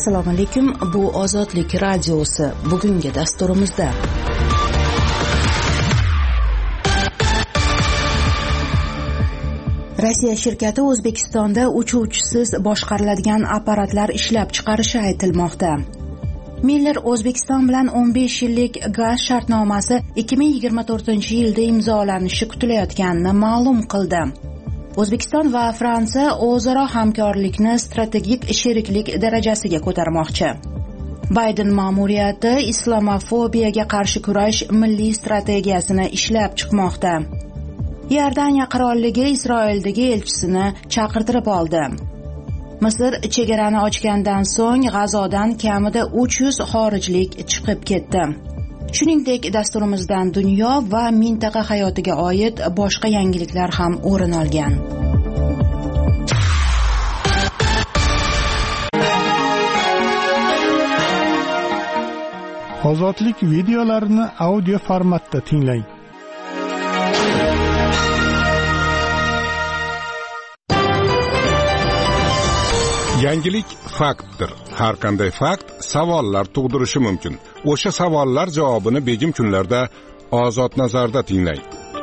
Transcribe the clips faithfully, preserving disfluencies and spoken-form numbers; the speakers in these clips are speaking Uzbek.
Assalomu alaykum. Bu Ozodlik radiosi. Bugungi dasturimizda Rossiya shirkati O'zbekistonda uchuvchisiz boshqariladigan apparatlar ishlab chiqarishi aytilmoqda. Miller O'zbekiston bilan o'n besh yillik gaz shartnomasi ikki ming yigirma to'rtinchi yilda imzolanishi kutilayotganini ma'lum qildi. O'zbekiston va Fransiya o'zaro hamkorlikni strategik sheriklik darajasiga ko'tarmoqchi. Bayden ma'muriyati islamofobiyaga qarshi kurash milliy strategiyasini ishlab chiqmoqda. Iordaniya qirolligi Isroildagi elchisini chaqirtirib oldi. Misr chegarani ochgandan so'ng G'azodan kamida uch yuz xorijlik chiqib ketdi. Shuningdek, dasturimizdan dunyo va mintaqa hayotiga oid boshqa yangiliklar ham o'rin olgan. Ozodlik videolarini audio formatda tinglang. Yangilik faktdir. Har qanday fakt savollar tug'dirishi mumkin. O'sha savollar javobini begim kunlarda Ozod nazarda tinglang.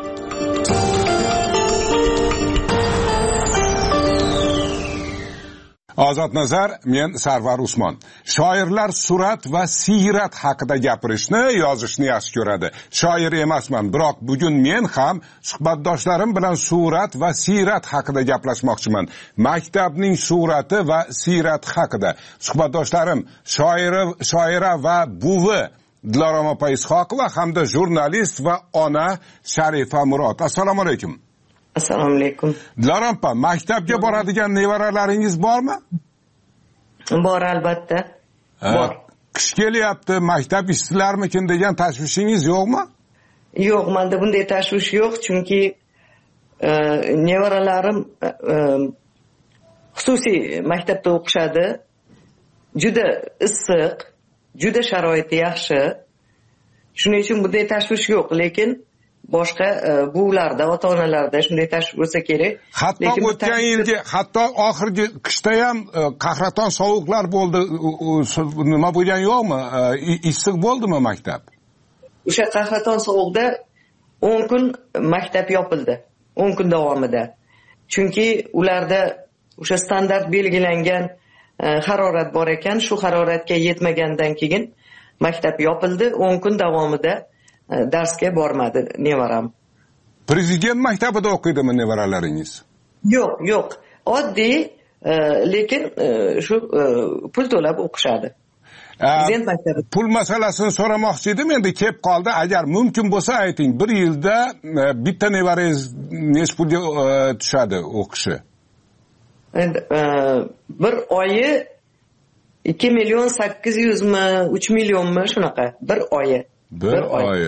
Ozod nazar, men Sarvar Usmon. Shoirlar surat va siyrat haqida gapirishni, yozishni yaxshi ko'radi. Shoir emasman, biroq bugun men ham suhbatdoshlarim bilan surat va siyrat haqida gaplashmoqchiman. Maktabning surati va siyrati haqida. Suhbatdoshlarim shoiri, shoira va buvi Dilorom opa Ishoqova hamda jurnalist va ona Sharifa Murod. Assalomu alaykum. Assalomu alaykum. Dilorom opa, maktabga boradigan nevaralaringiz bormi? Bor, albatta. Bor. Qish kelyapti, maktab ishsizlarmikin degan tashvishingiz yo'qmi? Yo'q, menda bunday tashvish yo'q, chunki e, nevaralarim e, xususiy maktabda o'qishadi. Juda issiq, juda sharoiti yaxshi. Shuning uchun bunday tashvish yo'q, lekin boshqa buvlarda, ota-onalarda shunday tashvish bo'lsa kerak. Hatto o'tgan yilgi, hatto oxirgi qishda ham qahraton sovuqlar bo'ldi. Nima bo'lgan yo'qmi? Issiq bo'ldimi maktab? O'sha qahraton sovuqda o'n kun maktab yopildi. o'n kun davomida. Chunki ularda o'sha standart belgilangan harorat bor ekan, shu haroratga yetmagandan keyin maktab yopildi. o'n kun davomida darsga bormadi nevaram. Prezident maktabida o'qiydimi nevaralaringiz? Yo'q, yo'q. Oddiy, e, lekin e, shu e, pul to'lab o'qishadi. Prezident maktabi. Pul masalasini so'ramoqchi edim, endi kelib qoldi. Agar mumkin bo'lsa ayting, bir yilda e, bitta nevarangiz necha pulga e, tushadi o'qishi? Endi e, bir oyi ikki million sakkiz yuzmi, uch millionmi shunaqa, bir oyi. Bir, bir oy. oy.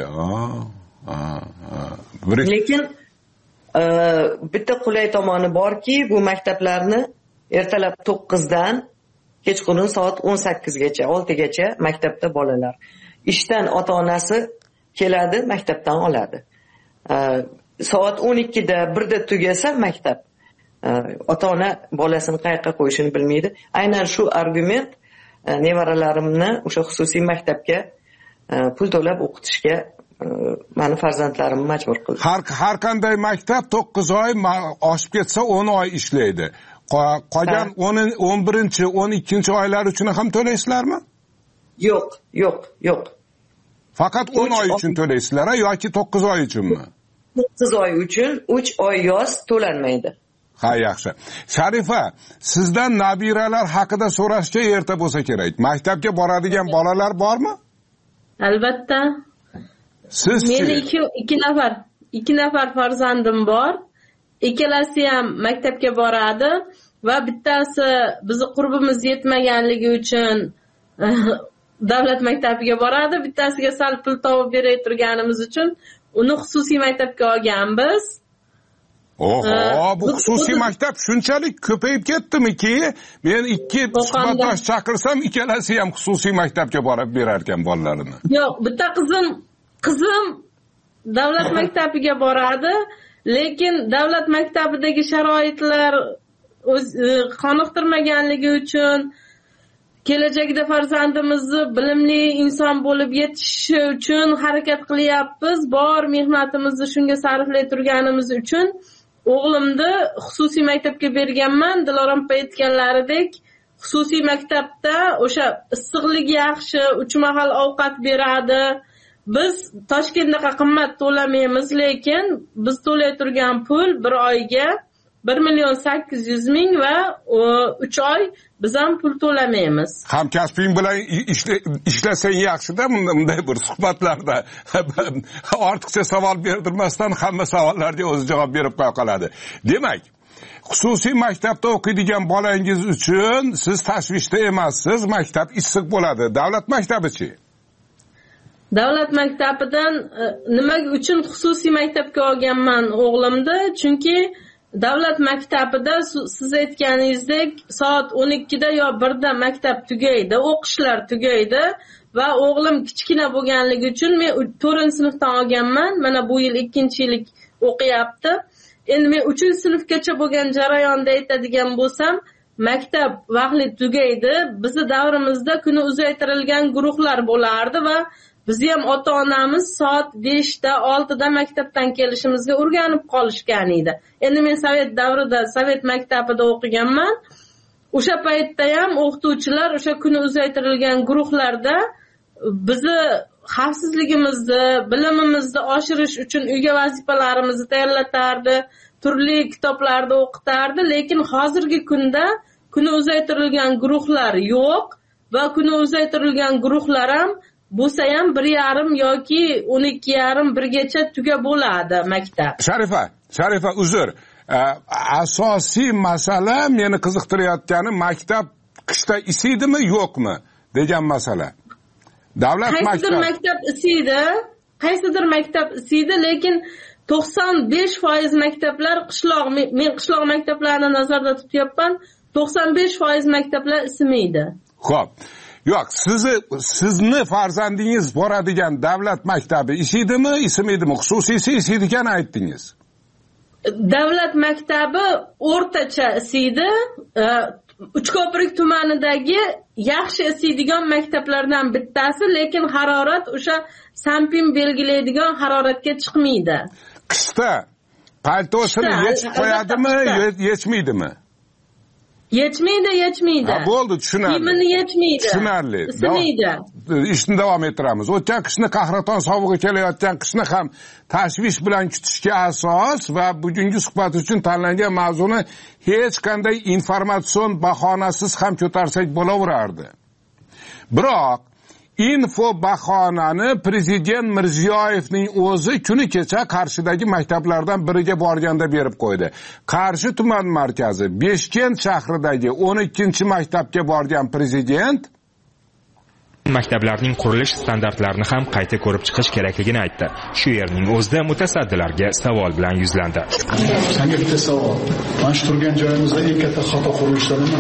Bir... Lekin e, bitta qulay tomoni borki, bu maktablarni ertalab to'qqizdan kechqurun soat o'n sakkizgacha, oltigacha maktabda bolalar. Ishdan ota-onasi keladi, maktabdan oladi. E, soat o'n ikkida, birda tugasa maktab, e, ota-ona bolasini qayoqqa qo'yishini bilmaydi. Aynan shu argument e, nevaralarimni o'sha xususiy maktabga pul to'lab o'qitishga meni farzandlarimni majbur qildi. Har har qanday maktab to'qqiz oy oshib ketsa o'n oy ishlaydi. Qolgan o'n birinchi, o'n ikkinchi oylar uchun ham to'laysizlarmi? Yo'q, yo'q, yo'q. Faqat o'n oy uchun to'laysizlar yoki to'qqiz oy uchunmi? to'qqiz oy uchun uch oy yoz to'lanmaydi. Ha, yaxshi. Sharifa, sizdan nabiralar haqida so'rashga erta bo'lsa kerak. Maktabga boradigan bolalar bormi? Albatta. Siz meni ikki ikki nafar ikki nafar farzandim bor. Ikkalasi ham maktabga boradi va bittasi bizni qurbimiz yetmaganligi uchun davlat maktabiga boradi, bittasiga sal pul topib beray turganimiz uchun uni xususiy maktabga olganmiz. Oho, bu xususiy maktab shunchalik ko'payib ketdimiki, men ikki suhbatdosh chaqirsam, ikkalasi ham xususiy maktabga borib berar ekan bolalarini. Yo'q, bitta qizim qizim davlat maktabiga boradi, lekin davlat maktabidagi sharoitlar o'z qoniqtirmaganligi uchun kelajakda farzandimizni bilimli inson bo'lib yetishishi uchun harakat qilyapmiz. Bor mehnatimizni shunga sarflay turganimiz uchun o'g'limni xususiy maktabga berganman. Dilorom opa aytganlaridek, xususiy maktabda o'sha issiqlik yaxshi, uch mahal ovqat beradi. Biz Toshkentda qimmat to'lamaymiz, lekin biz to'lay turgan pul bir oyga bir million sakkiz yuz ming va uch oy biz ham pul to'lamaymiz. Hamkasbing bilan ishlasang yaxshida, bunday bir suhbatlarda ortiqcha savol berdirmasdan hamma savollarga o'zi javob berib qo'ya qoladi. Demak, xususiy maktabda o'qiydigan bolangiz uchun siz tashvishda emassiz, maktab issiq bo'ladi. Davlat maktabichi? Davlat maktabidan nima uchun xususiy maktabga olganman o'g'limni? Chunki davlat maktabida siz aytganingizdek soat o'n ikkida yo birda maktab tugaydi, o'qishlar tugaydi va o'g'lim kichkina bo'lganligi uchun men to'rtinchi sinfdan olganman. Mana bu yil ikkinchi yillik o'qiyapti. Endi men uchinchi sinfgacha bo'lgan jarayonda aytadigan bo'lsam, maktab vaqtli tugaydi. Bizni davrimizda kuni uzaytirilgan guruhlar bo'lardi va bizni ham ota-onamiz soat beshda, oltida maktabdan kelishimizga o'rganib qolishgan edi. Endi men sovet davrida, sovet maktabida o'qiganman. O'sha paytda ham o'qituvchilar o'sha kuni uzaytirilgan guruhlarda bizni xavfsizligimizni, bilimimizni oshirish uchun uyga vazifalarimizni tayyorlatardi, turli kitoblarda o'qitardi, lekin hozirgi kunda kuni uzaytirilgan guruhlar yo'q va kuni uzaytirilgan guruhlar ham bo'lsa ham bir yarim yoki o'n ikki yarim birgacha tuga bo'ladi maktab. Sharifa, Sharifa uzr. Asosiy masala meni qiziqtirayotgani maktab qishda isiydimi yo'qmi degan masala. Davlat maktab. Qaysidir maktab isiydi, qaysidir maktab isiydi, lekin to'qson besh foiz maktablar qishloq, men qishloq maktablarini nazarda tutyapman, to'qson besh foiz maktablar isimaydi. Xo'p. Yo'q, sizni sizni farzandingiz boradigan davlat maktabi isiydimi, isimaydimi? Xususiysi isiydi ekan aytdingiz. Davlat maktabi o'rtacha isiydi. Uchko'prik tumanidagi yaxshi isiydigan maktablardan bittasi, lekin harorat o'sha Sampin belgilaydigan haroratga chiqmaydi. Qishda paltosini yechib qo'yadimi, yechmaydimi? Yechmaydi, yechmaydi. Ha, bo'ldi, tushunarli. Kiyimini yechmaydi. Tushunarli. Isimaydi. Ishni davom ettiramiz. O'tgan qishni qahraton sovug'i kelayotgan qishni ham tashvish bilan kutishga asos va bugungi suhbat uchun tanlangan mavzuni hech qanday informatsion bahonasiz ham ko'tarsak bo'laverardi. Biroq info bahonani prezident Mirziyoyevning o'zi kuni kecha Qarshidagi maktablardan biriga borganda berib qo'ydi. Qarshi tuman markazi Beshkent shahridagi o'n ikkinchi maktabga borgan prezident maktablarning qurilish standartlarini ham qayta ko'rib chiqish kerakligini aytdi. Shu yerning o'zida mutasaddilarga savol bilan yuzlandi. Senga bitta savol. Mana shu turgan joyimizda eng katta xato qurilishlar nima?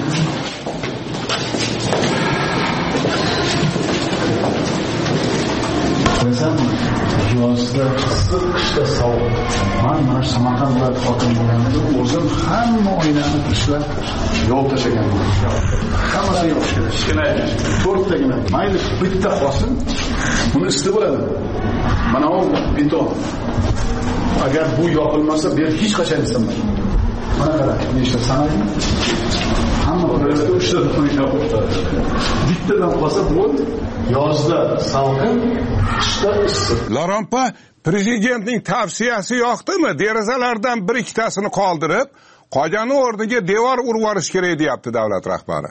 Yozda issiq, qishda sovuq. Men mana Samarqand viloyati hokimi bo'lganimda o'zim hamma oynani ishlab yo'l tashaganman. Hammasi yo'q kerak. To'rttagina mayli bitta qolsin, buni isti bo'ladi. Mana bu beton. Agar bu yopilmasa, bu hech qachon isinmaydi. Mana qarang, nechta sanaymi? Hamma birlikda uchta yopibdi. Bittadan qolsa bo'ldi. Yozda salqin, qishda issiq. Larampa prezidentning tavsiyasi yoqdimi? Derazalardan bir ikkitasini qoldirib, qolgani o'rniga devor urib olish kerak deyapti davlat rahbari.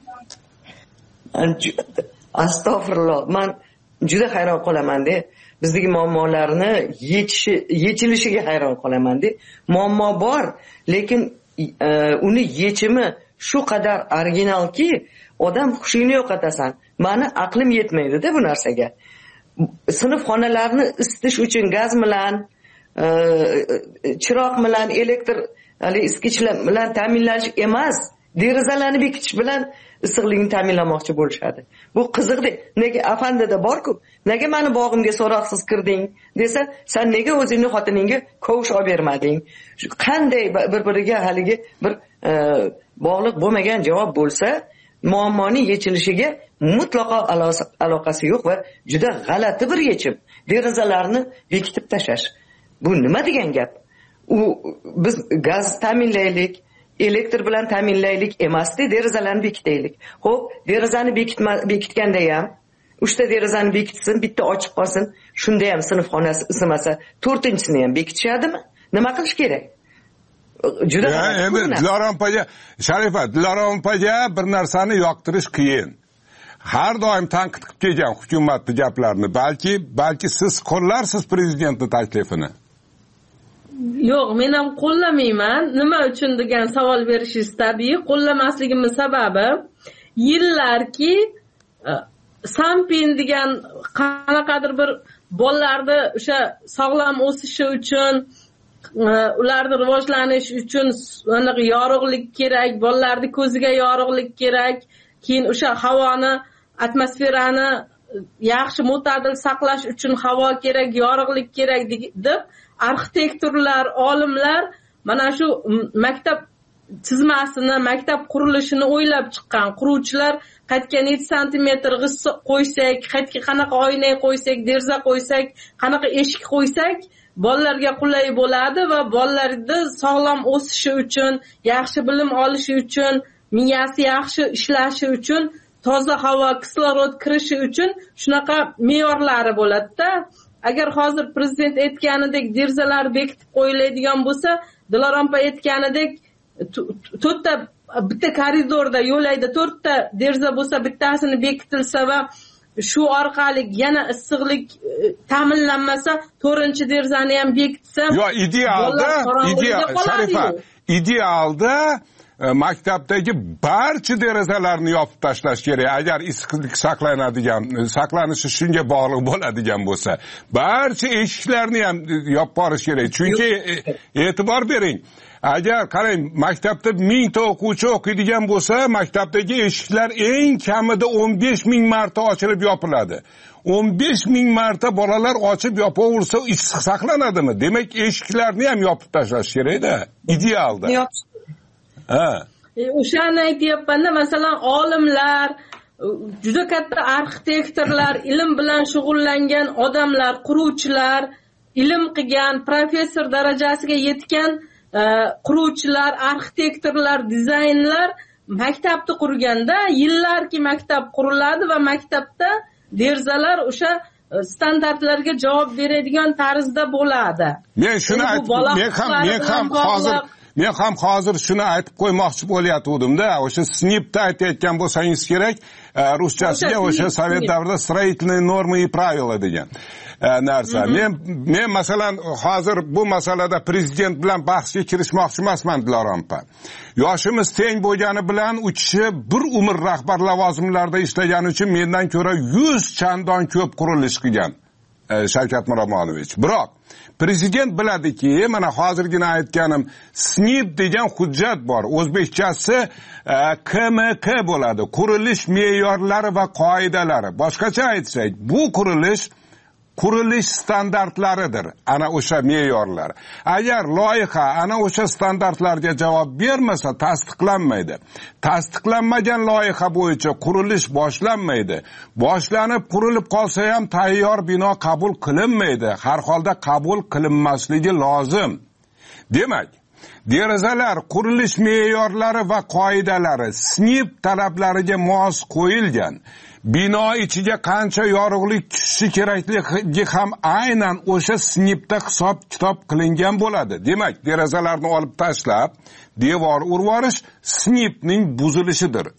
Astag'firulloh, men juda hayron qolaman-da. Bizdagi muammolarni yechishi, yechilishiga hayron qolaman-da. Muammo bor, lekin e, uni yechimi shu qadar originalki, odam hushini yo'qotasan. Mani aqlim yetmaydi-da bu narsaga. Sinf xonalarni isitish uchun gaz bilan, e, chiroq bilan, elektr, hali isitgichlar bilan ta'minlash emas, derazalarni bekitish bilan issiqlikni ta'minlamoqchi bo'lishadi. Bu qiziqdi. Nega afandida bor-ku, nega meni bog'imga so'roqsiz kirding desa, sen nega o'zingning xotiningga kovush olib bermading? Qanday bir-biriga haligi bir e, bog'liq bo'lmagan javob bo'lsa, muammoning yechilishiga mutlaqo aloqasi yo'q va juda g'alati bir yechim. Derazalarni bekitib tashlash. Bu nima degan gap? U biz gaz ta'minlaylik, elektr bilan ta'minlaylik emasdi, derazalarni bekitaylik. Xo'p, derazani bekitma bekitganda ham uchta derazani bekitsin, bitta ochiq qolsin. Shunda ham sinf xonasi isimasa, to'rtinchisini ham bekitishadimi? Nima qilish kerak? Juda endi Dilorom opaga, Sharifa, Dilorom opaga bir narsani yoqtirish qiyin. Har doim tanqid qilib kelgan hukumatning gaplarini, balki balki siz qo'llarsiz prezidentning taklifini. Yo'q, men ham qo'llamayman. Nima uchun degan savol berishingiz tabiiy. Qo'llamasligimning sababi yillarki Sampin degan qanaqadir bir bolalarni o'sha sog'lom o'sishi uchun, ularni rivojlanish uchun aniq yorug'lik kerak, bolalarning ko'ziga yorug'lik kerak, keyin o'sha havoni, atmosferani yaxshi mo'tadil saqlash uchun havo kerak, yorug'lik kerak deb arxitektorlar, olimlar mana shu maktab chizmasini, maktab qurilishini o'ylab chiqqan. Quruvchilar qaytga necha santimetr g'issa qo'ysak, qaytga qanaqa oyna qo'ysak, deraza qo'ysak, qanaqa eshik qo'ysak bolalarga qulay bo'ladi va bolalarning sog'lom o'sishi uchun, yaxshi bilim olishi uchun, miyasi yaxshi ishlashi uchun, toza havo, kislorod kirishi uchun shunaqa me'yorlari bo'ladi-da. Agar hozir prezident aytganidek derazalar bekitib qo'yiladigan bo'lsa, Dilorom opa aytganidek to'rtta bitta koridorda yo'layda to'rtta deraza bo'lsa, bittasini bekitilsa va shu orqali yana issiqlik ta'minlanmasa, to'rtinchi derazani ham bekitsa, yo idealda, ideal Sharifa, idealda maktabdagi barcha derazalarni yopib tashlash kerak. Agar issiqlik saqlanadigan, saqlanishi shunga bog'liq bo'ladigan bo'lsa, barcha eshiklarni ham yopib borish kerak. Chunki e'tibor bering, agar qarang, maktabda mingta o'quvchi o'qiydigan bo'lsa, maktabdagi eshiklar eng kamida o'n besh ming marta ochilib yopiladi. o'n besh ming marta bolalar ochib yopaversa, issiq saqlanadimi? Demak, eshiklarni ham yopib tashlash kerak-da, idealda. Ha. O'shani aytyapman-da, masalan, olimlar, juda katta arxitektorlar, ilm bilan shug'ullangan odamlar, quruvchilar, ilm qilgan, professor darajasiga yetgan quruvchilar, arxitektorlar, dizaynlar maktabni qurganda, yillarki maktab quriladi va maktabda derazalar o'sha standartlarga javob beradigan tarzda bo'ladi. Men shuni aytib, men ham men ham hozir Men ham hozir shuni aytib qo'ymoqchi bo'layotgandim-da, o'sha snipda aytayotgan bo'lsangiz kerak, ruschasiga o'sha sovet davrida строительные нормы и правила degan narsa. Men men masalan hozir bu masalada prezident bilan bahsga kirishmoqchi emasman, Dilorom opa. Yoshimiz teng bo'lgani bilan u kishi bir umr rahbar lavozimlarda ishlagani uchun mendan ko'ra yuz chandon ko'p qurilish qilgan. Shavkat Miromonovich. Biroq prezident biladiki, mana hozirgina aytganim, snip degan hujjat bor. O'zbekchasi K M K bo'ladi. Qurilish me'yorlari va qoidalari. Boshqacha aytsak, bu qurilish qurilish standartlaridir. Ana o'sha me'yorlar. Agar loyiha ana o'sha standartlarga javob bermasa, tasdiqlanmaydi. Tasdiqlanmagan loyiha bo'yicha qurilish boshlanmaydi. Boshlanib qurilib qolsa ham tayyor bino qabul qilinmaydi. Har holda qabul qilinmasligi lozim. Demak, derazalar qurilish me'yorlari va qoidalari snip talablariga mos qo'yilgan. Bino ichiga qancha yorug'lik tushishi kerakligi ham aynan o'sha snipda hisob kitob qilingan bo'ladi. Demak, derazalarni olib tashlab, devor urvorish snipning buzilishidir.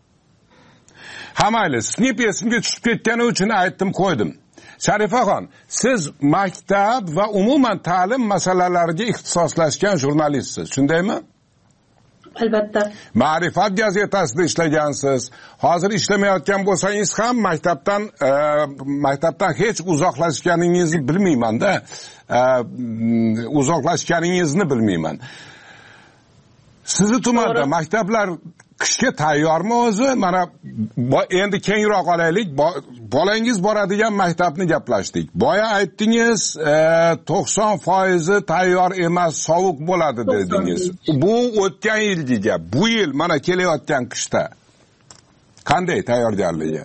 Hamayli, snip esimga tushib ketgani uchun aytdim qo'ydim. Sharifaxon, siz maktab va umuman ta'lim masalalariga ixtisoslashgan jurnalistsiz, shundaymi? Albatta. Ma'rifat gazetasida ishlagansiz. Hozir ishlamayotgan bo'lsangiz ham maktabdan e, maktabdan hech uzoqlashganingizni bilmayman-da. E, uzoqlashganingizni bilmayman. Sizni tumanda maktablar qishga tayyormi o'zi? Mana endi kengroq olaylik. Bolangiz boradigan maktabni gaplashdik. Boya aytdingiz, to'qson foiz tayyor emas, sovuq bo'ladi dedingiz. Bu o'tgan yilgi gap. Bu yil mana kelayotgan qishda. Qanday tayyorgarligi?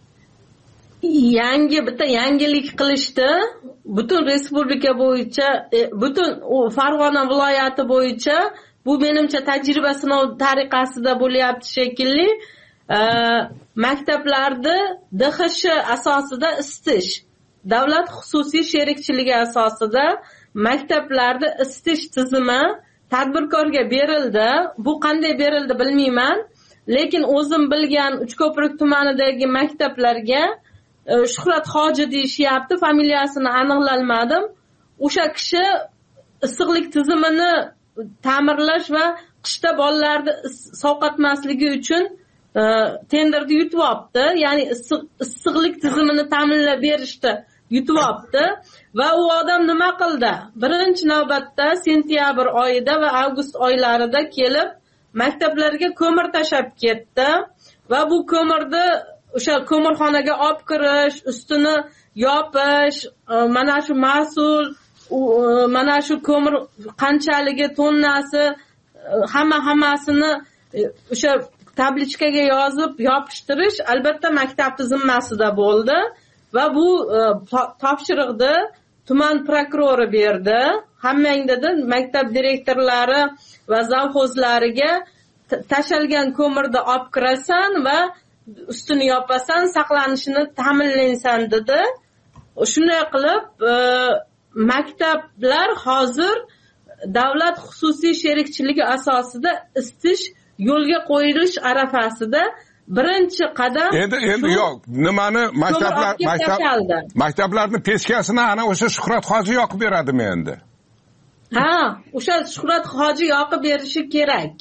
Yangi bitta yangilik qilishdi. Butun respublika bo'yicha, butun Farg'ona viloyati bo'yicha bu menimcha tajriba sinov tariqasida bo'lyapti shekilli. Maktablarda D X Sh asosida isitish, davlat xususiy sherikchiligi asosida maktablarda isitish tizimi tadbirkorga berildi. Bu qanday berildi bilmayman, lekin o'zim bilgan Uchko'prik tumanidagi maktablarga Shuhrat Hoji deyishyapti, familiyasini aniqlamadim. O'sha kishi issiqlik tizimini ta'mirlash va qishda bolalarni sovqatmasligi uchun tenderni yutib olibdi. Ya'ni issiqlik tizimini ta'minlab berishdi, yutib olibdi va u odam nima qildi? Birinchi navbatda sentyabr oyida va avgust oylarida kelib maktablarga ko'mir tashab ketdi va bu ko'mirni o'sha ko'mirxonaga olib kirish, ustini yopish, mana shu mas'ul, mana shu ko'mir qanchaligi, tonnasi, hamma hammasini o'sha tablichkaga yozib yopishtirish albatta maktab zimmasida bo'ldi va bu topshiriqni tuman prokurori berdi. Hammangda maktab direktorlari va zavxozlariga tashalgan ko'mirni olib kirasan va ustini yopasan, saqlanishini ta'minlaysan dedi. Shunday qilib maktablar hozir davlat xususiy sherikchiligi asosida isitish yo'lga qo'yilish arafasida. Birinchi qadam endi endi yo'q, nimani maktablar maktab maktablarning pechkasini ana o'sha Shuhrat Hoji yoqib beradimi endi? Ha, o'sha Shuhrat Hoji yoqib berishi kerak.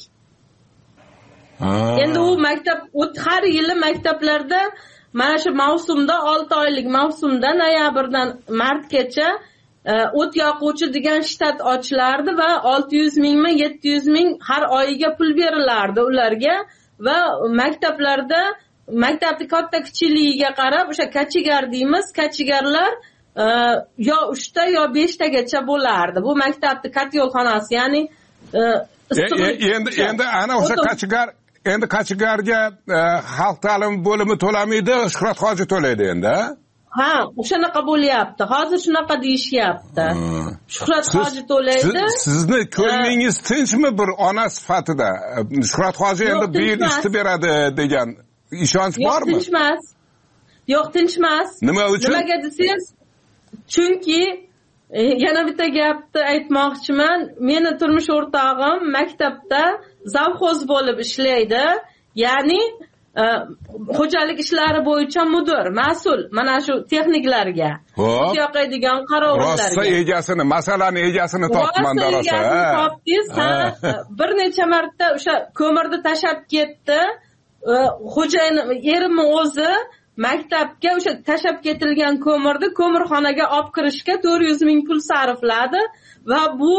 Endi u maktab har yili maktablarda mana shu mavsumda olti oylik mavsumda noyabrdan martgacha o't yoquvchi degan shtat ochilardi va olti yuz mingmi yetti yuz ming har oyiga pul berilardi ularga va maktablarda maktabni katta kichikligiga qarab o'sha kachigar deymiz, kachigarlar yo uchta yo beshtagacha bo'lardi. Bu maktabni katyolxonasi, ya'ni endi endi ana o'sha kachigar endi kachigarga xalq ta'limi bo'limi to'lamaydi, Shuhrat Hoji to'laydi endi. Ha, o'shanaqa bo'lyapti. Hozir shunaqa deyishyapti. Shuhrat Hoji to'laydi. Sizni ko'nglingiz tinchmi bir ona sifatida? Shuhrat Hoji endi bu yil ishni beradi degan ishonch bormi? Yo'q, tinchmas. Yo'q, tinchmas. Nima uchun? Nimaga desangiz, chunki yana bitta gapni aytmoqchiman. Meni turmush o'rtog'im maktabda zavxoz bo'lib ishlaydi. Ya'ni xo'jalik ishlari bo'yicha mudir, mas'ul mana shu texniklarga. Yoqaydigan qarovullarga. Rosa egasini, masalani egasini topmanda rosa. Topdingiz, ha. Bir necha marta o'sha ko'mirni tashab ketdi. Xo'jayin erimni o'zi maktabga o'sha tashab ketilgan ko'mirni ko'mirxonaga olib kirishga to'rt yuz ming pul sarfladi va bu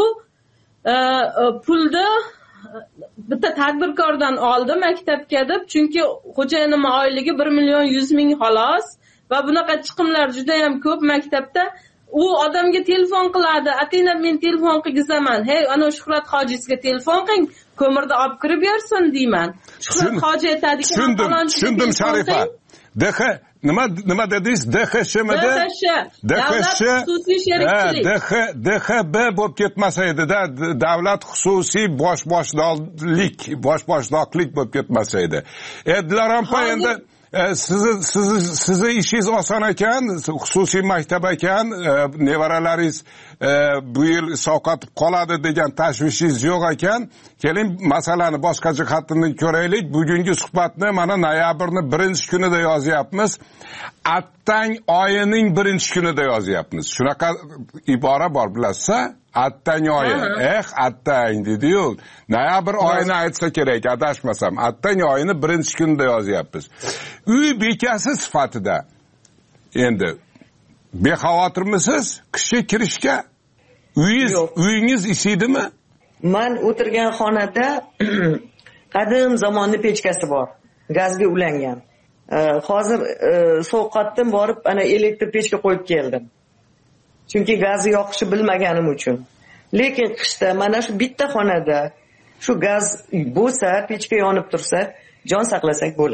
pulni bitta tadbirkordan oldi maktabga deb, chunki xo'jayinim oyligi bir million yuz ming xolos va bunaqa chiqimlar juda ham ko'p maktabda. U odamga telefon qiladi, atina men telefon qilgizaman, hey ana Shuhrat Hojisiga telefon qiling, ko'mirni olib kirib bersin deyman. Shuhrat Hoji aytadiki, tushundim, tushundim Sharifa. D X nima nima dedingiz? D X Shmidi? D X Sh xususiy sherikchilik. D X B bo'lib ketmasa edi-da, davlat xususiy boshboshdoqlik, boshboshdoqlik bo'lib ketmasa edi. Edilar ham endi sizni sizni sizni ishingiz oson ekan, xususiy maktab ekan, nevaralaringiz bu yil sovqatib qoladi degan tashvishingiz yo'q ekan. Keling, masalani boshqa jihatdan ko'raylik. Bugungi suhbatni mana noyabrning birinchi kunida yozyapmiz. Attang oyining birinchi kunida yozyapmiz. Shunaqa ibora bor bilasizmi? Attang oyi. Eh, attang dedi-yu. Noyabr oyini aytsa kerak, adashmasam. Attang oyini birinchi kunida yozyapmiz. Uy bekasi sifatida endi bexavotirmisiz qishga kirishga? Uyingiz, uyingiz isiydimi? Men o'tirgan xonada qadim zamonni pechkasi bor, gazga ulangan. Hozir sovqatdan borib ana elektr pechka qo'yib keldim. Chunki gazni yoqishi bilmaganim uchun. Lekin qishda mana shu bitta xonada shu gaz bo'lsa, pechka yonib tursa, jon saqlasak bo'ladi.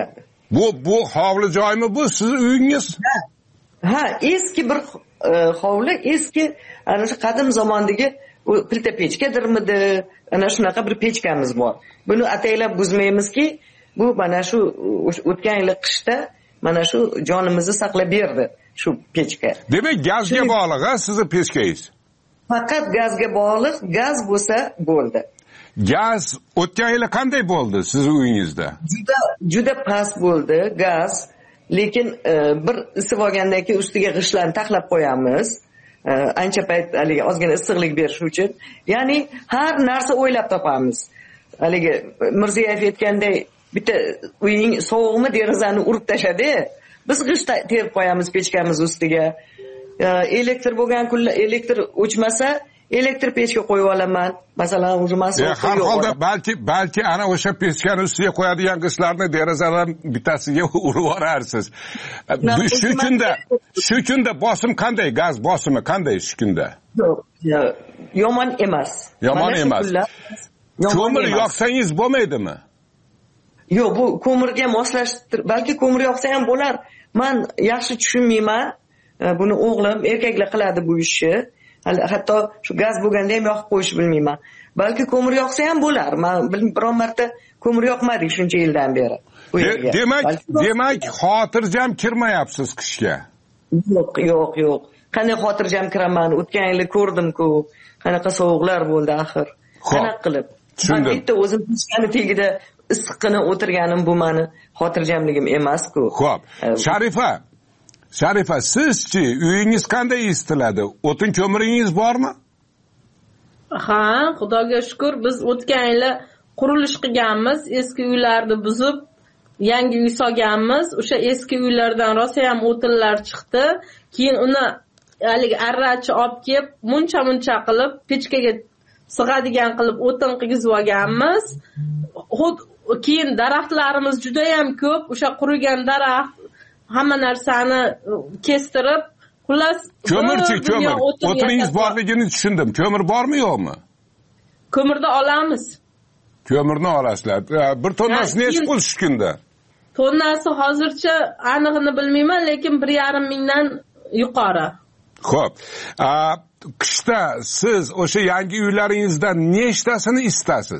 Bu bu hovli joymi bu siz uyingiz? Ha, eski bir e, hovli, eski ana shu qadim zamondagi pilta pechkadirmidi, ana shunaqa bir pechkamiz bor. Buni ataylab buzmaymizki, bu mana shu o'tgan yil qishda mana shu jonimizni saqlab berdi shu pechka. Demak, gazga bog'liq, ha, sizni pechkangiz? Faqat gazga bog'liq, gaz bo'lsa bo'ldi. Gaz o'tgan yil qanday bo'ldi siz uyingizda? Juda juda past bo'ldi gaz, lekin e, bir isib olgandan keyin ustiga g'ishtlarni taxlab qo'yamiz. E, ancha payt haligi ozgina issiqlik berish uchun. Ya'ni har narsa o'ylab topamiz. Haligi Mirziyoyev aytganday, bitta uying sovuqmi derazani urib tashadi. Biz g'isht terib qo'yamiz pechkamiz ustiga. E, elektr bo'lgan kunlar elektr o'chmasa elektr pechka qo'yib olaman. Masalan, urmasi yo'q. Har holda balki balki ana o'sha pechkani ustiga qo'yadigan g'ishtlarni derazadan bittasiga urib yuborarsiz. Shu kunda, shu kunda bosim qanday? Gaz bosimi qanday shu kunda? Yo'q, yomon emas. Yomon emas. Ko'mir yoqsangiz bo'lmaydimi? Yo'q, bu ko'mirga moslashtir, balki ko'mir yoqsa ham bo'lar. Men yaxshi tushunmayman. Buni o'g'lim, erkaklar qiladi bu ishni. Hatto shu gaz bo'lganda ham yoqib qo'yish bilmayman. Balki ko'mir yoqsa ham bo'lar. Men biron marta ko'mir yoqmadik shuncha yildan beri. Demak, demak xotirjam kirmayapsiz qishga. Yo'q, yo'q, yo'q. Qanday xotirjam kiraman? O'tgan yili ko'rdim-ku. Qanaqa sovuqlar bo'ldi axir. Qanaqa qilib? Tushundim. Bitta o'zim pechkani tagida issiqqina o'tirganim bu meni xotirjamligim emas-ku. Xo'p. Sharifa, Sharifa, sizchi uyingiz qanday isitiladi? O'tin ko'miringiz bormi? Ha, Xudoga shukr, biz o'tgan yili qurilish qilganmiz, eski uylarni buzib, yangi uy solganmiz. O'sha eski uylardan rosa ham o'tinlar chiqdi. Keyin uni haligi arrachi olib kelib, muncha-muncha qilib pechkaga sig'adigan qilib o'tin qilgizib olganmiz. Keyin daraxtlarimiz juda ham ko'p, o'sha qurigan daraxt hamma narsani kestirib, xullas ko'mirchi, ko'mir. O'tiningiz borligini tushundim. Ko'mir bormi, yo'qmi? Ko'mirni olamiz. Ko'mirni olasizlar. Bir tonnasi necha pul shu kunda? Tonnasi hozircha aniqini bilmayman, lekin bir yarim mingdan yuqori. Xo'p. Qishda siz o'sha yangi uylaringizdan nechtasini istasiz?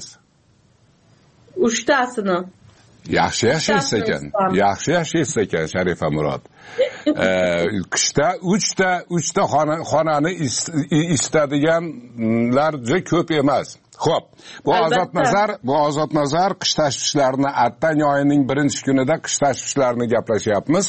uchtasini. Yaxshi yashaysiz ekan. Yaxshi yashaysiz ekan Sharifa Murod. Qishda uchta uchta xonani istadiganlar juda ko'p emas. Xo'p, bu ozod nazar, bu ozod nazar qish tashvishlarini attang oyining birinchi kunida qish tashvishlarini gaplashyapmiz.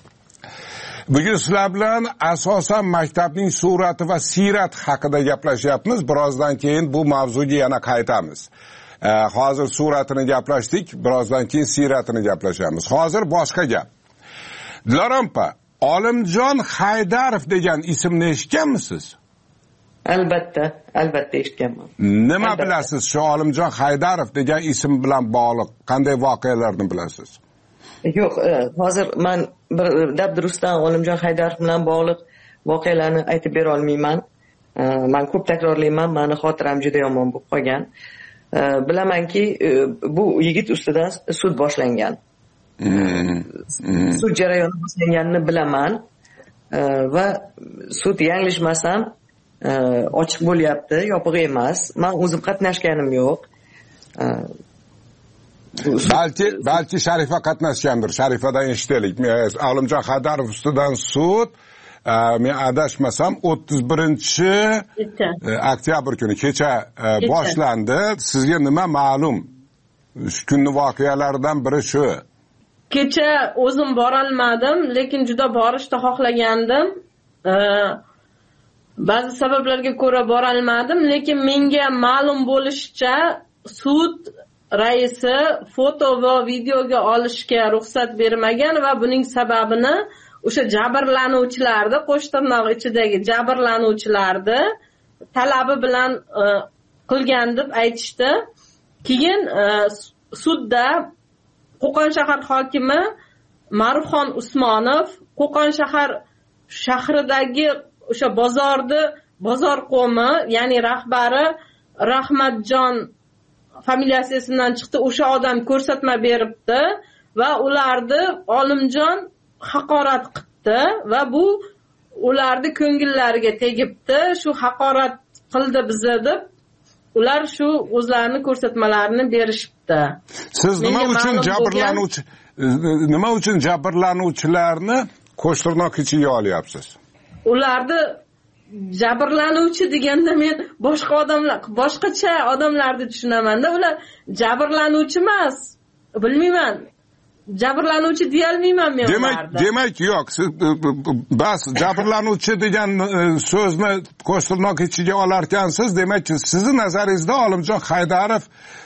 Bugun sizlar bilan asosan maktabning surati va siyrati haqida gaplashyapmiz. Birozdan keyin bu mavzuga yana qaytamiz. Hozir suratini gaplashdik, birozdan keyin siyratini gaplashamiz. Hozir boshqa gap. Dilorampa, Olimjon Haydarov degan ismni eshitganmisiz? Albatta, albatta eshitganman. Nima bilasiz shu Olimjon Haydarov degan ism bilan bog'liq qanday voqealarni bilasiz? Yo'q, hozir men bir dabdurustdan Olimjon Haydarov bilan bog'liq voqealarni aytib bera olmayman. Men ko'p takrorlayman, meni xotiram juda yomon bo'lib qolgan. Bilamanki, bu yigit ustidan sud boshlangan. Hmm. Hmm. Sud jarayoni boshlanganini bilaman va sud yanglishmasam ochiq bo'lyapti, yopiq emas. Men o'zim qatnashganim yo'q. Balki balki Sharifa qatnashgandir. Sharifadan eshitaylik. Olimjon Haydarov ustidan sud, men adashmasam o'ttiz birinchi oktyabr kuni kecha boshlandi. Sizga nima ma'lum? Shu kunning voqealaridan biri shu. Kecha o'zim bora olmadim, lekin juda borishni xohlagandim. Ba'zi sabablarga ko'ra bora olmadim, lekin menga ma'lum bo'lishicha sud raisi foto va videoga olishga ruxsat bermagan va buning sababini o'sha jabrlanuvchilarni, qo'sh tirnoq ichidagi jabrlanuvchilarni talabi bilan qilgan deb aytishdi. Keyin sudda Qo'qon shahar hokimi Ma'rufxon Usmonov Qo'qon shahar shahridagi o'sha bozorni bozor qo'mi, ya'ni rahbari Rahmatjon familiyasi esimdan chiqdi, o'sha odam ko'rsatma beribdi va ularni Olimjon haqorat qildi va bu ularni ko'ngillariga tegibdi, shu haqorat qildi bizni deb ular shu o'zlarini ko'rsatmalarini berishibdi. Siz nima uchun jabrlanuvchi nima uchun jabrlanuvchilarni Qo'shtirnoq ichiga olyapsiz? Ularni jabrlanuvchi deganda men boshqa odamlar, boshqacha odamlarni tushunaman-da. Ular jabrlanuvchi emas. Bilmayman. Jabrlanuvchi deya olmayman men ularni. Demak, yo'q. Siz bas jabrlanuvchi degan so'zni Qo'shtirnoq ichiga olarkansiz, demak, sizning nazaringizda Olimjon Haydarov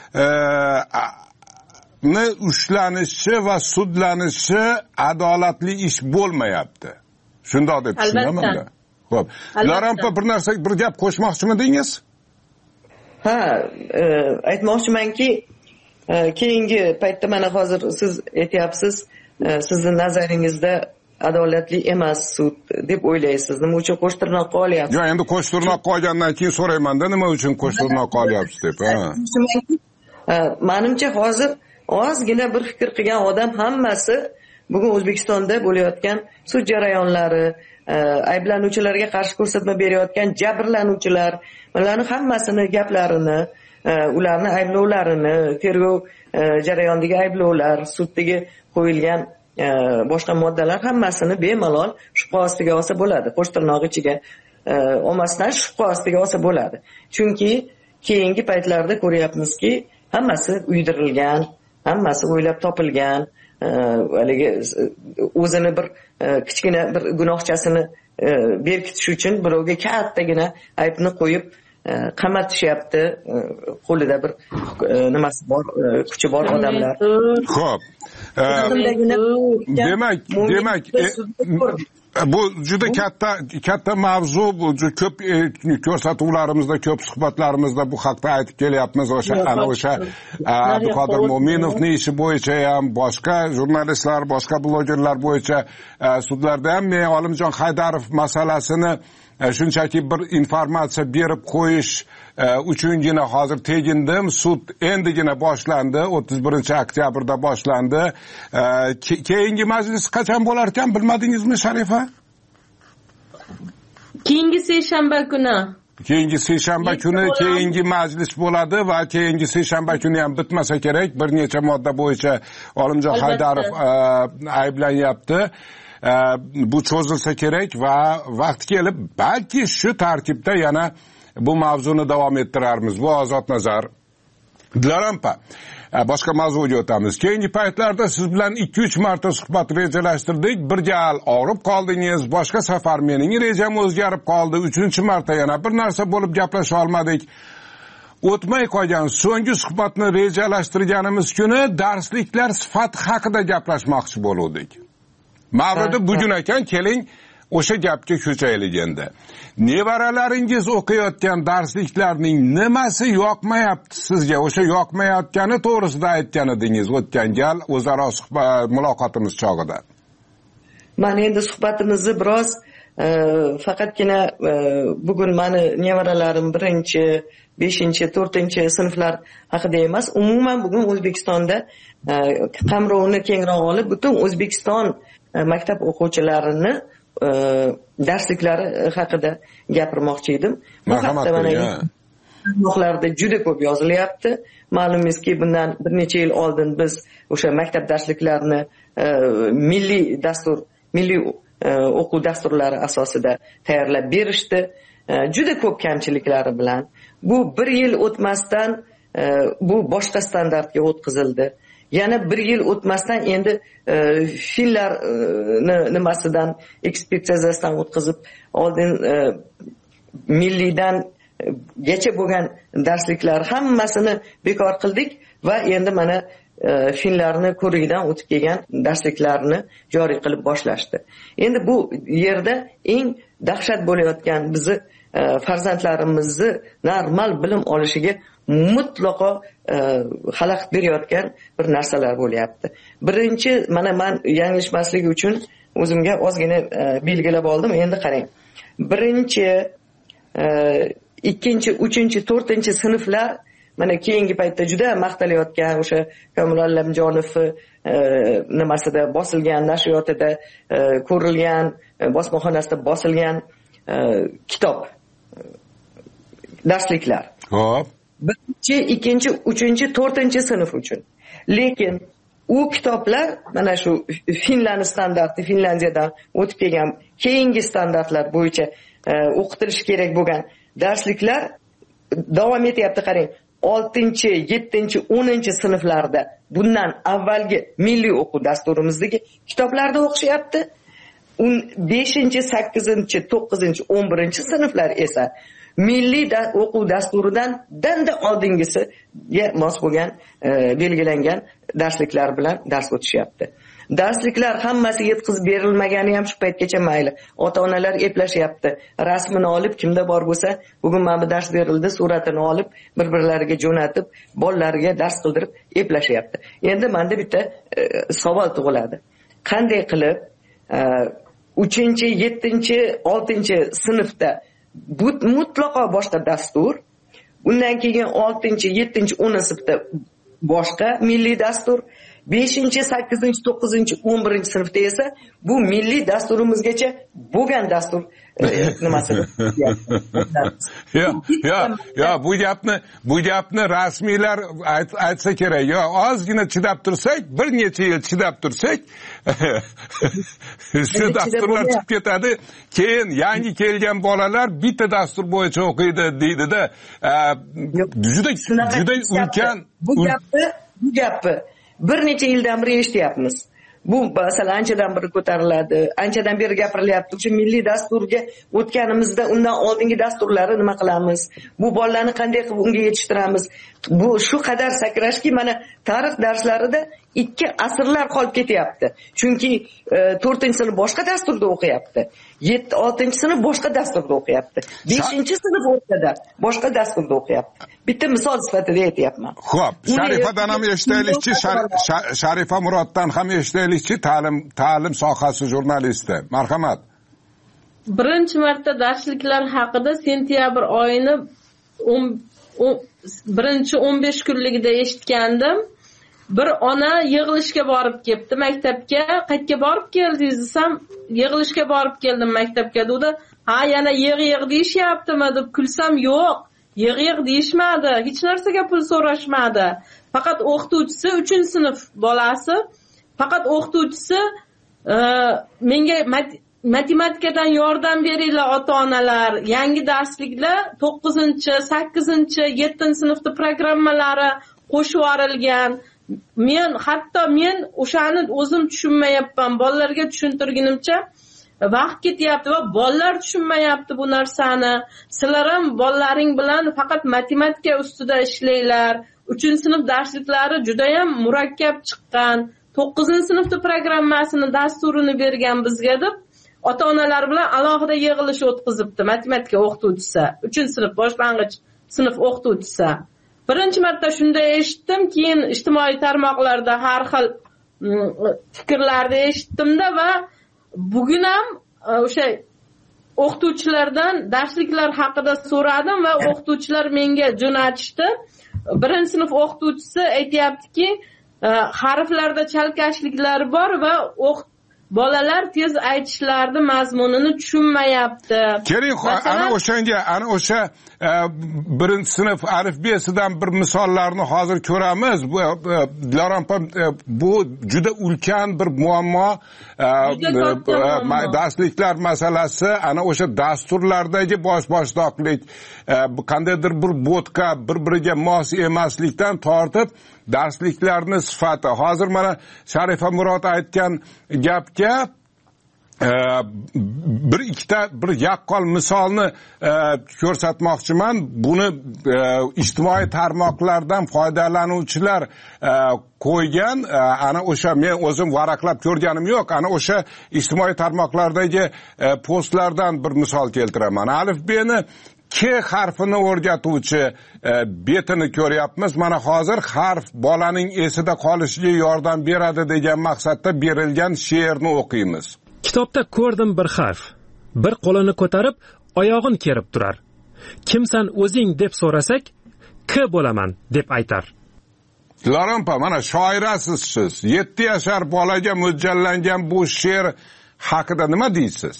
ni ushlanishi va sudlanishi adolatli ish bo'lmayapti. Shundoq deb tushunaman-da. Xo'p. Larampa bir narsa, bir gap qo'shmoqchimidingiz? Ha, aytmoqchimanki, keyingi paytda mana hozir siz aytyapsiz, sizning nazaringizda adolatli emas sud deb o'ylaysiz. Nima uchun Qo'shtirnoqqa olyapsiz? Yo'q, endi Qo'shtirnoqqa olgandan keyin so'rayman-da, nima uchun Qo'shtirnoqqa olyapsiz deb. Ha. Menimcha hozir ozgina bir fikr qilgan odam hammasi bugun O'zbekistonda bo'layotgan sud jarayonlari, ayblanuvchilarga qarshi ko'rsatma berayotgan jabrlanuvchilar, ularning hammasini gaplarini, ularning ayblovlarini, tergov jarayonidagi ayblovlar, suddagi qo'yilgan boshqa moddalar hammasini bemalol shubha ostiga olsa bo'ladi. Qo'shtirnoq ichiga olmasdan shubha ostiga olsa bo'ladi. Chunki keyingi paytlarda ko'ryapmizki, hammasi uydirilgan, hammasi o'ylab topilgan, haligi o'zini bir kichkina bir gunohchasini berkitish uchun birovga kattagina aybni qo'yib qamatishyapti, qo'lida bir nimasi bor, kuchi bor odamlar. Xo'p. Demak, demak bu juda katta katta mavzu, bu ko'p ko'rsatuvlarimizda, ko'p suhbatlarimizda bu haqda aytib kelyapmiz. O'sha ana o'sha Abduqodir Mo'minovning ishi bo'yicha ham, boshqa jurnalistlar, boshqa blogerlar bo'yicha sudlarda ham men Olimjon Haydarov masalasini shunchaki bir informatsiya berib qo'yish uchungina hozir tegindim. Sud endigina boshlandi, o'ttiz birinchi oktyabrda boshlandi. Keyingi majlis qachon bo'lar ekan, bilmadingizmi Sharifa? Keyingi seshanba kuni. Keyingi seshanba kuni keyingi majlis bo'ladi va keyingi seshanba kuni ham bitmasa kerak, bir necha modda bo'yicha Olimjon Haydarov ayblanyapti. Bu cho'zilsa kerak va vaqt kelib balki shu tarkibda yana bu mavzuni davom ettirarmiz. Bu ozod nazar. Dilarampa, boshqa mavzuga o'tamiz. Keyingi paytlarda siz bilan ikki uch marta suhbat rejalashtirdik. Bir gal og'rib qoldingiz, boshqa safar mening rejam o'zgarib qoldi. Uchinchi marta yana bir narsa bo'lib gaplasha olmadik. O'tmay qolgan so'nggi suhbatni rejalashtirganimiz kuni darsliklar sifati haqida gaplashmoqchi bo'ldik. Mavridi bugun ekan, keling o'sha gapga ko'chaylik endi. Nevaralaringiz o'qiyotgan darsliklarning nimasi yoqmayapti sizga? O'sha yoqmayotgani to'g'risida aytgan edingiz o'tgan gal o'zaro suhbat muloqotimiz chog'ida. Mana endi suhbatimizni biroz faqatgina bugun meni nevaralarim birinchi, beshinchi, to'rtinchi sinflar haqida emas, umuman bugun O'zbekistonda qamrovni kengroq olib, butun O'zbekiston maktab o'quvchilarini darsliklari haqida gapirmoqchi edim. Bu haqda mana tarmoqlarda juda ko'p yozilyapti. Ma'lumingizki, bundan bir necha yil oldin biz o'sha maktab darsliklarini milliy dastur, milliy o'quv dasturlari asosida tayyorlab berishdi. Juda ko'p kamchiliklari bilan bu bir yil o'tmasdan bu boshqa standartga o'tkazildi. Yana bir yil o'tmasdan endi fillar nimasidan ekspertizasidan o'tkazib, oldin milliydan gacha bo'lgan darsliklar hammasini bekor qildik va endi mana fillarni ko'rigidan o'tib kelgan darsliklarni joriy qilib boshlashdi. Endi bu yerda eng dahshat bo'layotgan bizni farzandlarimizni normal bilim olishiga mutlaqo xalaqit berayotgan bir narsalar bo'lyapti. Birinchi, mana men yanglishmasligi uchun o'zimga ozgina belgilab oldim. Endi qarang. Birinchi, ikkinchi, uchinchi, to'rtinchi sinflar mana keyingi paytda juda maqtalayotgan o'sha Komil Allamjonov e, nimasida bosilgan, nashriyotida e, ko'rilgan, e, bosmaxonasida bosilgan e, kitob, e, darsliklar. Xo'p. Birinchi, ikkinchi, uchinchi, to'rtinchi sinf uchun. Lekin u kitoblar mana shu Finland standarti, Finlandiyadan o'tib kelgan keyingi standartlar bo'yicha e, o'qitilishi kerak bo'lgan darsliklar davom etyapti. Qarang, oltinchi, yettinchi, o'ninchi sinflarda bundan avvalgi milliy o'quv dasturimizdagi kitoblarda o'qishyapti. beshinchi, sakkizinchi, to'qqizinchi, o'n birinchi sinflar esa milliy da, o'quv dasturidan danda oldingisiga mos bo'lgan e, belgilangan darsliklar bilan dars o'tishyapti. Darsliklar hammasi yetkazib berilmagani ham shu paytgacha mayli. Ota-onalar eplashyapti. Rasmini olib, kimda bor bo'lsa, bugun mana bu dars berildi, suratini olib, bir-birlariga jo'natib, bolalariga dars qildirib eplashyapti. Endi menda bitta e, savol tug'iladi. Qanday qilib e, uchinchi, yettinchi, oltinchi sinfda bu mutlaqo boshqa dastur, undan keyin oltinchi, yettinchi, o'ninchi sinfda boshqa milliy dastur, beshinchi, sakkizinchi, to'qqizinchi, o'n birinchi sinfda esa bu milliy dasturimizgacha bo'lgan dastur nimasi. Yo, yo, yo, bu gapni, bu gapni rasmiylar aytsa kerak. Yo, ozgina chidab tursak, bir necha yil chidab tursak, shu dasturlar chiqib ketadi. Keyin yangi kelgan bolalar bitta dastur bo'yicha o'qiydi deydi-da. Juda juda ulkan bu gapni, bu gapni bir necha yildan beri eshityapmiz. Bu masalan anchadan beri ko'tariladi, anchadan beri gapirilyapti. O'sha milliy dasturga o'tganimizda undan oldingi dasturlarni nima qilamiz? Bu bolalarni qanday qilib unga yetishtiramiz? Bu shu qadar sakrashki, mana tarix darslarida ikki asrlar qolib ketyapti. Chunki to'rtinchi sinf boshqa dasturda o'qiyapti. yetti, oltinchi sinf boshqa dasturda o'qiyapti. beshinchi sinf o'rtada boshqa dasturda o'qiyapti. Bitta misol sifatida aytyapman. Xo'p, Sharifadan ham eshitaylikchi, Sharifa Muroddan ham eshitaylikchi, ta'lim ta'lim sohasi jurnalisti. Marhamat. Birinchi marta darsliklar haqida sentyabr oyini birinchi o'n besh kunligida eshitgandim. Bir ona yig'ilishga borib kelibdi maktabga. Qayerga borib keldingiz desam, yig'ilishga borib keldim maktabga dedi. Ha, yana yig'-yig' deyishyaptimi deb kulsam, yo'q. Yig'-yig' deyishmadi. Hech narsaga pul so'rashmadi. Faqat o'qituvchisi uchinchi sinf bolasi, faqat o'qituvchisi e, menga matematikadan yordam beringlar ota-onalar. Yangi darsliklar to'qqizinchi, sakkizinchi, yettinchi sinfda programmalari qo'shib yuborilgan. Men hatto men o'shani o'zim tushunmayapman. Bolalarga tushuntirgunimcha vaqt ketyapti va bolalar tushunmayapti bu narsani. Sizlar ham bolalaring bilan faqat matematika ustida ishlanglar. uchinchi sinf darsliklari juda ham murakkab chiqqan. to'qqizinchi sinfda programmasini, dasturini bergan bizga deb ota-onalar bilan alohida yig'ilish o'tkazibdi matematika o'qituvchisi, uchinchi sinf boshlang'ich sinf o'qituvchisi. Birinchi marta shunday eshitdim, keyin ijtimoiy tarmoqlarda har xil fikrlarni eshitdim-da va bugun ham o'sha o'qituvchilardan darsliklar haqida so'radim va o'qituvchilar menga jo'natishdi. Birinchi sinf o'qituvchisi aytayaptiki, harflarda chalkashliklar bor va bolalar tez aytishlarni mazmunini tushunmayapti. Keling, ana o'shanga, ana o'sha birinchi sinf alifbesidan bir misollarni hozir ko'ramiz. Bu Dilorom bu juda ulkan bir muammo. Darsliklar masalasi, ana o'sha dasturlardagi bosh-boshdoqlik, qandaydir bir bo'tqa, bir-biriga mos emaslikdan tortib darsliklarning sifati. Hozir mana Sharifa Murod aytgan gapga bir ikkita bir yaqqol misolni ko'rsatmoqchiman. Buni ijtimoiy tarmoqlardan foydalanuvchilar qo'ygan, ana o'sha men o'zim varaqlab ko'rganim yo'q. Ana o'sha ijtimoiy tarmoqlardagi postlardan bir misol keltiraman. Alifbeni K harfini o'rgatuvchi betini ko'ryapmiz. Mana hozir harf bolaning esida qolishiga yordam beradi degan maqsadda berilgan she'rni o'qiymiz. Kitobda ko'rdim bir harf. Bir qo'lini ko'tarib, oyog'in kerib turar. Kimsan o'zing deb so'rasak, K bo'laman deb aytar. Dilorampa, mana shoirasiz siz. yetti yashar bolaga mo'ljallangan bu she'r haqida nima deysiz?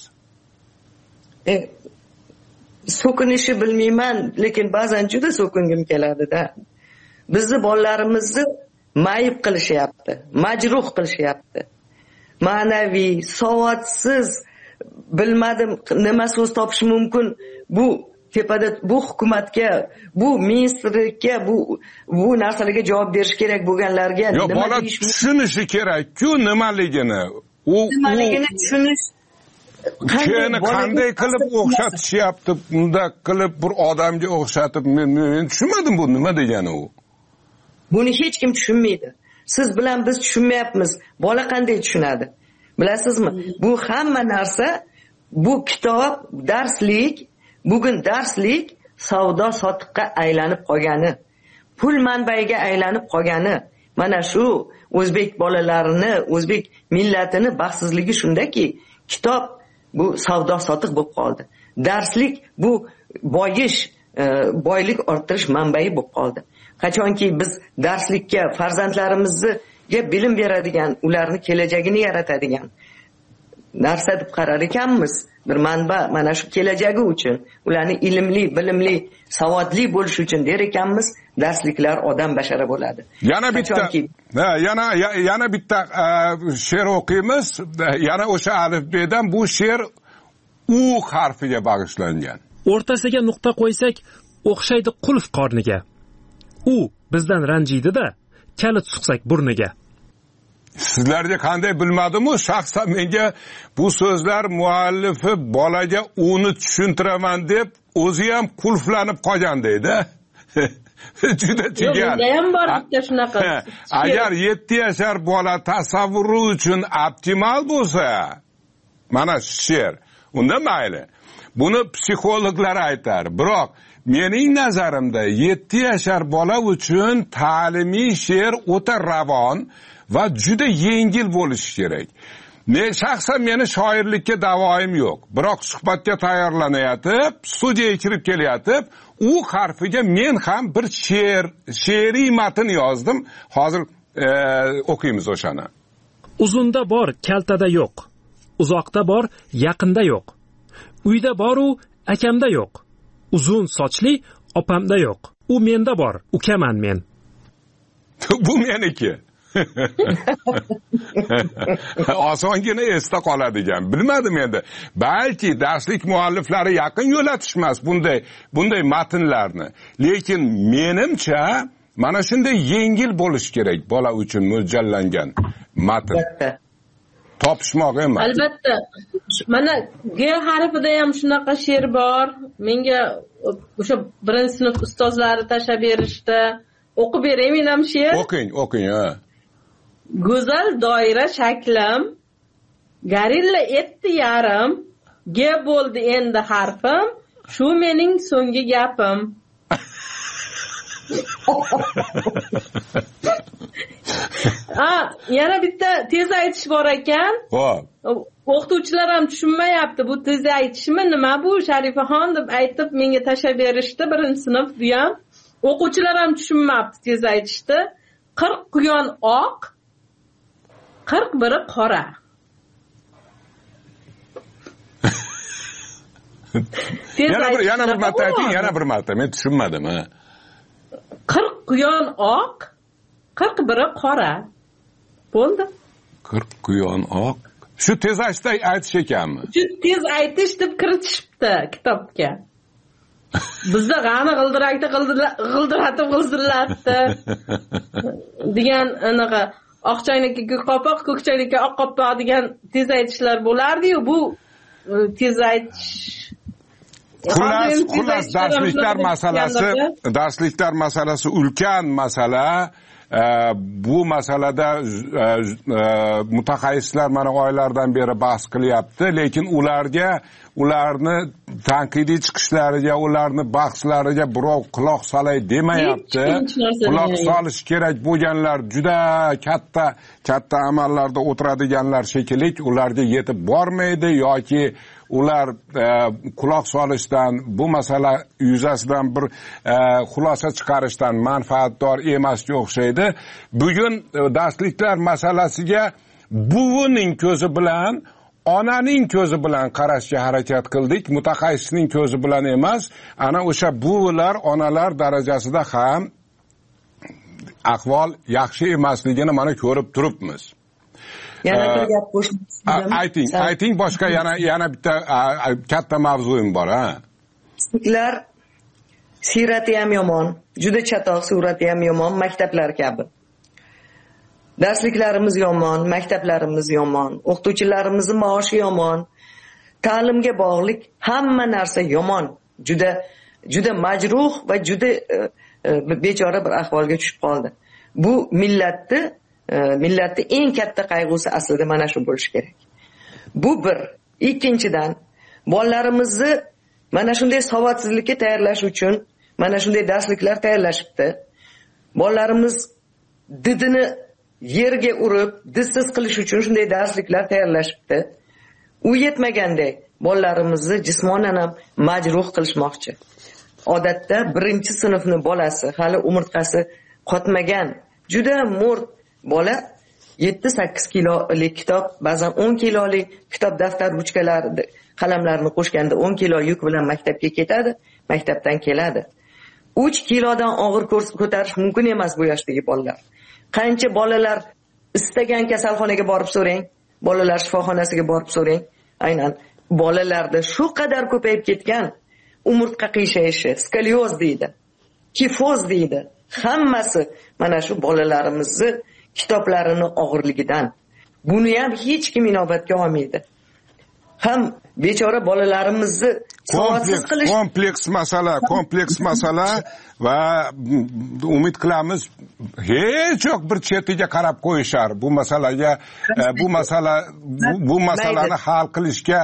E, so'kinishni bilmayman, lekin ba'zan juda so'kingim keladi-da. Bizni bolalarimizni mayib qilishyapti, majruh qilishyapti. Ma'naviy, savodsiz, bilmadim nima so'z topish mumkin. Bu tepada bu hukumatga, bu ministrlikka, bu bu narsalarga javob berish kerak bo'lganlarga nima deyish? Yo, bola tushunishi kerak-ku nimaligini. U nimaligini tushunish Keni qanday qilib o'xshatishyapti, bunda qilib bir odamga o'xshatib, men men tushunmadim bu nima degani u. Buni hech kim tushunmaydi. Siz bilan biz tushunmayapmiz. Bola qanday tushunadi? Bilasizmi? Bu hamma narsa, bu kitob, darslik, bugun darslik savdo sotiqqa aylanib qolgani, pul manbaiga aylanib qolgani. Mana shu o'zbek bolalarini, o'zbek millatini baxtsizligi shundaki, kitob bu savdo sotiq bo'lib qoldi. Darslik bu boyish, e, boylik orttirish manbai bo'lib qoldi. Qachonki biz darslikka farzandlarimizga bilim beradigan, ularni kelajagini yaratadigan narsa deb qarar ekanmiz, bir manba mana shu kelajagi uchun, ularni ilmli, bilimli, savodli bo'lish uchun der ekanmiz, darsliklar odam bashara bo'ladi. Yana bitta, ha, yana yana bitta she'r o'qiymiz. Yana o'sha alifbedan bu she'r U harfiga bag'ishlangan. O'rtasiga nuqta qo'ysak, o'xshaydi qulf qorniga. U bizdan ranjiydi-da, kalit suqsak burniga. Sizlarga qanday bilmadim-u, shaxsan menga bu so'zlar muallifi bolaga uni tushuntiraman deb o'zi ham qulflanib qolgan deydi. Juda chigal. Yo'q, ham bor bitta shunaqa. Agar yetti yashar bola tasavvuri uchun optimal bo'lsa, mana shu she'r, unda mayli. Buni psixologlar aytar. Biroq mening nazarimda yetti yashar bola uchun ta'limiy she'r o'ta ravon va juda yengil bo'lishi kerak. Men shaxsan meni shoirlikka da'voim yo'q. Biroq suhbatga tayyorlanayotib, studiyaga kirib kelayotib, U harfiga men ham bir she'r, she'riy matn yozdim. Hozir e, o'qiymiz o'shani. Uzunda bor, kaltada yo'q. Uzoqda bor, yaqinda yo'q. Uyda bor u, akamda yo'q. Uzun sochli opamda yo'q. U menda bor, ukaman men. Bu meniki. Osongina esda qoladigan. Bilmadim endi. Balki darslik mualliflari yaqin yo'latishmas bunday bunday matnlarni. Lekin menimcha mana shunday yengil bo'lish kerak bola uchun mo'ljallangan matn. Topishmoq emas. Albatta. Mana G harfida ham shunaqa she'r bor. Menga o'sha birinchi sinf ustozlari tashlab berishdi. O'qib beray men ham she'r. O'qing, o'qing, ha. Go'zal doira shaklim, gorilla etdi yarim, G bo'ldi endi harfim, shu mening so'nggi gapim. Ah, yana bitta tez aytish bor ekan. Xo'p. O'qituvchilar ham tushunmayapti. Bu tez aytishmi, nima bu? Sharifaxon deb aytib menga tashlab berishdi birinchi sinf bu ham. O'quvchilar ham tushunmabdi tez aytishdi. qirq quyon oq, qirq biri qora. yana bir yana bir marta ayting, yana bir marta. Men tushunmadim, ha. qirq quyon oq, qirq biri qora. Bo'ldi. qirq quyon oq. Shu tez aytishda aytish ekanmi? Shu tez aytish deb kiritishibdi kitobga. Bizda g'ani g'ildirakda g'ildiratib g'ildirlatdi degan anaqa oq choynakka ko'k qopoq, ko'k choynakka oq qopoq degan tez aytishlar bo'lardi-yu, bu tez aytish. Xullas, xullas darsliklar masalasi, darsliklar masalasi ulkan masala. Bu masalada mutaxassislar mana oylardan beri bahs qilyapti, lekin ularga ularni tanqidiy chiqishlariga, ularni bahslariga birov quloq solay demayapti. Quloq solish kerak bo'lganlar juda katta katta amallarda o'tiradiganlar shekilli ularga yetib bormaydi yoki ular e, quloq solishdan, bu masala yuzasidan bir e, xulosa chiqarishdan manfaatdor emasga o'xshaydi. Bugun e, darsliklar masalasiga buvining ko'zi bilan, onaning ko'zi bilan qarashga harakat qildik. Mutaxassisning ko'zi bilan emas. Ana o'sha buvilar, onalar darajasida ham ahvol yaxshi emasligini mana ko'rib turibmiz. Yana bir gap qo'shib ayting, ayting boshqa yana yana bitta katta mavzuim bor, ha. Darsliklar sirati ham yomon, juda chatoq, surati ham yomon, maktablar kabi. Darsliklarimiz yomon, maktablarimiz yomon, o'qituvchilarimizning maoshi yomon, ta'limga bog'liq hamma narsa yomon. Juda juda majruh va juda bechora bir ahvolga tushib qoldi. Bu millatni millatning eng katta qayg'usi aslida mana shu bo'lishi kerak. Bu bir. Ikkinchidan, bolalarimizni mana shunday savodsizlikka tayyorlash uchun mana shunday darsliklar tayyorlashibdi. Bolalarimiz didini yerga urib, didsiz qilish uchun shunday darsliklar tayyorlashibdi. U yetmagandek, bolalarimizni jismonan ham majruh qilishmoqchi. Odatda birinchi sinfni bolasi, hali umurtqasi qotmagan, juda mo'rt bola yetti sakkiz kilolik kitob, ba'zan o'n kilolik kitob, daftar, ruchkalar, qalamlarni qo'shganda o'n kilo yuk bilan maktabga ketadi, maktabdan keladi. uch kilodan og'ir ko'tarish mumkin emas bu yoshdagi bolalar. Qancha bolalar istagan kasalxonaga borib so'rang, bolalar shifoxonasiga borib so'rang, aynan bolalarda shu qadar ko'payib ketgan umurtqa qiyshayishi, skolioz deydi, kifoz deydi. Hammasi mana shu bolalarimizni kitoblarini og'irligidan. Buni ham hech kim inobatga olmaydi. Ham bechora bolalarimizni savodsiz qilish kompleks masala, kompleks masala va umid qilamiz hech yo'q bir chetiga qarab qo'yishar. Bu masalaga bu masala bu, bu masalani hal qilishga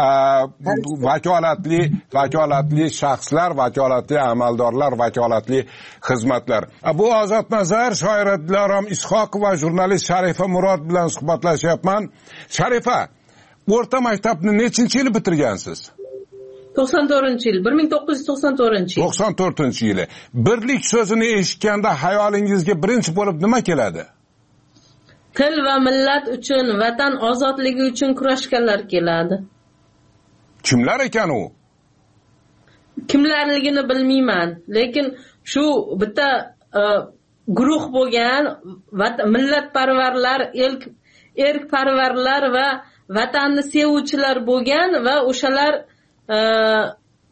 vakolatli vakolatli shaxslar, vakolatli amaldorlar, vakolatli xizmatlar. Bu Ozod Nazar, shoira Dilorom Ishoqova, jurnalist Sharifa Murod bilan suhbatlashyapman. Sharifa, o'rta maktabni nechinchi yil bitirgansiz? to'qson to'rtinchi yil, bir ming to'qqiz yuz to'qson to'rtinchi yil. to'qson to'rtinchi yili. Birlik so'zini eshitganda hayolingizga birinchi bo'lib nima keladi? Til va millat uchun, vatan ozodligi uchun kurashganlar keladi. Kimlar ekan u? Kimlarligini bilmayman, lekin shu bitta uh, guruh bo'lgan millatparvarlar, erk erkparvarlar va vatanni sevuvchilar bo'lgan va o'shalar uh,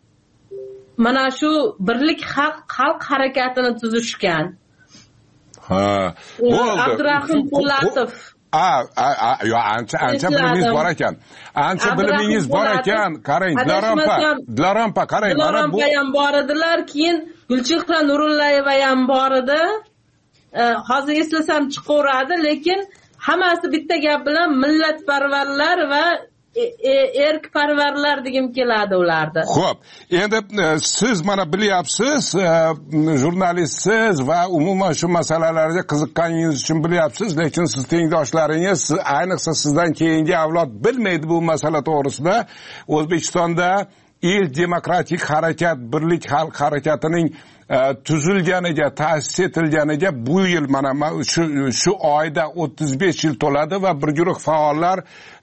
mana shu birlik xalq xalq harakatini tuzishgan. Ha, bo'ldi. Abdurahim Po'latov. A, a, yo ancha ancha bilimingiz bor ekan. Ancha bilimingiz bor ekan. Qarang, Dilorampa, Dilorampa qarang, mana bu ham bor edilar, keyin Gulchehra Nurullayeva ham bor edi. Hozir eslasam chiqaveradi, lekin hammasi bitta gap bilan millatparvarlar va erkparvarlar degim keladi ularda. Xo'p, endi siz mana bilyapsiz, jurnalistsiz va umuman shu masalalarga qiziqqaningiz uchun bilyapsiz, lekin siz tengdoshlaringiz, ayniqsa sizdan keyingi avlod bilmaydi bu masala to'g'risida. O'zbekistonda ilk demokratik harakat, birlik xalq harakatining tuzilganiga, ta'sis etilganiga bu yil mana shu shu oyda o'ttiz besh yil to'ladi va bir guruh faollar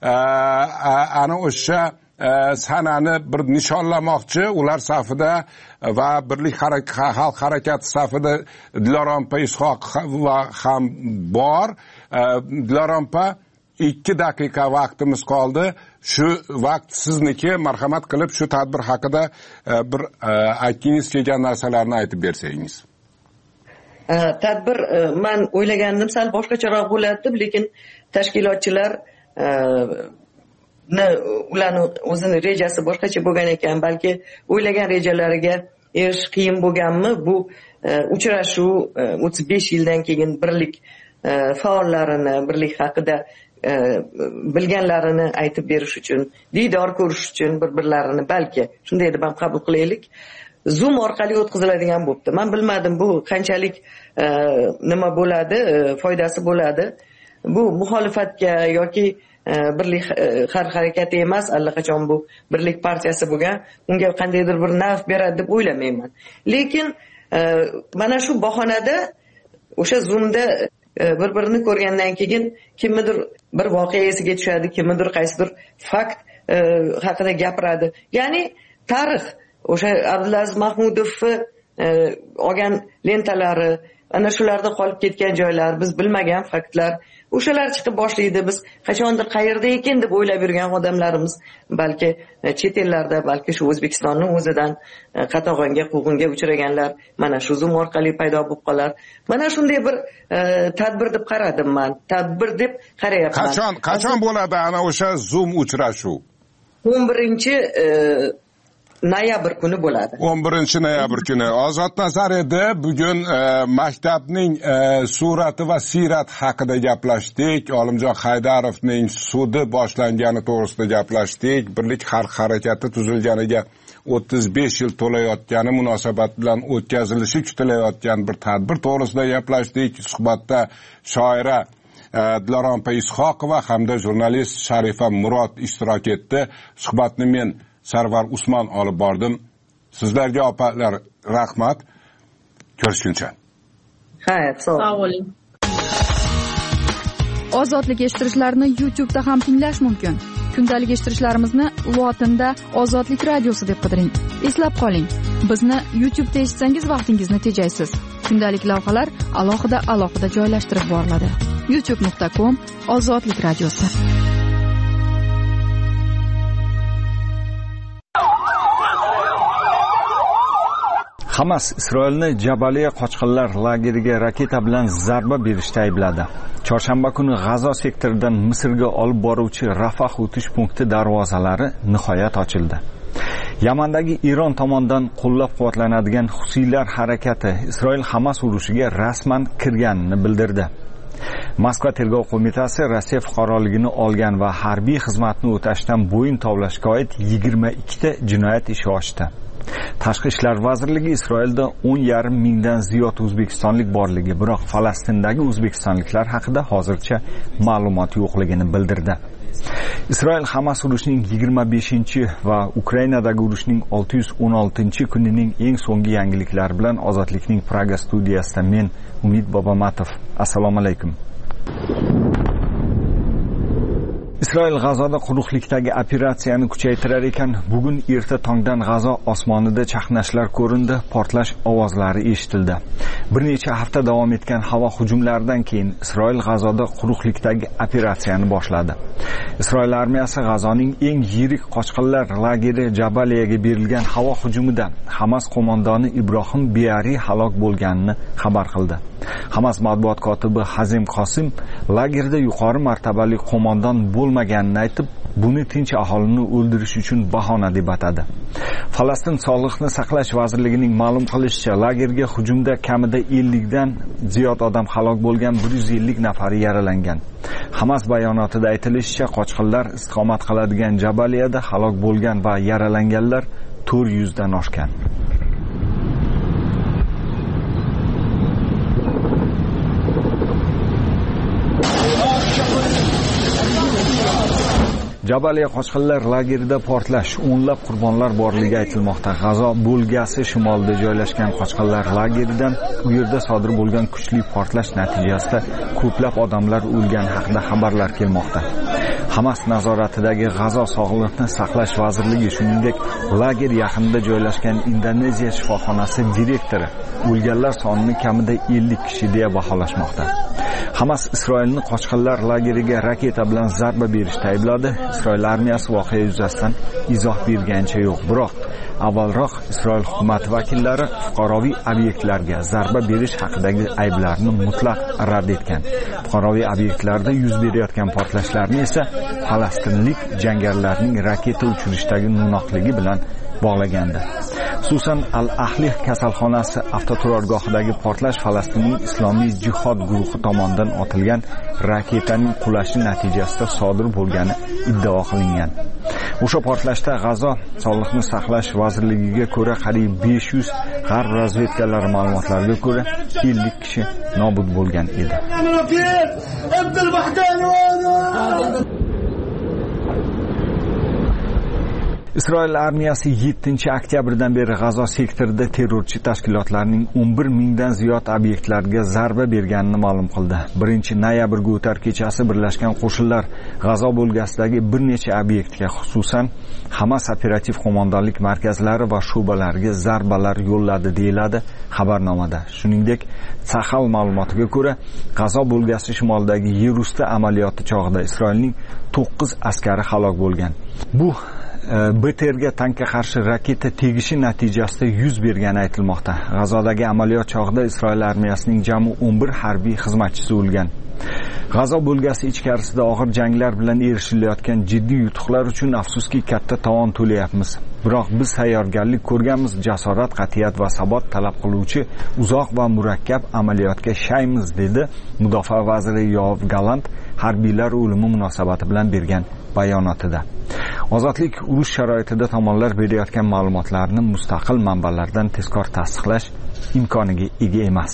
ana o'sha sanani bir nishonlamoqchi. Ular safida va birlik xalq harakati safida Dilorompa Ishoq va ham bor. Dilorompa, ikki daqiqa vaqtimiz qoldi. Shu vaqt sizniki. Marhamat qilib shu tadbir haqida bir aytgingiz kelgan narsalarni aytib bersangiz. Tadbir men o'ylagandim sal boshqacharoq bo'ladi, lekin tashkilotchilar ularni o'zini rejasi boshqacha bo'lgan ekan, balki o'ylagan rejalariga erishish qiyin bo'lganmi? Bu uchrashuv o'ttiz besh yildan keyin birlik faollarini, birlik haqida bilganlarini aytib berish uchun, diydor ko'rish uchun bir-birlarini balki shunday deb ham qabul qilaylik, Zoom orqali o'tkaziladigan bo'libdi. Men bilmadim bu qanchalik nima bo'ladi, foydasi bo'ladi. Bu muxolifatga yoki birlik xalq harakati emas, allaqachon bu birlik partiyasi bo'lgan, unga qandaydir bir naf beradi deb o'ylamayman. Lekin mana shu bahonada o'sha Zoomda bir-birini ko'rgandan keyin kimnidir bir voqea esiga tushadi, kimnidir qaysidir fakt haqida gapiradi. Ya'ni tarix o'sha Abdulaziz Mahmudovni olgan lentalari, ana shularda qolib ketgan joylar, biz bilmagan faktlar, o'shalar chiqib boshlaydi. Biz qachondir qayerda ekan deb o'ylab yurgan odamlarimiz balki chet ellarda, balki shu O'zbekistonning o'zidan qatag'onga, quvg'inga uchraganlar mana shu Zoom orqali paydo bo'lib qolar. Mana shunday bir tadbir deb qaradim men. Tadbir deb qarayapman. Qachon qachon bo'ladi ana o'sha Zoom uchrashuv? o'n birinchi noyabr kuni bo'ladi. o'n birinchi noyabr kuni. Ozod Nazar edi. Bugun e, maktabning e, surati va siyrat haqida gaplashdik. Olimjon Haydarovning sudi boshlangani to'g'risida gaplashdik. Birlik xalq harakati tuzilganiga o'ttiz besh yil to'layotgani munosabat bilan o'tkazilishi kutilayotgan bir tadbir to'g'risida gaplashdik. Suhbatda shoira Dilorom Ishoqova hamda jurnalist Sharifa Murod ishtirok etdi. Suhbatni men Sarvar Usmon olib bordim. Sizlarga opalar rahmat. Ko'rishguncha. Xayr, sog' bo'ling. Ozodlik eshittirishlarni YouTube'da ham tinglash mumkin. Kundalik eshittirishlarimizni lotinda Ozodlik radiosi deb qidiring. Eslab qoling, bizni YouTube'da eshitsangiz vaqtingizni tejaysiz. Kundalik lavhalar alohida alohida joylashtirib boriladi. youtube nuqta com Ozodlik radiosi. Hamas Isroilni Jabaliya qochqinlar lageriga raketa bilan zarba berishda aybladi. Chorshanba kuni G'azo sektoridan Misrga olib boruvchi Rafah o'tish punkti darvozalari nihoyat ochildi. Yamandagi Iron tomonidan qo'llab-quvvatlanadigan Husiylar harakati Isroil Hamas urushiga rasman kirganini bildirdi. Moskva tergov qo'mitasi Rossiya fuqaroligini olgan va harbiy xizmatni o'tashdan bo'yin tovlashga oid yigirma ikkita jinoyat ishi ochdi. Tashqi ishlar vazirligi Isroilda o'n yarim mingdan ziyod o'zbekistonlik borligi, biroq Falastindagi o'zbekistonliklar haqida hozircha ma'lumot yo'qligini bildirdi. Isroil Hamas urushining yigirma beshinchi va Ukrainadagi urushning olti yuz o'n oltinchi kunining eng so'nggi yangiliklari bilan Ozodlikning Praga studiyasida men Umid Bobomatov. Assalomu alaykum. Isroil G'azoda quruqlikdagi operatsiyani kuchaytirar ekan, bugun erta tongdan G'azo osmonida chaqnashlar ko'rindi, portlash ovozlari eshitildi. Bir necha hafta davom etgan havo hujumlaridan keyin Isroil G'azoda quruqlikdagi operatsiyani boshladi. Isroil armiyasi G'azoning eng yirik qochqinlar lageri Jabaliyaga berilgan havo hujumida Hamas qo'mondoni Ibrohim Biari halok bo'lganini xabar qildi. Hamas matbuot kotibi Hazim Qosim lagerda yuqori martabali qo'mondon bo'lmaganini aytib, buni tinch aholini o'ldirish uchun bahona deb atadi. Falastin Sog'liqni saqlash vazirligining ma'lum qilishicha, lagerga hujumda kamida ellik dan ziyod odam halok bo'lgan, bir yuz ellik nafari yaralangan. Hamas bayonotida aytilishicha, qochqinlar istiqomat qiladigan Jabaliyada halok bo'lgan va yaralanganlar to'rt yuz dan oshgan. Jabaliya qochqinlar lagerida portlash, o'nlab qurbonlar borligi aytilmoqda. G'azo bo'lgasi shimolida joylashgan qochqinlar lageridan u yerda sodir bo'lgan kuchli portlash natijasida ko'plab odamlar o'lgan haqida xabarlar kelmoqda. Hamas nazoratidagi G'azo sog'liqni saqlash vazirligi, shuningdek, lager yaqinida joylashgan Indoneziya shifoxonasi direktori o'lganlar sonini kamida ellik kishi deya baholashmoqda. Hamas Isroilni qochqinlar lageriga raketa bilan zarba berishda aybladi. Isroil armiyasi voqea yuzasidan izoh bergancha yo'q, biroq avvalroq Isroil hukumat vakillari fuqaroviy obyektlarga zarba berish haqidagi ayblarni mutlaq rad etgan. Fuqaroviy obyektlarda yuz berayotgan portlashlarni esa falastinlik jangarilarning raketa uchirishdagi no'noqligi bilan bog'lagandi. Xususan Al-Ahli kasalxonasi avtoturargohidagi portlash Falastinning Islomiy jihod guruhi tomonidan otilgan raketaning qulashi natijasida sodir bo'lgani iddao qilingan. O'sha portlashda G'azo Sog'liqni saqlash vazirligiga ko'ra qariyb besh yuz, G'arb razvedkalari ma'lumotlariga ko'ra ellik kishi nobud bo'lgan edi. Isroil armiyasi yettinchi oktyabrdan beri G'azo sektorida terrorchi tashkilotlarning o'n bir mingdan ziyod obyektlarga zarba berganini ma'lum qildi. birinchi noyabrga o'tar kechasi Birlashgan Qo'shinlar G'azo bo'lgasidagi bir necha obyektga, xususan Hamas operativ qo'mondonlik markazlari va shu'balariga zarbalar yo'lladi deyiladi xabarnomada. Shuningdek, Sahal ma'lumotiga ko'ra, G'azo bo'lgasi shimolidagi Yerusta amaliyoti chog'ida Isroilning to'qqiz askari halok bo'lgan. Bu B T Rga tankga qarshi raketa tegishi natijasida yuz bergani aytilmoqda. G'azodagi amaliyot chog'ida Isroil armiyasining jami o'n bir harbiy xizmatchisi o'lgan. G'azo bo'lgasi ichkarisida og'ir janglar bilan erishilayotgan jiddiy yutuqlar uchun afsuski katta tovon to'layapmiz. Biroq biz tayyorgarlik ko'rganmiz, jasorat, qat'iyat va sabot talab qiluvchi uzoq va murakkab amaliyotga shaymiz, dedi Mudofaa vaziri Yoav Galant harbiylar o'limi munosabati bilan bergan bayonotida. Ozodlik urush sharoitida tomonlar berayotgan ma'lumotlarni mustaqil manbalardan tezkor tasdiqlash imkoniga ega emas.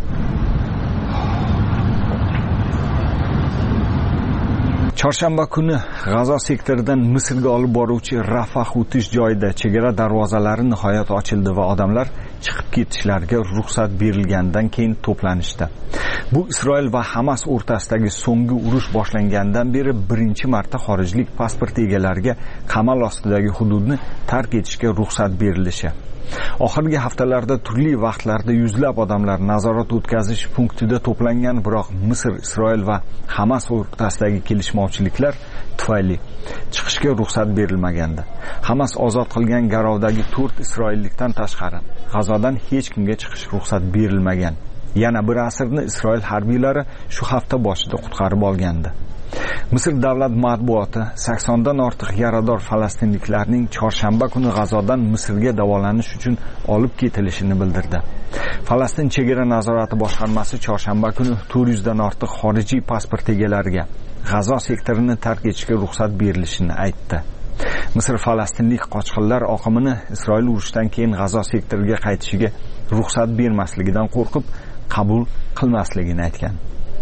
Chorshanba kuni G'azo sektoridan Misrga olib boruvchi Rafah o'tish joyida chegara darvozalari nihoyat ochildi va odamlar chiqib ketishlariga ruxsat berilgandan keyin to'planishdi. Bu Isroil va Hamas o'rtasidagi so'nggi urush boshlangandan beri birinchi marta xorijlik pasport egalariga qamal ostidagi hududni tark etishga ruxsat berilishi. Oxirgi haftalarda turli vaqtlarda yuzlab odamlar nazorat o'tkazish punktida to'plangan, biroq Misr, Isroil va Hamas o'rtasidagi kelishmovchiliklar tufayli chiqishga ruxsat berilmagandi. Hamas ozod qilgan garovdagi to'rt isroillikdan tashqari G'azodan hech kimga chiqish ruxsat berilmagan. Yana bir asrni Isroil harbiylari shu hafta boshida qutqarib olgandi. Misr davlat matbuoti saksondan ortiq yarador falastinliklarning chorshanba kuni G'azodan Misrga davolanish uchun olib ketilishini bildirdi. Falastin chegara nazorati boshqarmasi chorshanba kuni to'rt yuz dan ortiq xorijiy pasport egalariga G'azo sektorini tark etishga ruxsat berilishini aytdi. Misr falastinlik qochqinlar oqimini Isroil urushdan keyin G'azo sektoriga qaytishiga ruxsat bermasligidan qo'rqib qabul qilmasligini aytgan.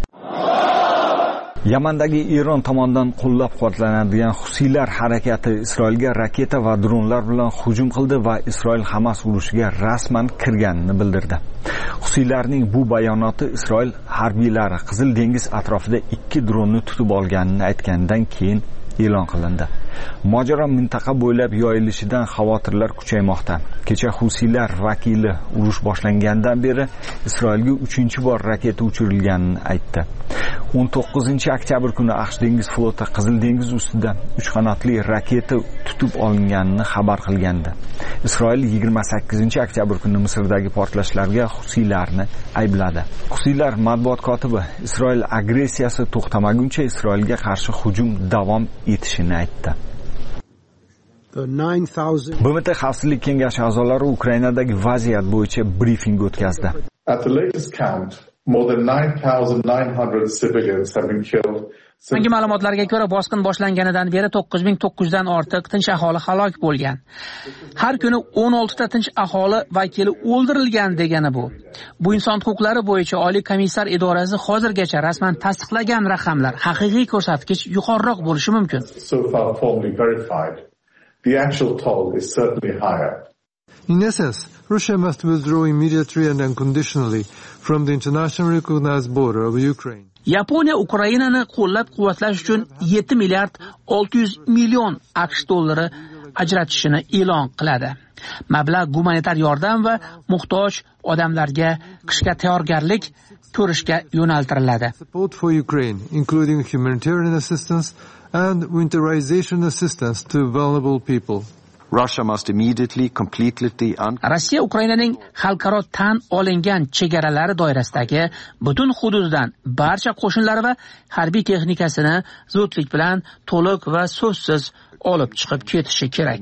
Yamandagi Eron tomonidan qo'llab-quvvatlanadigan Husiylar harakati Isroilga raketa va dronlar bilan hujum qildi va Isroil Hamas urushiga rasman kirganini bildirdi. Husiylarning bu bayonoti Isroil harbiylari Qizil dengiz atrofida ikki dronni tutib olganini aytgandan keyin e'lon qilindi. Mojaro mintaqa bo'ylab yoyilishidan xavotirlar kuchaymoqda. Kecha Husiylar vakili urush boshlangandan beri Isroilga uchinchi bor raketa uchirilganini aytdi. o'n to'qqizinchi oktyabr kuni AQSh dengiz floti Qizil dengiz ustida uch qanotli raketa tutib olinganini xabar qilgandi. Isroil yigirma sakkizinchi oktyabr kuni Misrdagi portlashlarga Husiylarni aybladi. Husiylar matbuot kotibi Isroil agressiyasi to'xtamaguncha Isroilga qarshi hujum davom etishini aytdi. B M T Xavfsizlik kengashi a'zolari Ukrainadagi vaziyat bo'yicha brifing o'tkazdi. At the latest count, more than nine thousand nine hundred civilians have been killed. So'nggi ma'lumotlarga ko'ra, bosqin boshlanganidan beri to'qqiz ming to'qqiz yuz dan ortiq tinch aholi halok bo'lgan. Har kuni o'n olti ta tinch aholi vakili o'ldirilgan degani bu. Bu inson huquqlari bo'yicha Oliy komissar idorasi hozirgacha rasman tasdiqlagan raqamlar. Haqiqiy ko'rsatkich yuqoriroq bo'lishi mumkin. So far formally verified. The actual toll is certainly higher. In essence, Russia must withdraw immediately and unconditionally from the internationally recognized border of Ukraine. Yaponiya Ukrainani qo'llab-quvvatlash uchun yetti milliard olti yuz million AQSh dollari ajratishini e'lon qiladi. Mablag' gumanitar yordam va muhtoj odamlarga qishga tayyorgarlik ko'rishga yo'naltiriladi. Support for Ukraine, including humanitarian assistance and winterization assistance to vulnerable people. Russia must immediately, completely un- Rossiya Ukrainaning xalqaro tan olingan chegaralari doirasidagi butun hududidan barcha qo'shinlari va harbiy texnikasini zudlik bilan to'liq va so'zsiz olib chiqib ketishi kerak.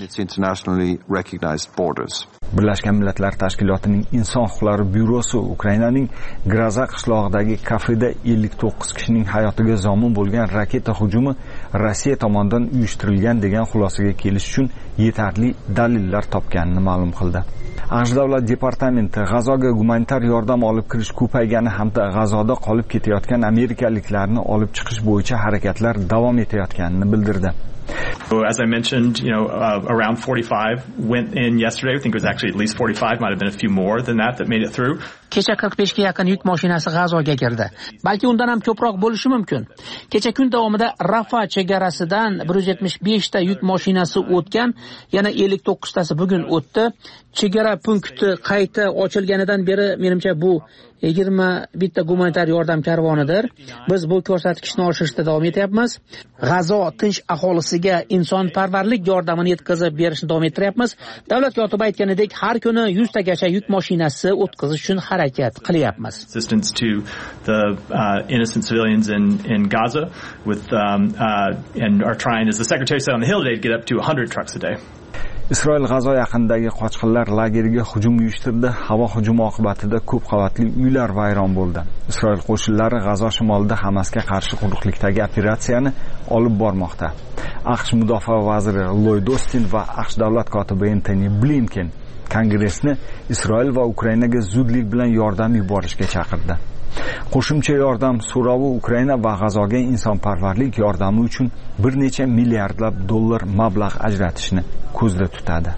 Birlashgan Millatlar Tashkilotining Inson huquqlari byurosi Ukrainaning Graza qishlog'idagi kafeda ellik to'qqiz kishining hayotiga zomin bo'lgan raketa hujumi Rossiya tomonidan uyushtirilgan degan xulosaga kelish uchun yetarli dalillar topganini ma'lum qildi. AQSh Davlat departamenti G'azoga gumanitar yordam olib kirish ko'paygani hamda G'azoda qolib ketayotgan amerikaliklarni olib chiqish bo'yicha harakatlar davom etayotganini bildirdi. So as I mentioned, you know, uh, around forty-five went in yesterday. I think it was actually at least forty-five, might have been a few more than that that made it through. Kecha qirq besh ga yaqin yuk mashinasi G'azoga kirdi. Balki undan ham ko'proq bo'lishi mumkin. Kecha kun davomida Rafa chegarasidan bir yuz yetmish besh ta yuk mashinasi o'tgan, yana ellik to'qqiz tasi bugun o'tdi. Chegara punkti qayta ochilganidan beri menimcha bu yigirma bitta gumanitar yordam karvonidir. Biz bu ko'rsatkichni oshirishda davom etyapmiz. G'azo tinch aholisiga insonparvarlik yordamini yetkazib berishni davom ettiryapmiz. Davlat kotibi aytganidek, har kuni yuz tagacha yuk mashinasi o'tkazish uchun harakat qilyapmiz. Assistance to the uh, innocent civilians in in Gaza with um, uh, and are trying, as the Secretary said on the Hill today, to get up to one hundred trucks a day. Isroil G'azo yaqinidagi qochqinlar lageriga hujum uyushtirdi. Havo hujumi oqibatida ko'p qavatli uylar vayron bo'ldi. Isroil qo'shinlari G'azo shimolida Hamasga qarshi quruqlikdagi operatsiyani olib bormoqda. AQSh mudofaa vaziri Lloyd Austin va AQSh davlat kotibi Antony Blinken Kongressni Isroil va Ukrainaga zudlik bilan yordam yuborishga chaqirdi. Qo'shimcha yordam so'rovi Ukraina va G'azoga insonparvarlik yordami uchun bir necha milliardlab dollar mablag' ajratishni ko'zda tutadi.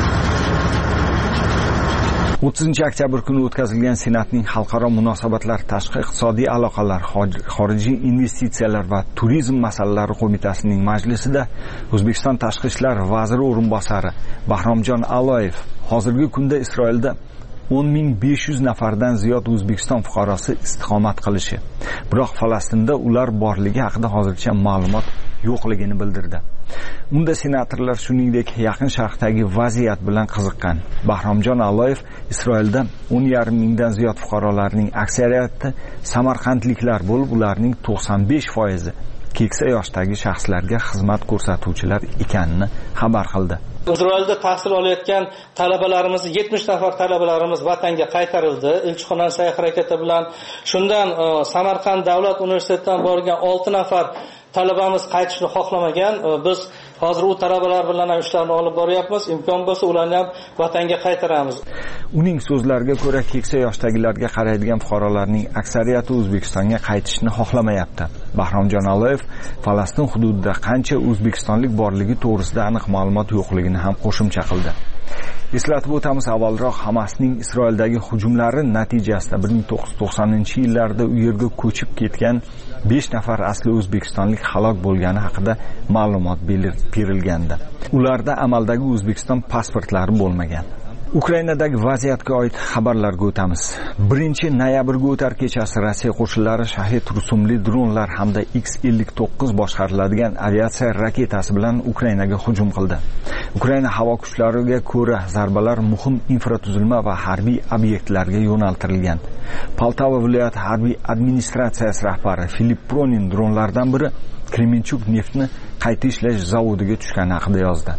o'ttizinchi oktyabr kuni o'tkazilgan Senatning xalqaro munosabatlar, tashqi iqtisodiy aloqalar, xorijiy investitsiyalar va turizm masalalari qo'mitasining majlisida O'zbekiston tashqi ishlar vaziri o'rinbosari Bahromjon Aloyev hozirgi kunda Isroilda o'n ming besh yuz nafardan ziyod O'zbekiston fuqarosi istiqomat qilishi, biroq Falastinda ular borligi haqida hozircha ma'lumot yo'qligini bildirdi. Unda senatorlar shuningdek Yaqin Sharqdagi vaziyat bilan qiziqqan. Bahromjon Aloyev Isroilda o'n yarim mingdan ziyod fuqarolarning aksariyati samarqandliklar bo'lib, ularning to'qson besh foizi keksa yoshdagi shaxslarga xizmat ko'rsatuvchilar ekanini xabar qildi. Isroilda tahsil olayotgan talabalarimiz yetmish nafar talabalarimiz vatanga qaytarildi. Elchixona sa'y harakati bilan shundan Samarqand davlat universitetidan borgan olti nafar talabamiz qaytishni xohlamagan. Biz hozir u talabalar bilan ham ishlarni olib boryapmiz. Imkon bo'lsa ularni ham vatanga qaytaramiz. Uning so'zlariga ko'ra, keksa yoshdagilarga qaraydigan fuqarolarning aksariyati O'zbekistonga qaytishni xohlamayapti. Bahromjon Aloyev Falastin hududida qancha o'zbekistonlik borligi to'g'risida aniq ma'lumot yo'qligini ham qo'shimcha qildi. Eslatib o'tamiz, avvalroq Hamasning Isroildagi hujumlari natijasida bir ming to'qqiz yuz to'qsoninchi yillarda u yerga ko'chib ketgan besh nafar asli o'zbekistonlik halok bo'lgani haqida ma'lumot berilgandi. Ularda amaldagi O'zbekiston pasportlari bo'lmagan. Ukrainadagi vaziyatga oid xabarlarga o'tamiz. birinchi noyabrga o'tar kechasi Rossiya qo'shinlari Shahid rusumli dronlar hamda X ellik to'qqiz boshqariladigan aviatsiya raketasi bilan Ukrainaga hujum qildi. Ukraina havo kuchlariga ko'ra zarbalar muhim infratuzilma va harbiy obyektlarga yo'naltirilgan. Poltava viloyati harbiy administratsiyasi rahbari Filip Pronin dronlardan biri Kremenchuk neftni qayta ishlash zavodiga tushgani haqida yozdi.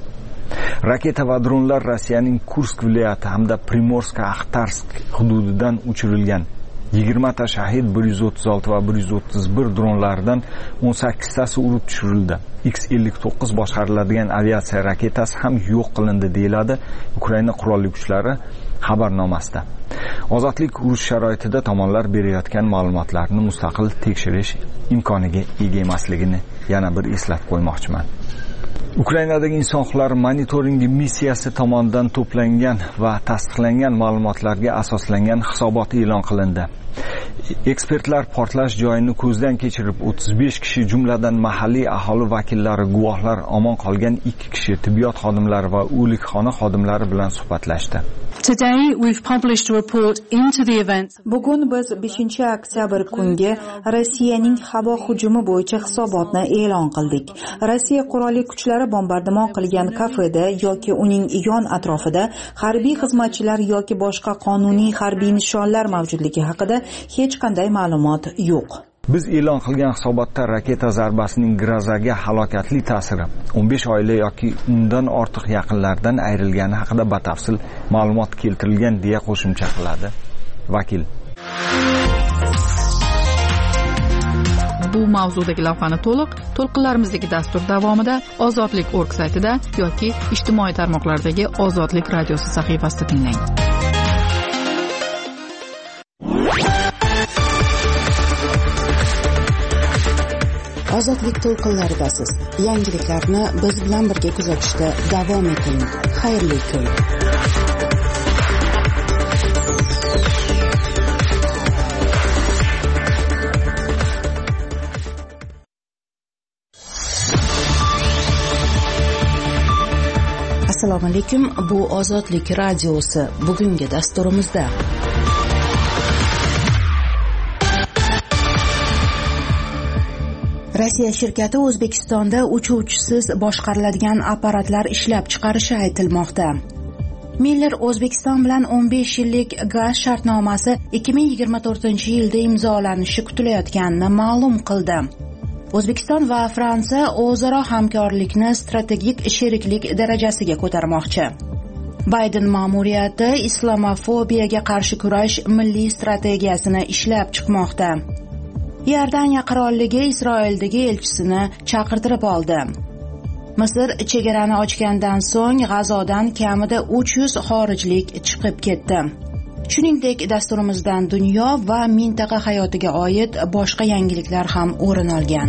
Raketa va dronlar Rossiyaning Kursk viloyati hamda Primorsk-Axtarsk hududidan uchirilgan. yigirma ta Shahid, bir yuz o'ttiz olti va bir yuz o'ttiz bir dronlardan o'n sakkiz tasi urib tushirildi. X ellik to'qqiz boshqariladigan aviatsiya raketasi ham yo'q qilindi, deyiladi Ukraina qurolli kuchlari xabarnomasida. Ozodlik urush sharoitida tomonlar berayotgan ma'lumotlarni mustaqil tekshirish imkoniga ega emasligini yana bir eslatib qo'ymoqchiman. Ukrainadagi inson huquqlari monitoringi missiyasi tomonidan to'plangan va tasdiqlangan ma'lumotlarga asoslangan hisobot e'lon qilindi. Ekspertlar portlash joyini ko'zdan kechirib, o'ttiz besh kishi jumladan mahalliy aholi vakillari, guvohlar, omon qolgan ikki kishi, tibbiyot xodimlari va o'likxona xodimlari bilan suhbatlashdi. Today we've published a report into the events. Bugun biz beshinchi oktyabr kungi Rossiyaning havo hujumi bo'yicha hisobotni e'lon qildik. Rossiya qurolli kuchlari bombardimon qilgan kafeda yoki uning yon atrofida harbiy xizmatchilar yoki boshqa qonuniy harbiy nishonlar mavjudligi haqida hech qanday ma'lumot yo'q. Biz e'lon qilgan hisobotda raketa zarbasining Grazaga halokatli ta'siri, o'n besh oila yoki undan ortiq yaqinlardan ayrilgani haqida batafsil ma'lumot keltirilgan deya qo'shimcha qiladi vakil. Bu mavzudagi lavhani to'liq to'lqinlarimizdagi dastur davomida Ozodlik nokta org saytida yoki ijtimoiy tarmoqlardagi Ozodlik radiosi sahifasida tinglang. Ozodlik to'lqinlaridasiz. Yangiliklarni biz bilan birga kuzatishda davom eting. Xayrli kun. Assalomu alaykum. Bu Ozodlik radiosi. Bugungi dasturimizda Rossiya shirkati O'zbekistonda uchuvchisiz boshqariladigan apparatlar ishlab chiqarishi aytilmoqda. Miller O'zbekiston bilan o'n besh yillik gaz shartnomasi ikki ming yigirma to'rtinchi yilda imzolanishi kutilayotganini ma'lum qildi. O'zbekiston va Fransiya o'zaro hamkorlikni strategik sheriklik darajasiga ko'tarmoqchi. Bayden ma'muriyati islamofobiyaga qarshi kurash milliy strategiyasini ishlab chiqmoqda. Iordaniya qirolligi Isroildagi elchisini chaqirtirib oldi. Misr chegarani ochgandan so'ng G'azodan kamida uch yuz xorijlik chiqib ketdi. Shuningdek, dasturimizdan dunyo va mintaqa hayotiga oid boshqa yangiliklar ham o'rin olgan.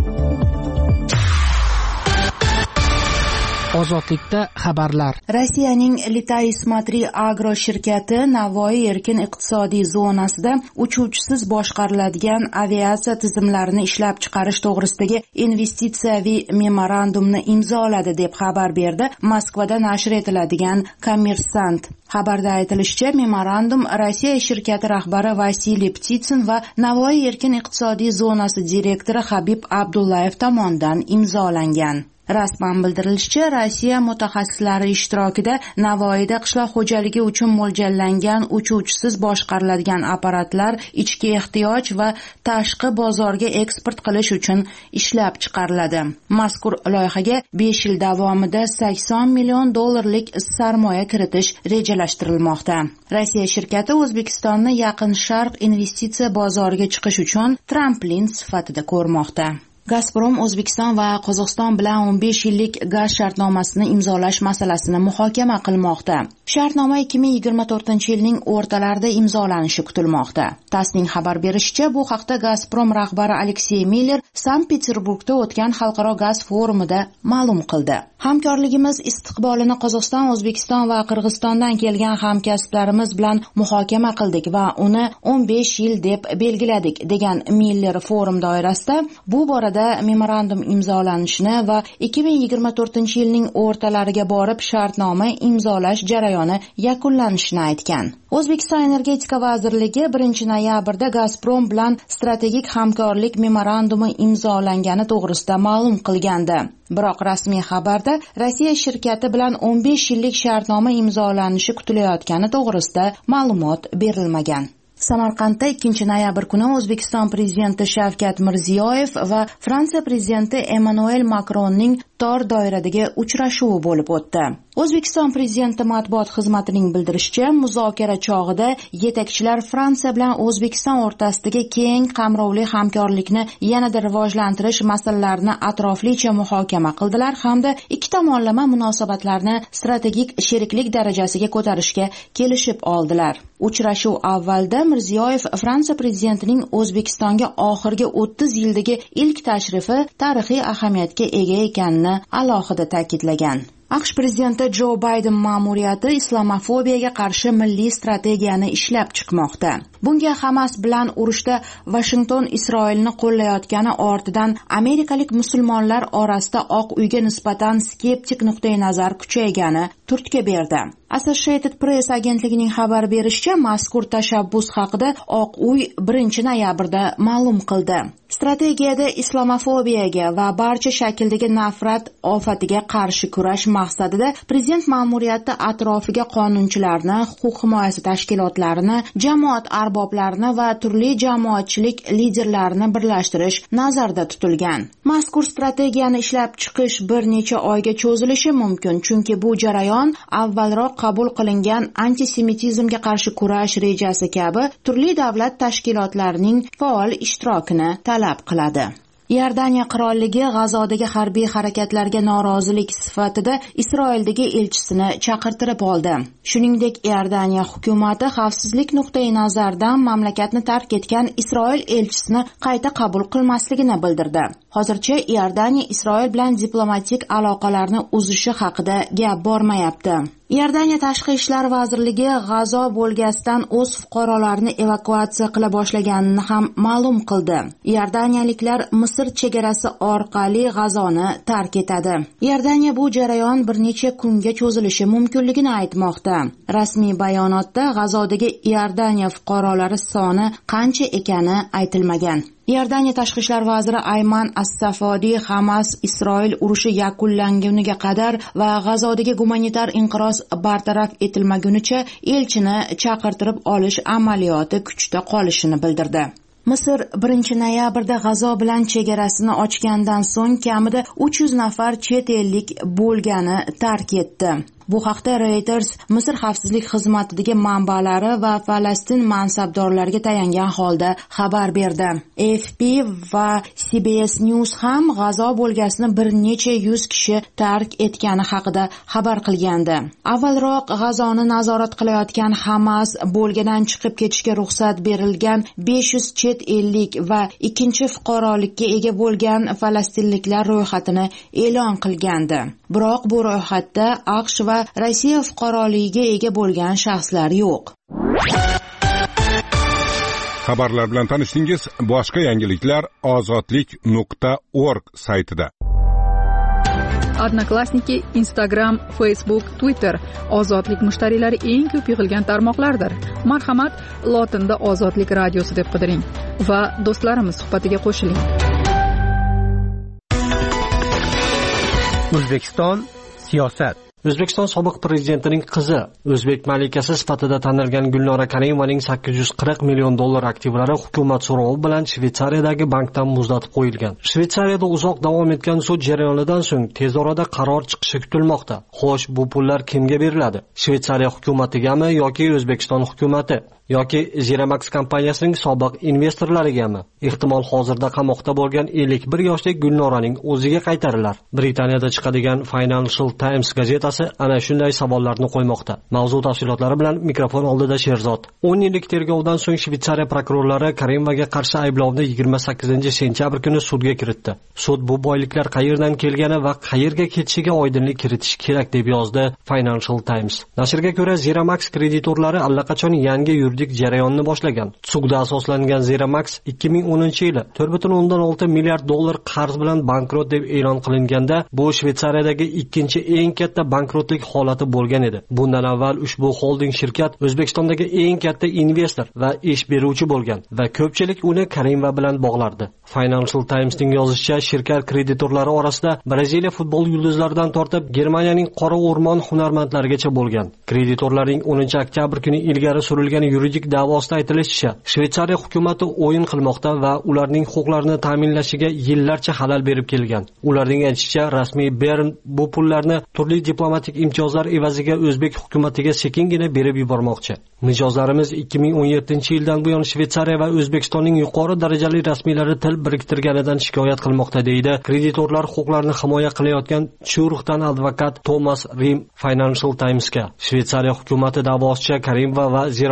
Ozodlikda xabarlar. Rossiyaning Litay Смотри Agro shirkati Navoiy erkin iqtisodiy zonasida uchuvchisiz boshqariladigan aviatsiya tizimlarini ishlab chiqarish to'g'risidagi investitsiyaviy memorandumni imzoladi deb xabar berdi Moskvada nashr etiladigan Kommersant. Xabarda aytilishicha, memorandum Rossiya shirkati rahbari Vasiliy Ptitsin va Navoiy erkin iqtisodiy zonasi direktori Habib Abdullayev tomonidan imzolangan. Rasman bildirilishicha, Rossiya mutaxassislari ishtirokida Navoiyda qishloq xo'jaligi uchun mo'ljallangan uchuvchisiz boshqariladigan apparatlar ichki ehtiyoj va tashqi bozorga eksport qilish uchun ishlab chiqariladi. Mazkur loyihaga besh yil davomida sakson million dollarlik sarmoya kiritish rejalashtirilmoqda. Rossiya shirkati O'zbekistonni Yaqin Sharq investitsiya bozoriga chiqish uchun tramplin sifatida ko'rmoqda. Gazprom O'zbekiston va Qozog'iston bilan o'n besh yillik gaz shartnomasini imzolash masalasini muhokama qilmoqda. Shartnoma ikki ming yigirma to'rtinchi yilning o'rtalarida imzolanishi kutilmoqda. TASSning xabar berishicha, bu haqda Gazprom rahbari Aleksey Miller Sankt-Peterburgda o'tgan xalqaro gaz forumida ma'lum qildi. Hamkorligimiz istiqbolini Qozog'iston, O'zbekiston va Qirg'izistondan kelgan hamkasblarimiz bilan muhokama qildik va uni o'n besh yil deb belgiladik, degan Miller forum doirasida bu borada memorandum imzolanishini va ikki ming yigirma to'rtinchi yilning o'rtalariga borib shartnoma imzolash jarayoni yakunlanishini aytgan. O'zbekiston energetika vazirligi birinchi noyabrda Gazprom bilan strategik hamkorlik memorandumi imzolangani to'g'risida ma'lum qilgandi. Biroq rasmiy xabarda Rossiya shirkati bilan o'n besh yillik shartnoma imzolanishi kutilayotgani to'g'risida ma'lumot berilmagan. Samarqandda ikkinchi noyabr kuni O'zbekiston prezidenti Shavkat Mirziyoyev va Fransiya prezidenti Emmanuel Macronning tor doiradagi uchrashuvi bo'lib o'tdi. O'zbekiston prezidenti matbuot xizmatining bildirishicha, muzokara chog'ida yetakchilar Fransiya bilan O'zbekiston o'rtasidagi keng qamrovli hamkorlikni yanada rivojlantirish masalalarini atroflicha muhokama qildilar hamda ikki tomonlama munosabatlarni strategik sheriklik darajasiga ko'tarishga kelishib oldilar. Uchrashuv avvalda Mirziyoyev Fransiya prezidentining O'zbekistonga oxirgi o'ttiz yildagi ilk tashrifi tarixiy ahamiyatga ega ekanini alohida ta'kidlagan. AQSh prezidenti Jo Bayden ma'muriyati islamofobiyaga qarshi milliy strategiyani ishlab chiqmoqda. Bunga Hamas bilan urushda Washington Isroilni qo'llayotgani ortidan amerikalik musulmonlar orasida Oq uyga nisbatan skeptik nuqtai nazar kuchaygani turtki berdi. Associated Press agentligining xabar berishicha, mazkur tashabbus haqida Oq uy birinchi noyabrda ma'lum qildi. Strategiyada islamofobiyaga va barcha shakldagi nafrat ofatiga qarshi kurash maqsadida prezident ma'muriyati atrofiga qonunchilarni, huquq himoyasi tashkilotlarini, jamoat arboblarini va turli jamoatchilik liderlarini birlashtirish nazarda tutilgan. Mazkur strategiyani ishlab chiqish bir necha oyga cho'zilishi mumkin, chunki bu jarayon avvalroq qabul qilingan antisemitizmga qarshi kurash rejasi kabi turli davlat tashkilotlarining faol ishtirokini talab qiladi. Iordaniya qirolligi G'azodagi harbiy harakatlarga norozilik sifatida Isroildagi elchisini chaqirtirib oldi. Shuningdek, Iordaniya hukumatı xavfsizlik nuqtai nazaridan mamlakatni tark etgan Isroil elchisini qayta qabul qilmasligini bildirdi. Hozircha Iordaniya Isroil bilan diplomatik aloqalarni uzishi haqida gap bormayapti. Iordaniya Tashqi ishlar vazirligi G'azo bo'lgasidan o'z fuqarolarini evakuatsiya qila boshlaganini ham ma'lum qildi. Iordaniyaliklar Misr chegarasi orqali G'azoni tark etadi. Iordaniya bu jarayon bir necha kunga cho'zilishi mumkinligini aytmoqda. Rasmiy bayonotda G'azodagi Iordaniya fuqarolari soni qancha ekani aytilmagan. Iordaniya Tashqi ishlar vaziri Ayman As-Safodi Hamas Isroil urushi yakunlanguniga qadar va G'azodagi gumanitar inqiroz bartaraf etilmagunicha elchini chaqirtirib olish amaliyoti kuchda qolishini bildirdi. Misr birinchi noyabrda G'azo bilan chegarasini ochgandan so'ng kamida uch yuz nafar chet ellik bo'lgani tark etdi. Bu haqda Reuters Misr xavfsizlik xizmatidagi manbalari va Falastin mansabdorlariga tayangan holda xabar berdi. A F P va C B S News ham G'azo bo'lgasini bir necha yuz kishi tark etgani haqida xabar qilgandi. Avvalroq G'azoni nazorat qilayotgan Hamas bo'lgadan chiqib ketishga ruxsat berilgan besh yuz chet ellik va ikkinchi fuqarolikka ega bo'lgan falastinliklar ro'yxatini e'lon qilgandi. Biroq bu ro'yxatda AQSh va Rossiya fuqaroligiga ega bo'lgan shaxslar yo'q. Xabarlar bilan tanishdingiz. Boshqa yangiliklar ozodlik nuqta org saytida. Odnoklassniki, Instagram, Facebook, Twitter ozodlik mushtariylari eng ko'p yig'ilgan tarmoqlardir. Marhamat, lotinda Ozodlik radiosi deb qidiring va do'stlarimiz suhbatiga qo'shiling. O'zbekiston siyosat. O'zbekiston sobiq prezidentining qizi, o'zbek malikasi sifatida tanilgan Gulnora Karimovaning sakkiz yuz qirq million dollar aktivlari hukumat so'rovi bilan Shvetsariyadagi bankdan muzlatib qo'yilgan. Shvetsariyada uzoq davom etgan sud jarayonidan so'ng tez orada qaror chiqishi kutilmoqda. Xo'sh, bu pullar kimga beriladi? Shvetsariya hukumatigami yoki O'zbekiston hukumati? Yoki Zeramax kompaniyasining sobiq investorlarigami? Ehtimol hozirda qamoqda bo'lgan ellik bir yoshlik Gulnoraning o'ziga qaytarilar. Britaniyada chiqadigan Financial Times gazetasi ana shunday savollarni qo'ymoqda. Mavzu tafsilotlari bilan mikrofon oldida Sherzod. o'n yillik tergovdan so'ng Shvetsariya prokurorlari Karimovaga qarshi ayblovni yigirma sakkizinchi sentyabr kuni sudga kiritdi. Sud bu boyliklar qayerdan kelgani va qayerga ketishiga oydinlik kiritish kerak deb yozdi Financial Times. Nashrga ko'ra, Zeramax kreditorlari allaqachon yangi yuridik jarayonni boshlagan. Sudga asoslangan Zeramax ikki ming o'ninchi yili to'rt butun o'ndan olti milliard dollar qarz bilan bankrot deb e'lon qilinganda, bu Shvetsariyadagi ikkinchi eng katta bankrotlik holati bo'lgan edi. Bundan avval ushbu holding shirkat O'zbekistondagi eng katta investor va ish beruvchi bo'lgan va ko'pchilik uni Karimova bilan bog'lardi. Financial Times'ning yozishicha, shirkat kreditorlari orasida Braziliya futbol yulduzlaridan tortib Germaniyaning qora o'rmon hunarmandlarigacha bo'lgan. Kreditorlarning o'ninchi oktyabr kuni ilgari surilgan yuridik da'vosida aytilishicha, Shvetsariya hukumati o'yin qilmoqda va ularning huquqlarini ta'minlashiga yillarcha xalal berib kelgan. Ularning aytishicha, rasmiy Bern bu pullarni turli diplomatik imtiyozlar evaziga o'zbek hukumatiga sekingina berib yubormoqchi. Mijozlarimiz ikki ming o'n yettinchi yildan buyon Shvetsariya va O'zbekistonning yuqori darajali rasmiylari til biriktirganidan shikoyat qilmoqda, deydi kreditorlar huquqlarini himoya qilayotgan Churxdan advokat Thomas Rim Financial Times'ga. Shvetsariya hukumati da'vosicha Karimova va Zeramax o'rtasida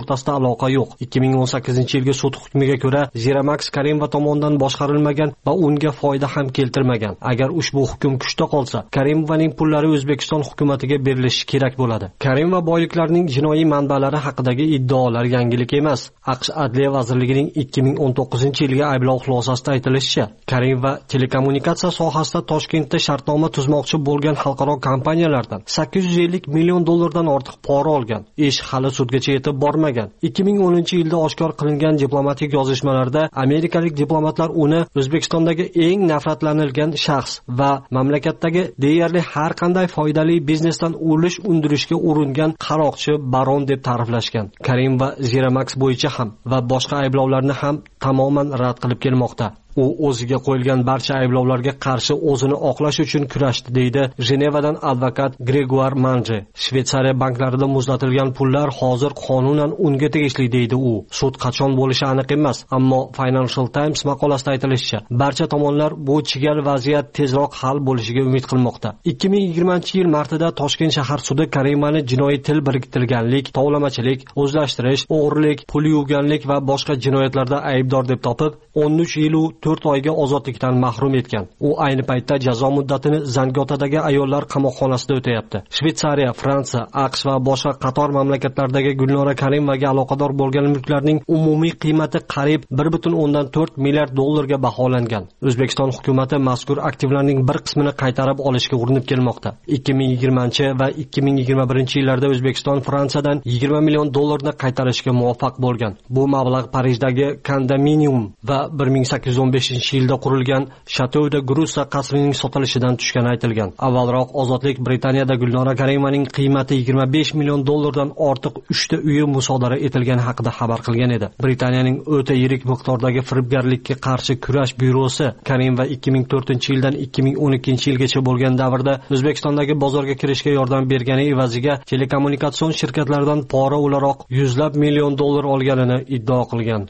o'rtasida aloqa yo'q. ikki ming o'n sakkizinchi yilgi sud hukmiga ko'ra Ziramax Karimova tomonidan boshqarilmagan va unga foyda ham keltirmagan. Agar ushbu hukm kuchda qolsa, Karimovaning pullari O'zbekiston hukumatiga berilishi kerak bo'ladi. Karimova boyliklarining jinoiy manbalari haqidagi iddaolar yangilik emas. AQSh Adliya vazirligining ikki ming o'n to'qqizinchi yilgi ayblov xulosasida aytilishicha, Karimova telekommunikatsiya sohasida Toshkentda shartnoma tuzmoqchi bo'lgan xalqaro kompaniyalardan sakkiz yuz ellik million dollardan ortiq pora olgan. Ish hali sudgacha yetib bormagan. ikki ming o'ninchi yilda oshkor qilingan diplomatik yozishmalarda amerikalik diplomatlar uni O'zbekistondagi eng nafratlanilgan shaxs va mamlakatdagi deyarli har qanday foydali biznesdan ulush undirishga uringan qaroqchi baron deb ta'riflashgan. Karimova Ziramax bo'yicha ham va boshqa ayblovlarni ham tamoman rad qilib kelmoqda. U o'ziga qo'yilgan barcha ayblovlarga qarshi o'zini oqlash uchun kurashdi, deydi Jenevadan advokat Gregoire Mange. Shveysariya banklarida muzlatilgan pullar hozir qonunan unga tegishli, deydi u. Sud qachon bo'lishi aniq emas, ammo Financial Times maqolasida aytilishicha, barcha tomonlar bu chigal vaziyat tezroq hal bo'lishiga umid qilmoqda. ikki ming yigirmanchi yil martida Toshkent shahar sudi Karimani jinoiy til biriktirganlik, tovlamachilik, o'zlashtirish, o'g'rilik, pul yuvganlik va boshqa jinoyatlarda aybdor deb topib, o'n uch yil to'rt oyga ozodlikdan mahrum etgan. U ayni paytda jazo muddatini Zangiotadagi ayollar qamoqxonasida o'tayapti. Shveysariya, Fransiya, AQSh va boshqa qator mamlakatlardagi Gulnora Karimovaga aloqador bo'lgan mulklarning umumiy qiymati qariyb bir butun o'ndan to'rt milliard dollarga baholangan. O'zbekiston hukumatı mazkur aktivlarning bir qismini qaytarib olishga urinib kelmoqda. ikki ming yigirmanchi va ikki ming yigirma birinchi yillarda O'zbekiston Fransiyadan yigirma million dollarni qaytarishga muvaffaq bo'lgan. Bu mablag' Parijdagi kondominium va bir ming sakkiz yuz o'n beshinchi yilda qurilgan Chateau de Grussa qasrining sotilishidan tushgani aytilgan. Avvalroq Ozodlik Britaniyada Gulnora Karimovaning qiymati yigirma besh million dollardan ortiq uchta uyi musodara etilgani haqida xabar qilgan edi. Britaniyaning o'ta yirik miqdordagi firibgarlikka qarshi kurash byurosi Karimova ikki ming to'rtinchi yildan ikki ming o'n ikkinchi yilgacha bo'lgan davrda O'zbekistondagi bozorga kirishga yordam bergani evaziga telekommunikatsion shirkatlaridan pora o'laroq yuzlab million dollar olganini iddao qilgan.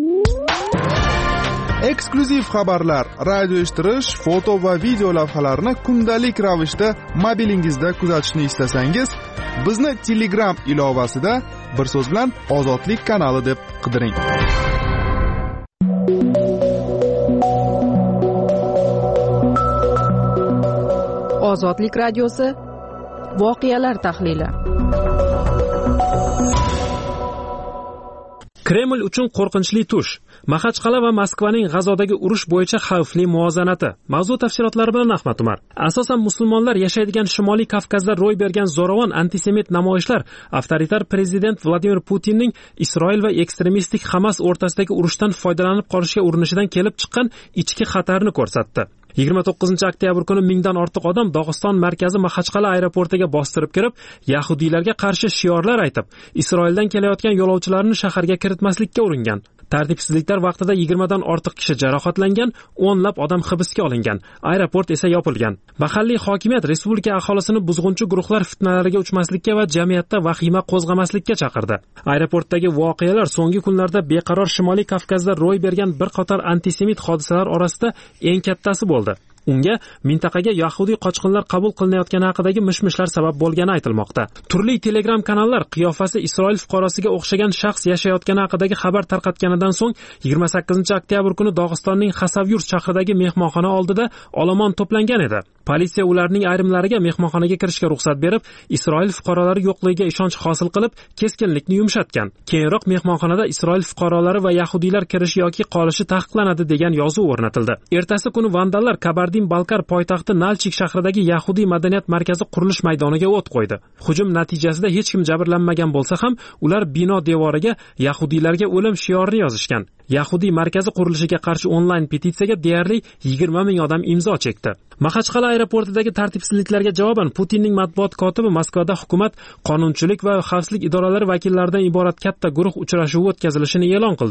Eksklyuziv xabarlar, radio eshittirish, foto va video lavhalarni kundalik ravishda mobilingizda kuzatishni istasangiz, bizni Telegram ilovasida bir so'z bilan Ozodlik kanali deb qidiring. Ozodlik radiosi voqealar tahlili. Kreml uchun qo'rqinchli tush. Maxachqal'a va Moskvaning G'azodagi urush bo'yicha xavfli muvozanati. Mavzu tafsilotlari bilan Ahmad Umar. Asosan musulmonlar yashaydigan Shimoliy Kavkazda ro'y bergan zo'ravon antisemit namoyishlar avtoritar prezident Vladimir Putinning Isroil va ekstremistik Hamas o'rtasidagi urushdan foydalanib qolishga urinishidan kelib chiqqan ichki xatarni ko'rsatdi. yigirma to'qqizinchi oktyabr kuni mingdan ortiq odam Dog'iston markazi Maxachqal'a aeroportiga bostirib kirib, yahudiylarga qarshi shiorlar aytib, Isroildan kelayotgan yo'lovchilarni shaharga kiritmaslikka uringan. Tartibsizliklar vaqtida yigirmadan ortiq kishi jarohatlangan, o'nlab odam hibsga olingan. Aeroport esa yopilgan. Mahalliy hokimiyat respublika aholisini buzg'unchi guruhlar fitnalariga uchmaslikka va jamiyatda vahima qo'zg'amaslikka chaqirdi. Aeroportdagi voqealar so'nggi kunlarda beqaror Shimoliy Kavkazda ro'y bergan bir qator antisemit hodisalar orasida eng kattasi bo'ldi. Unga mintaqaga yahudiy qochqinlar qabul qilinayotgani haqidagi mishmishlar sabab bo'lgani aytilmoqda. Turli Telegram kanallar qiyofasi Isroil fuqarosiga o'xshagan shaxs yashayotgani haqidagi xabar tarqatganidan so'ng yigirma sakkizinchi oktyabr kuni Dog'istonning Xasavyurt shahridagi mehmonxona oldida olomon to'plangan edi. Politsiya ularning ayrimlariga mehmonxonaga kirishga ruxsat berib, Isroil fuqarolari yo'qligiga ishonch hosil qilib, keskinlikni yumshatgan. Keyinroq mehmonxonada Isroil fuqarolari va yahudiylar kirishi yoki qolishi taqiqlanadi degan yozuv o'rnatildi. Ertasi kuni vandallar Kabardin-Balkar poytaxti Nalchik shahridagi yahudiy madaniyat markazi qurilish maydoniga o't qo'ydi. Hujum natijasida hech kim jabrlanmagan bo'lsa ham, ular bino devoriga yahudiylarga o'lim shiorini yozishgan. Yahudiy markazi qurilishiga qarshi onlayn petitsiyaga deyarli yigirma ming odam imzo chekdi. Maxachqal'a aeroportidagi tartibsizliklarga javoban Putinning matbuot kotibi Moskvada hukumat, qonunchilik va xavfsizlik idoralari vakillaridan iborat katta guruh uchrashuvi o'tkazilishini e'lon qildi.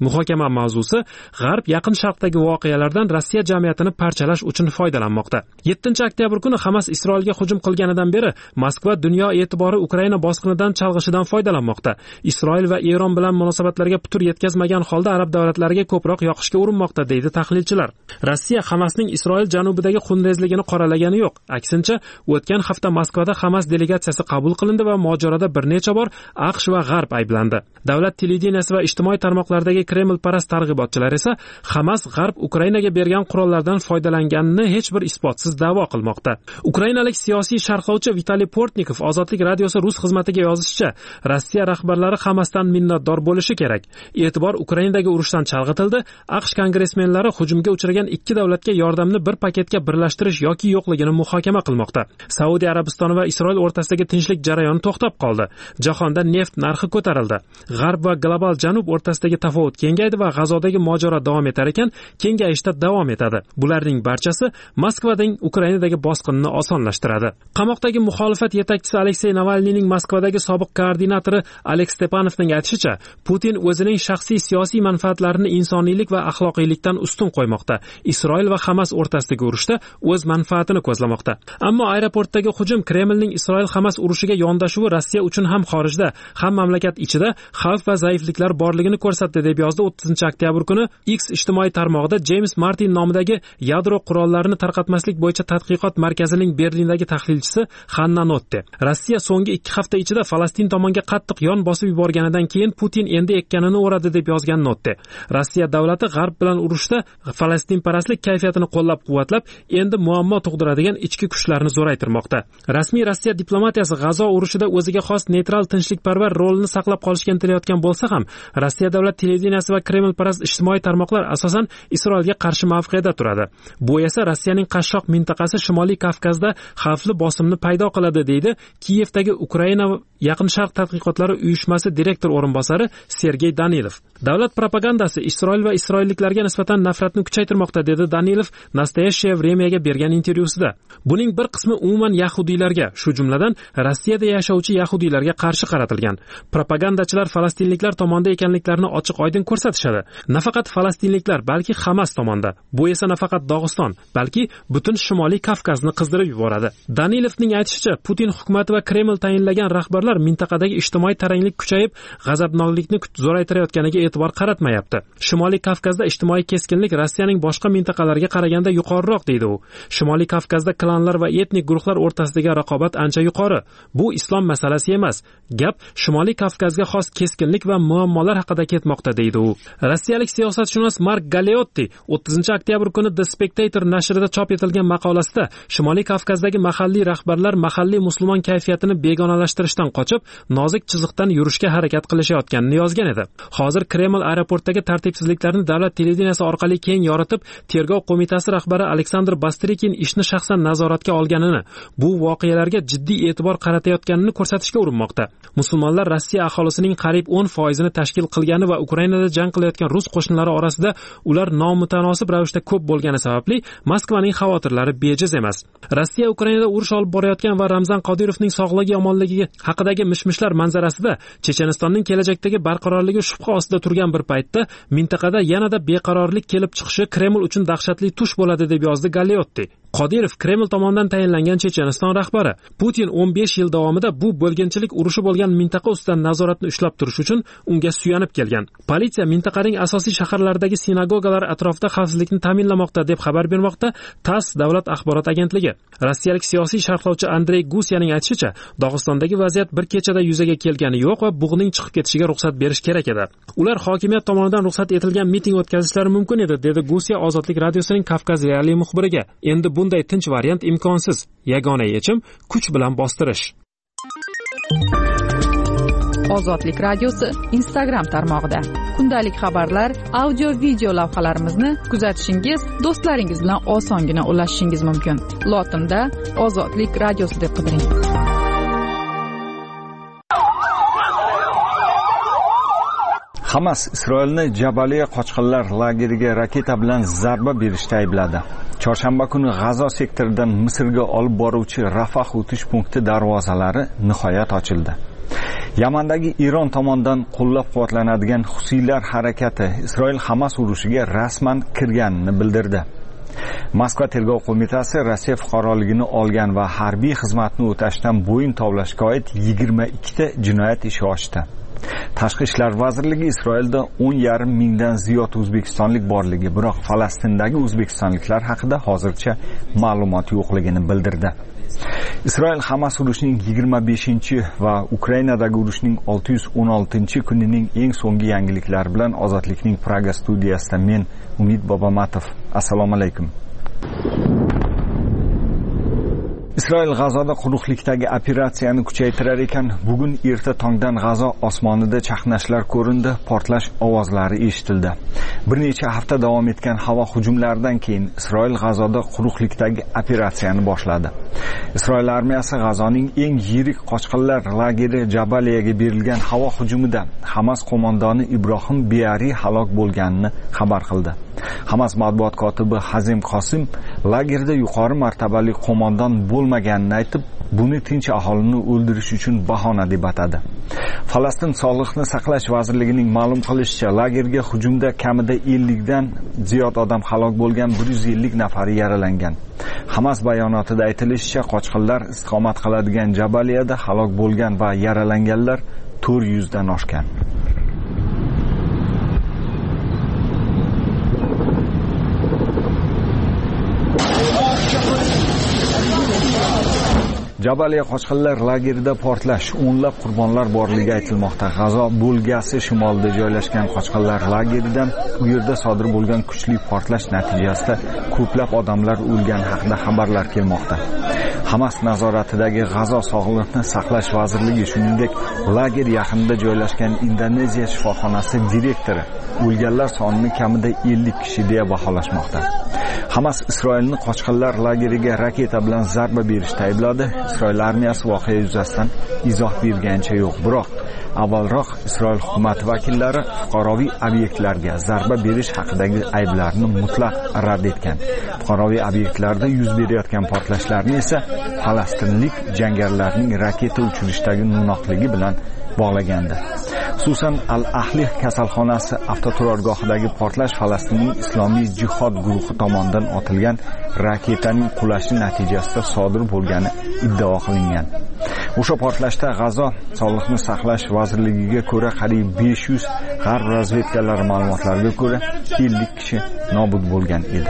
Muhokama mavzusi G'arb Yaqin Sharqdagi voqealardan Rossiya jamiyatini parchalash uchun foydalanmoqda. yettinchi oktyabr kuni Hamas Isroilga hujum qilganidan beri Moskva dunyo e'tibori Ukraina bosqinidan chalg'ishidan foydalanmoqda. Isroil va Eron bilan munosabatlarga putur yetkazmagan holda arab davlatlariga ko'proq yoqishga urinmoqda, deydi tahlilchilar. Rossiya Hamasning Isroil janubidagi xunrezligini qoralagani yo'q. Aksincha, o'tgan hafta Moskvada Hamas delegatsiyasi qabul qilindi va mojaroda bir necha bor AQSh va G'arb ayblandi. Davlat televideniyasi va ijtimoiy tarmoqlardagi Kreml parast targ'ibotchilar esa Hamas G'arb Ukrainaga bergan qurollardan foydalanganini hech bir isbotsiz da'vo qilmoqda. Ukrainalik siyosiy sharhlovchi Vitaliy Portnikov Ozodlik radiosi rus xizmatiga yozishicha, Rossiya rahbarlari Hamasdan minnatdor bo'lishi kerak. E'tibor Ukrainadagi urushdan chalg'itildi. AQSh kongressmenlari hujumga uchragan ikki davlatga yordamni bir paketga birlashtirish yoki yo'qligini muhokama qilmoqda. Saudiya Arabistoni va Isroil o'rtasidagi tinchlik jarayoni to'xtab qoldi. Jahonda neft narxi ko'tarildi. G'arb va global janub o'rtasidagi tafovut kengaydi va G'azodagi mojaro davom etar ekan, kengayishda davom etadi. Bularning barchasi Moskvaning Ukrainadagi bosqinini osonlashtiradi. Qamoqdagi muxolifat yetakchisi Aleksey Navalniyning Moskvadagi sobiq koordinatori Aleks Stepanovning aytishicha, Putin o'zining shaxsiy siyosiy manfaatlarini insoniylik va axloqiylikdan ustun qo'ymoqda. Isroil va Hamas o'rtasidagi urushda o'z manfaatini ko'zlamoqda. Ammo aeroportdagi hujum Kremlning Isroil-Hamas urushiga yondashuvi Rossiya uchun ham xorijda, ham mamlakat ichida xavf va zaifliklar borligini ko'rsatdi, deb yozdi o'ttizinchi oktyabr kuni X ijtimoiy tarmog'ida James Martin nomidagi yadro qurollarini tarqatmaslik bo'yicha tadqiqot markazining Berlindagi tahlilchisi Hanna Notte. Rossiya so'nggi ikki hafta ichida Falastin tomonga qattiq yon bosib yuborganidan keyin Putin endi ekkanini o'radi, deb yozgan Notte. Rossiya davlati G'arb bilan urushda falastinparastlik kayfiyatini qo'llab-quvvatlab, endi muammo tug'diradigan ichki kuchlarni zo'raytirmoqda. Rasmiy Rossiya diplomatiyasi G'azo urushida o'ziga xos neytral tinchlikparvar rolini saqlab qolishga intilayotgan bo'lsa ham, Rossiya davlat televideniyasi va Kreml parast ijtimoiy tarmoqlar asosan Isroilga qarshi mavqeda turadi. Bu esa Rossiyaning qashshoq mintaqasi Shimoliy Kavkazda xavfli bosimni paydo qiladi, deydi Kiyevdagi Ukraina Yaqin Sharq tadqiqotlari uyushmasi direktor o'rinbosari Sergey Danilov. Davlat propagandasi Isroil va isroilliklarga nisbatan nafratni kuchaytirmoqda, dedi Danilov Nastoyashye Vremyaga bergan intervyusida. Buning bir qismi umuman yahudiylarga, shu jumladan Rossiyada yashovchi yahudiylarga qarshi qaratilgan. Propagandachilar falastinliklar tomonda ekanliklarini ochiq-oydin ko'rsatishadi. Nafaqat falastinliklar, balki Hamas tomonda. Bu esa nafaqat Dog'iston, balki butun Shimoliy Kavkazni qizdirib yuboradi. Danilovning aytishicha, Putin hukumati va Kreml tayinlagan rahbarlar mintaqadagi ijtimoiy taranglik kuchayib, g'azabnollikni zo'raytirayotganiga e'tibor qaratmayapti. Shimoliy Kavkazda ijtimoiy keskinlik Rossiyaning boshqa mintaqalarga qaraganda yuqoriroq, deydi u. Shimoliy Kavkazda klanlar va etnik guruhlar o'rtasidagi raqobat ancha yuqori. Bu islom masalasi emas. Gap Shimoliy Kavkazga xos keskinlik va muammolar haqida ketmoqda, deydi u. Rossiyalik siyosatshunos Mark Galeotti o'ttizinchi oktyabr kuni The Spectator nashrida chop etilgan maqolasida Shimoliy Kavkazdagi mahalliy rahbarlar mahalliy musulmon kayfiyatini begonalashtirishdan qochib, nozik chiziqdan yurishga harakat qilishayotganini yozgan edi. Hozir Kreml aeroportdagi tartibsizliklarni davlat televideniyasi orqali keng yoritib, tergov qo'mitasi rahbari Aleksandr Bastrikin ishni shaxsan nazoratga olganini, bu voqealarga jiddiy e'tibor qaratayotganini ko'rsatishga urinmoqda. Musulmonlar Rossiya aholisining qariyb o'n foizini tashkil qilgani va Ukrainada jang qilayotgan rus qo'shinlari orasida ular nomutanosib ravishda ko'p bo'lgani sababli Moskvaning xavotirlari bejiz emas. Rossiya Ukrainada urush olib borayotgan va Ramzan Qodirovning sog'ligi yomonligi haqidagi mishmishlar manzarasida Chechenistonning kelajakdagi barqarorligi shubha ostida turgan bir paytda mintaqada yanada beqarorlik kelib chiqishi Kreml uchun dahshatli tush bo'ladi, deb yozdi Galeotti. Qodirov Kreml tomonidan tayinlangan Checheniston rahbari. Putin o'n besh yil davomida bu bo'lganchilik urushi bo'lgan mintaqa ustidan nazoratni ushlab turish uchun unga suyanib kelgan. Politsiya mintaqaning asosiy shaharlaridagi sinagogalar atrofida xavfsizlikni ta'minlamoqda, deb xabar bermoqda TASS davlat axborot agentligi. Rossiyalik siyosiy sharhlovchi Andrey Gusyaning aytishicha, Dog'istondagi vaziyat bir kechada yuzaga kelgani yo'q va bug'ning chiqib ketishiga ruxsat berish kerak edi. Ular hokimiyat tomonidan ruxsat etilgan miting o'tkazishlari mumkin edi, dedi Gusya Ozodlik radiosining Kavkaz realiy muxbiriga. Endi bunday tinch variant imkonsiz. Yagona yechim kuch bilan bostirish. Ozodlik radiosi Instagram tarmog'ida kundalik xabarlar, audio video lavhalarimizni kuzatishingiz, do'stlaringiz bilan osongina ulashishingiz mumkin. Lotinda Ozodlik radiosi deb qidiring. Hamas Isroilni Jabaliya qochqinlar lageriga raketa bilan zarba berishda aybladi. Chorshanba kuni G'azo sektoridan Misrga olib boruvchi Rafah o'tish punkti darvozalari nihoyat ochildi. Yamandagi Iron tomonidan qo'llab-quvvatlanadigan Husiylar harakati Isroil Hamas urushiga rasman kirganini bildirdi. Moskva tergov qo'mitasi Rossiya fuqaroligini olgan va harbiy xizmatni o'tashdan bo'yin tovlashga oid yigirma ikkita jinoyat ishi ochdi. Tashqi ishlar vazirligi Isroilda o'n yarim mingdan ziyod o'zbekistonlik borligi, biroq Falastindagi o'zbekistonliklar haqida hozircha ma'lumot yo'qligini bildirdi. Isroil Hamas urushining yigirma beshinchi va Ukrainadagi urushning olti yuz o'n oltinchi kunining eng so'nggi yangiliklari bilan Ozodlikning Praga studiyasida men Umid Bobomatov. Assalomu alaykum. Isroil G'azoda quruqlikdagi operatsiyani kuchaytirar ekan, bugun erta tongdan G'azo osmonida chaqnashlar ko'rindi, portlash ovozlari eshitildi. Bir necha hafta davom etgan havo hujumlaridan keyin Isroil G'azoda quruqlikdagi operatsiyani boshladi. Isroil armiyasi G'azoning eng yirik qochqinlar lageri Jabaliyaga berilgan havo hujumida Hamas qo'mondoni Ibrohim Beari halok bo'lganini xabar qildi. Hamas matbuot kotibi Hazim Qosim lagerda yuqori martabali qo'mondon bo'lmaganini aytib, buni tinch aholini o'ldirish uchun bahona deb atadi. Falastin Sog'liqni saqlash vazirligining ma'lum qilishicha, lagerga hujumda kamida ellik dan ziyod odam halok bo'lgan, bir yuz ellik nafari yaralangan. Hamas bayonotida aytilishicha, qochqinlar istiqomat qiladigan Jabaliyada halok bo'lgan va yaralanganlar to'rt yuz dan oshgan. Jabaliya qochqinlar lagerida portlash, o'nlab qurbonlar borligi aytilmoqda. G'azo bo'lgasi shimolida joylashgan qochqinlar lageridan u yerda sodir bo'lgan kuchli portlash natijasida ko'plab odamlar o'lgani haqida xabarlar kelmoqda. Hamas nazoratidagi G'azo Sog'liqni saqlash vazirligi, shuningdek, lager yaqinida joylashgan Indoneziya shifoxonasi direktori o'lganlar sonini kamida ellik kishi deya baholashmoqda. Hamas Isroilni qochqinlar lageriga raketa bilan zarba berishda aybladi. Isroil armiyasi voqea yuzasidan izoh bergancha yo'q, biroq avvalroq Isroil hukumati vakillari fuqaroviy obyektlarga zarba berish haqidagi ayblarni mutlaq rad etgan. Fuqaroviy obyektlarda yuz berayotgan portlashlarni esa falastinlik jangarilarning raketa uchirishdagi no'noqligi bilan bog'lagandi. Xususan, Al-Ahli kasalxonasi avtoturargohidagi portlash Falastinning Islomiy jihod guruhi tomonidan otilgan raketaning qulashi natijasida sodir bo'lgani iddao qilingan. O'sha portlashda G'azo Sog'liqni saqlash vazirligiga ko'ra qariyb besh yuz, g'arb razvedkalari ma'lumotlariga ko'ra ellik kishi nobud bo'lgan edi.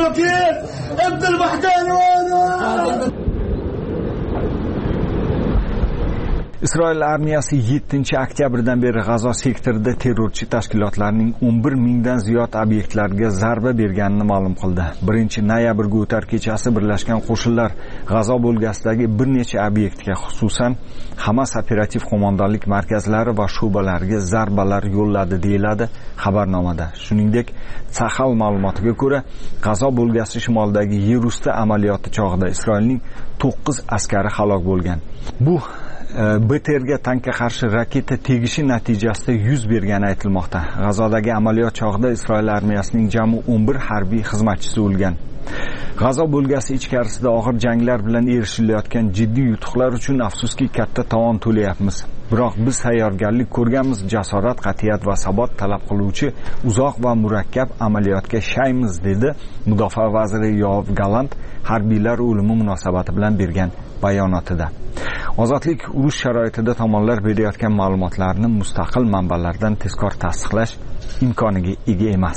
Isroil armiyasi yettinchi oktyabrdan beri G'azo sektorida terrorchi tashkilotlarning o'n bir mingdan ziyod obyektlarga zarba berganini ma'lum qildi. birinchi noyabrga o'tar kechasi Birlashgan Qo'shinlar G'azo bo'lgasidagi bir necha obyektga, xususan Hamas operativ qo'mondonlik markazlari va shu'balariga zarbalar yo'lladi deyiladi xabarnomada. Shuningdek, Sahal ma'lumotiga ko'ra, G'azo bo'lgasi shimolidagi Yerusta amaliyoti chog'ida Isroilning to'qqiz askari halok bo'lgan. Bu B T Rga tankga qarshi raketa tegishi natijasida yuz bergani aytilmoqda. G'azodagi amaliyot chog'ida Isroil armiyasining jami o'n bir harbiy xizmatchisi o'lgan. G'azo bo'lgasi ichkarisida og'ir janglar bilan erishilayotgan jiddiy yutuqlar uchun afsuski katta tovon to'layapmiz. Biroq biz tayyorgarlik ko'rganmiz, jasorat, qat'iyat va sabot talab qiluvchi uzoq va murakkab amaliyotga shaymiz, dedi Mudofaa vaziri Yoav Galant harbiylar o'limi munosabati bilan bergan bayonotida. Ozodlik urush sharoitida tomonlar berayotgan ma'lumotlarni mustaqil manbalardan tezkor tasdiqlash imkoniga ega emas.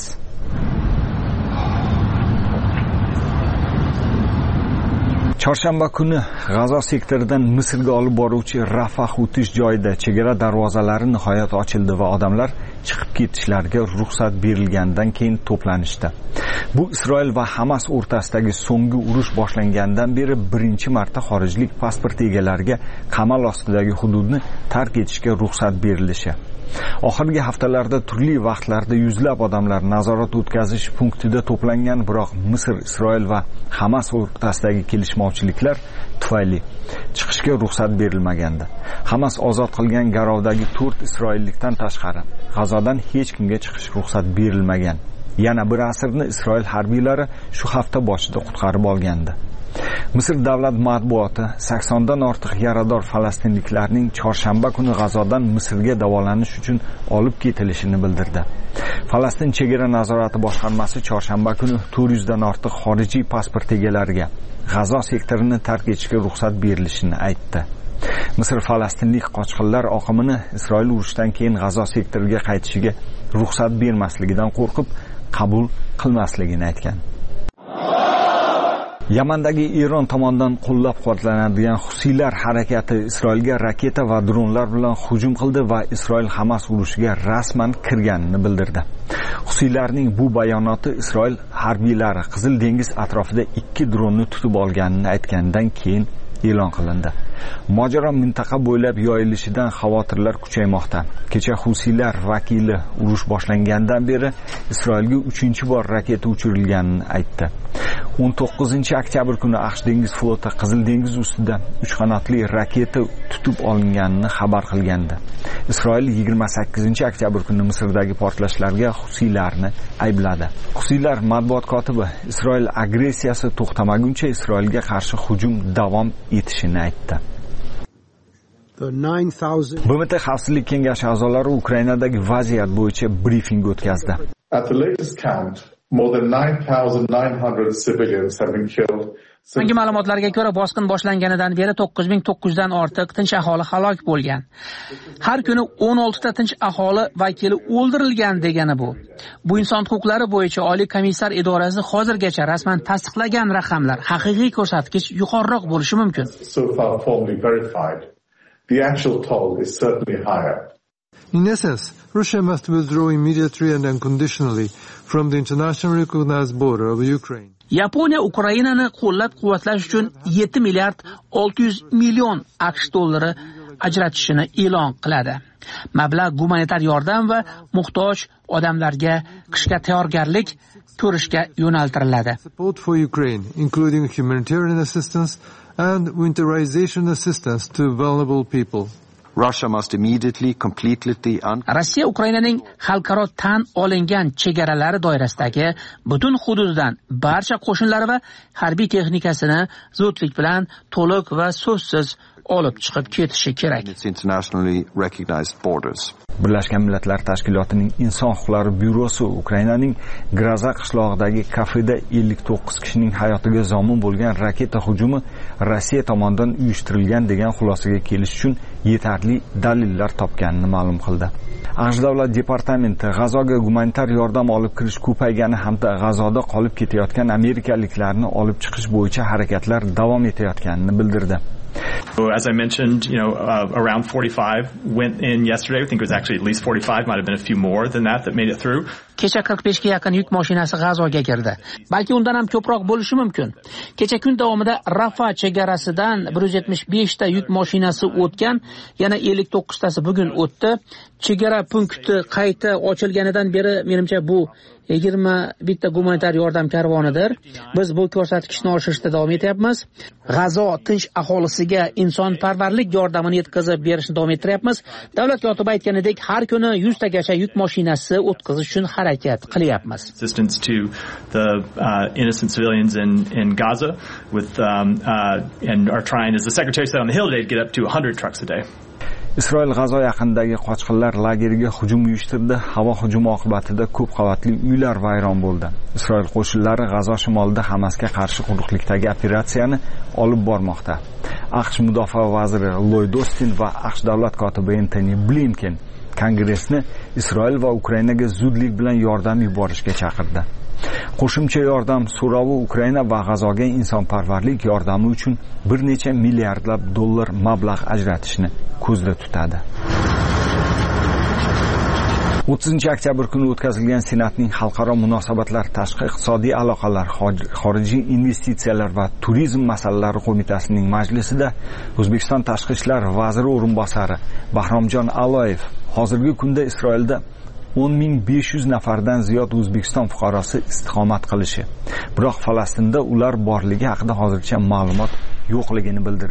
Chorshanba kuni G'azo sektoridan Misrga olib boruvchi Rafah o'tish joyida chegara darvozalari nihoyat ochildi va odamlar chiqib ketishlariga ruxsat berilgandan keyin to'planishdi. Bu Isroil va Hamas o'rtasidagi so'nggi urush boshlangandan beri birinchi marta xorijlik pasport egalariga qamal ostidagi hududni tark etishga ruxsat berilishi. Oxirgi haftalarda turli vaqtlarda yuzlab odamlar nazorat o'tkazish punktida to'plangan, biroq Misr, Isroil va Hamas o'rtasidagi kelishmovchiliklar tufayli chiqishga ruxsat berilmagandi. Hamas ozod qilgan garovdagi to'rt isroillikdan tashqari G'azodan hech kimga chiqish ruxsat berilmagan. yana bir asrni Isroil harbiylari shu hafta boshida qutqarib olgandi. Misr davlat matbuoti saksondan ortiq yarador falastinliklarning chorshanba kuni G'azodan Misrga davolanish uchun olib ketilishini bildirdi. Falastin chegara nazorati boshqarmasi chorshanba kuni to'rt yuz dan ortiq xorijiy pasport egalariga G'azo sektorini tark etishga ruxsat berilishini aytdi. Misr falastinlik qochqinlar oqimini Isroil urushdan keyin G'azo sektoriga qaytishiga ruxsat bermasligidan qo'rqib qabul qilmasligini aytgan. Yamandagi Eron tomonidan qo'llab-quvvatlanadigan Husiylar harakati Isroilga raketa va dronlar bilan hujum qildi va Isroil Hamas urushiga rasman kirganini bildirdi. Husiylarning bu bayonoti Isroil harbiylari Qizil dengiz atrofida ikki dronni tutib olganini aytgandan keyin e'lon qilindi. Mojaro mintaqa bo'ylab yoyilishidan xavotirlar kuchaymoqda. Kecha Husiylar vakili urush boshlangandan beri Isroilga uchinchi bor raketa uchirilganini aytdi. o'n to'qqizinchi oktyabr kuni AQSh dengiz floti Qizil dengiz ustida uch qanotli raketa tutib olinganini xabar qilgandi. Isroil yigirma sakkizinchi oktyabr kuni Misrdagi portlashlarga Husiylarni aybladi. Husiylar matbuot kotibi Isroil agressiyasi to'xtamaguncha Isroilga qarshi hujum davom etishini aytdi. B M T Xavfsizlik kengashi a'zolari Ukrainadagi vaziyat bo'yicha brifing o'tkazdi. At the latest count, more than nine thousand nine hundred civilians have been killed. So'nggi ma'lumotlarga ko'ra, bosqin boshlanganidan beri to'qqiz ming to'qqiz yuz dan ortiq tinch aholi halok bo'lgan. Har kuni o'n olti ta tinch aholi vakili o'ldirilgan degani bu. Bu inson huquqlari bo'yicha Oliy komissar idorasi hozirgacha rasman tasdiqlagan raqamlar. Haqiqiy ko'rsatkich yuqoriroq bo'lishi mumkin. So far formally verified. The actual toll is certainly higher. In essence, Russia must withdraw immediately and unconditionally from the internationally recognized border of Ukraine. Yaponiya Ukrainani qo'llab-quvvatlash uchun yetti milliard olti yuz million AQSh dollari ajratishini e'lon qiladi. Mablag' gumanitar yordam va muhtoj odamlarga qishga tayyorgarlik ko'rishga yo'naltiriladi. Support for Ukraine, including humanitarian assistance and winterization assistance to vulnerable people. Russia must immediately completely un- Rossiya Ukrainaning xalqaro tan olingan chegaralari doirasidagi butun hududidan barcha qo'shinlari va harbiy texnikasini zudlik bilan to'liq va so'zsiz olib chiqib ketishi kerak. Internationally recognized borders. Birlashgan Millatlar Tashkilotining Inson huquqlari byurosi Ukrainaning Graza qishlog'idagi kafeda ellik to'qqiz kishining hayotiga zomin bo'lgan raketa hujumi Rossiya tomonidan uyushtirilgan degan xulosaga kelish uchun yetarli dalillar topganini ma'lum qildi. AQSh davlat departamenti G'azoga gumanitar yordam olib kirish ko'paygani hamda G'azoda qolib ketayotgan amerikaliklarni olib chiqish bo'yicha harakatlar davom etayotganini bildirdi. So as I mentioned, you know, uh, around forty-five went in yesterday. I think it was actually at least forty-five, might have been a few more than that that made it through. Kecha qirq besh ga yaqin yuk mashinasi G'azoga kirdi. Balki undan ham ko'proq bo'lishi mumkin. Kecha kun davomida Rafa chegarasidan bir yuz yetmish besh ta yuk mashinasi o'tgan, yana ellik to'qqiz tasi bugun o'tdi. Chegara punkti qayta ochilganidan beri menimcha bu yigirma bitta gumanitar yordam karvonidir. Biz bu ko'rsatkichni oshirishda davom etyapmiz. G'azo tinch aholisiga insonparvarlik yordamini yetkazib berishni davom ettiryapmiz. Davlat kotibi aytganidek, har kuni yuz tagacha yuk mashinasi o'tkazish uchun harakat qilyapmiz. Assistance to the uh, innocent civilians in in Gaza with um, uh, and are trying, as the secretary said on the Hill today, to get up to one hundred trucks a day. Isroil G'azo yaqinidagi qochqinlar lageriga hujum uyushtirdi. Havo hujumi oqibatida ko'p qavatli uylar vayron bo'ldi. Isroil qo'shinlari G'azo shimolida Hamasga qarshi quruqlikdagi operatsiyani olib bormoqda. AQSh mudofaa vaziri Lloyd Austin va AQSh davlat kotibi Antony Blinken Kongressni Isroil va Ukrainaga zudlik bilan yordam yuborishga chaqirdi. Qo'shimcha yordam so'rovi Ukraina va G'azoga insonparvarlik yordami uchun bir necha milliardlab dollar mablag' ajratishni ko'zda tutadi. o'ttizinchi oktyabr kuni o'tkazilgan Senatning xalqaro munosabatlar, tashqi iqtisodiy aloqalar, xorijiy investitsiyalar va turizm masalalari qo'mitasining majlisida O'zbekiston tashqi ishlar vaziri o'rinbosari Bahromjon Aloyev hozirgi kunda Isroilda o'n ming besh yuz nafardan ziyod O'zbekiston fuqarosi istiqomat qilishi, biroq Falastinda ular borligi haqida hozircha ma'lumot yo'qligini bildirdi.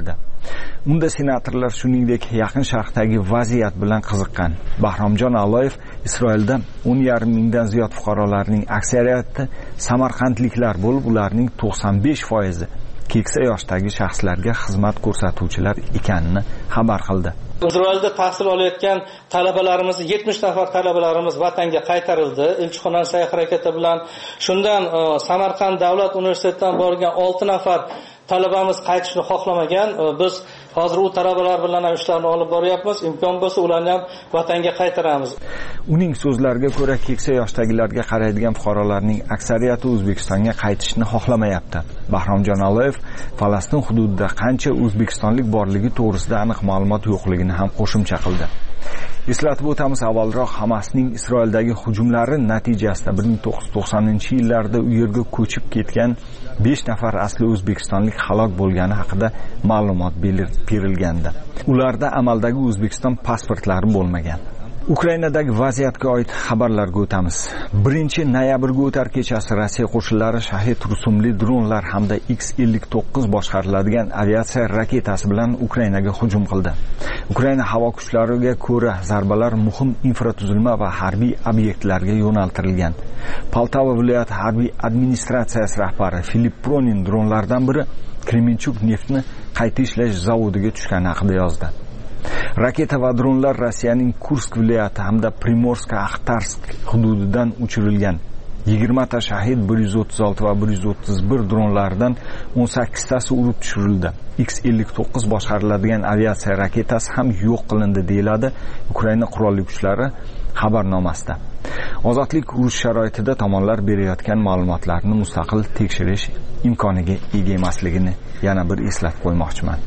Unda senatorlar shuningdek yaqin sharqdagi vaziyat bilan qiziqqan. Bahromjon Aloyev Isroilda o'n yarim mingdan ziyod fuqarolarning aksariyati samarqandliklar bo'lib, ularning to'qson besh foizi keksa yoshdagi shaxslarga xizmat ko'rsatuvchilar ekanini xabar qildi. Isroilda tahsil olayotgan talabalarimiz yetmish nafar talabalarimiz vatanga qaytarildi. Elchixonaning sa'y harakati bilan shundan Samarqand davlat universitetidan borgan olti nafar talabamiz qaytishni xohlamagan. Biz hozir u talabalar bilan ham ishlarni olib boryapmiz. Imkon bo'lsa ularni ham vatanga qaytaramiz. Uning so'zlariga ko'ra, keksa yoshdagilarga qaraydigan fuqarolarning aksariyati O'zbekistonga qaytishni xohlamayapti. Bahromjon Aloyev Falastin hududida qancha o'zbekistonlik borligi to'g'risida aniq ma'lumot yo'qligini ham qo'shimcha qildi. Eslatib o'tamiz, avvalroq Hamasning Isroildagi hujumlari natijasida bir ming to'qqiz yuz to'qsoninchi yillarda u yerga ko'chib ketgan besh nafar asli o'zbekistonlik halok bo'lgani haqida ma'lumot berilgandi. Ularda amaldagi O'zbekiston pasportlari bo'lmagan. Ukrainadagi vaziyatga oid xabarlarga o'tamiz. birinchi noyabrga o'tar kechasi Rossiya qo'shinlari Shahid rusumli dronlar hamda X ellik to'qqiz boshqariladigan aviatsiya raketasi bilan Ukrainaga hujum qildi. Ukraina havo kuchlariga ko'ra zarbalar muhim infratuzilma va harbiy obyektlarga yo'naltirilgan. Poltava viloyati harbiy administratsiyasi rahbari Filip Pronin dronlardan biri Kremenchuk neftni qayta ishlash zavodiga tushgani haqida yozdi. Raketa va dronlar Rossiyaning Kursk viloyati hamda Primorsko-Axtarsk hududidan uchirilgan. yigirma ta Shahid, bir yuz o'ttiz olti va bir yuz o'ttiz bir dronlardan o'n sakkiztasi urib tushirildi. X ellik to'qqiz boshqariladigan aviatsiya raketasi ham yo'q qilindi, deyiladi Ukraina qurolli kuchlari xabarnomasida. Ozodlik urush sharoitida tomonlar berayotgan ma'lumotlarni mustaqil tekshirish imkoniga ega emasligini yana bir eslatib qo'ymoqchiman.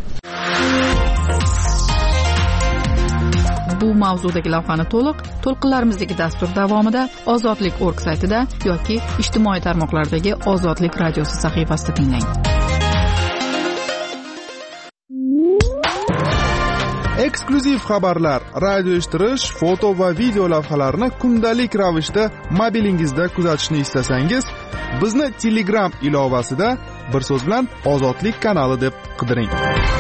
Bu mavzudagi lavhani to'liq to'lqinlarimizdagi dastur davomida Ozodlik точка org saytida yoki ijtimoiy tarmoqlardagi Ozodlik radiosi sahifasida tinglang. Eksklyuziv xabarlar, radio eshittirish, foto va video lavhalarni kundalik ravishda mobilingizda kuzatishni istasangiz, bizni Telegram ilovasida bir so'z bilan Ozodlik kanali deb qidiring.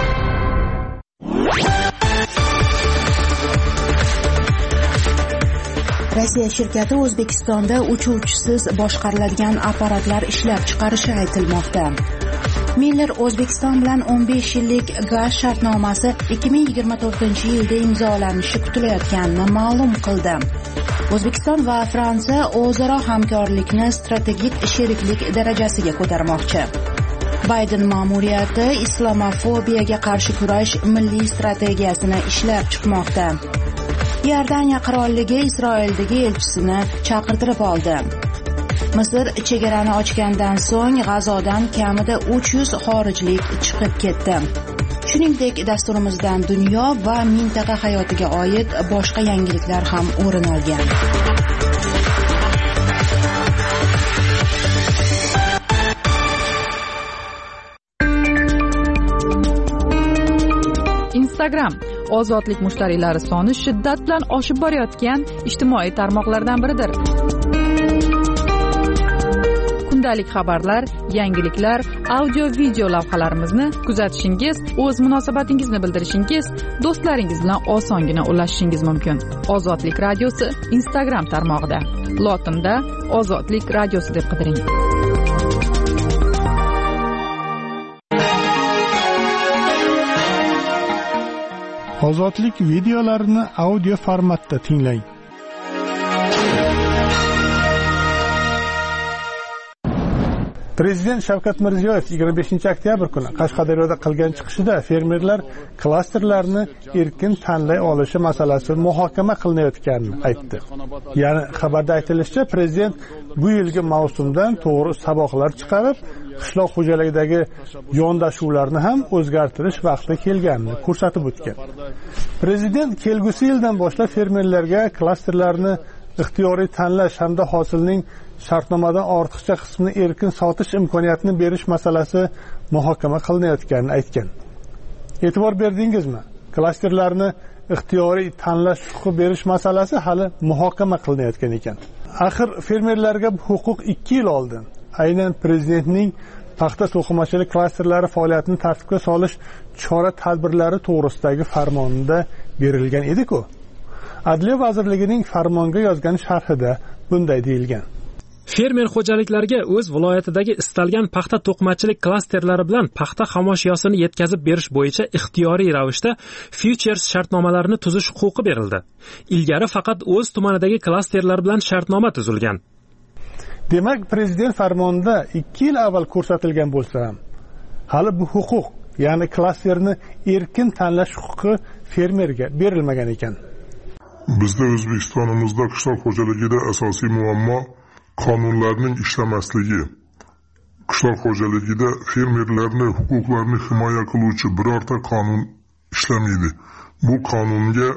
Rossiya shirkati O'zbekistonda uchuvchisiz boshqariladigan apparatlar ishlab chiqarishi aytilmoqda. Miller O'zbekiston bilan o'n besh yillik gaz shartnomasi ikki ming yigirma to'rtinchi yilda imzolanishi kutilayotganini ma'lum qildi. O'zbekiston va Fransiya o'zaro hamkorlikni strategik sheriklik darajasiga ko'tarmoqchi. Bayden ma'muriyati islamofobiyaga qarshi kurash milliy strategiyasini ishlab chiqmoqda. Iordaniya qirolligi Isroildagi elchisini chaqirtirib oldi. Misr chegarani ochgandan so'ng G'azodan kamida uch yuz xorijlik chiqib ketdi. Shuningdek, dasturimizdan dunyo va mintaqa hayotiga oid boshqa yangiliklar ham o'rin olgan. Instagram Ozodlik mushtariylari soni shiddat bilan oshib borayotgan ijtimoiy tarmoqlardan biridir. Kundalik xabarlar, yangiliklar, audio-video lavhalarimizni kuzatishingiz, o'z munosabatingizni bildirishingiz, do'stlaringiz bilan osongina ulashishingiz mumkin. Ozodlik radiosi Instagram tarmog'ida. Lotinda Ozodlik radiosi deb qidiring. Ozodlik videolarini audio formatda tinglang. Prezident Shavkat Mirziyoyev yigirma beshinchi oktyabr kuni Qashqadaryoda qilgan chiqishida fermerlar klasterlarni erkin tanlay olishi masalasi muhokama qilinayotganini aytdi. Ya'ni xabarda aytilishicha, prezident bu yilgi mavsumdan to'g'ri saboqlar chiqarib, qishloq xo'jaligidagi yondashuvlarni ham o'zgartirish vaqti kelganini ko'rsatib o'tgan. Prezident kelgusi yildan boshlab fermerlarga klasterlarni ixtiyoriy tanlash hamda hosilning shartnomadan ortiqcha qismini erkin sotish imkoniyatini berish masalasi muhokama qilinayotganini aytgan. E'tibor berdingizmi? Klasterlarni ixtiyoriy tanlash huquqi berish masalasi hali muhokama qilinayotgan ekan. Axir fermerlarga bu huquq ikki yil oldin aynan prezidentning paxta to'qimachilik klasterlari faoliyatini tartibga solish chora tadbirlari to'g'risidagi farmonida berilgan edi-ku. Adliya vazirligining farmonga yozgan sharhida bunday deyilgan: fermer xo'jaliklariga o'z viloyatidagi istalgan paxta to'qimachilik klasterlari bilan paxta xomoshyosini yetkazib berish bo'yicha ixtiyoriy ravishda futures shartnomalarini tuzish huquqi berildi. Ilgari faqat o'z tumanidagi klasterlar bilan shartnoma tuzilgan. Demak, prezident farmonida ikki yil avval ko'rsatilgan bo'lsa ham, hali bu huquq, ya'ni klasterni erkin tanlash huquqi fermerga berilmagan ekan. Bizda O'zbekistonimizda qishloq xo'jaligida asosiy muammo qonunlarning ishlamasligi. Qishloq xo'jaligida fermerlarni huquqlarini himoya qiluvchi birorta qonun ishlamaydi. Bu qonunga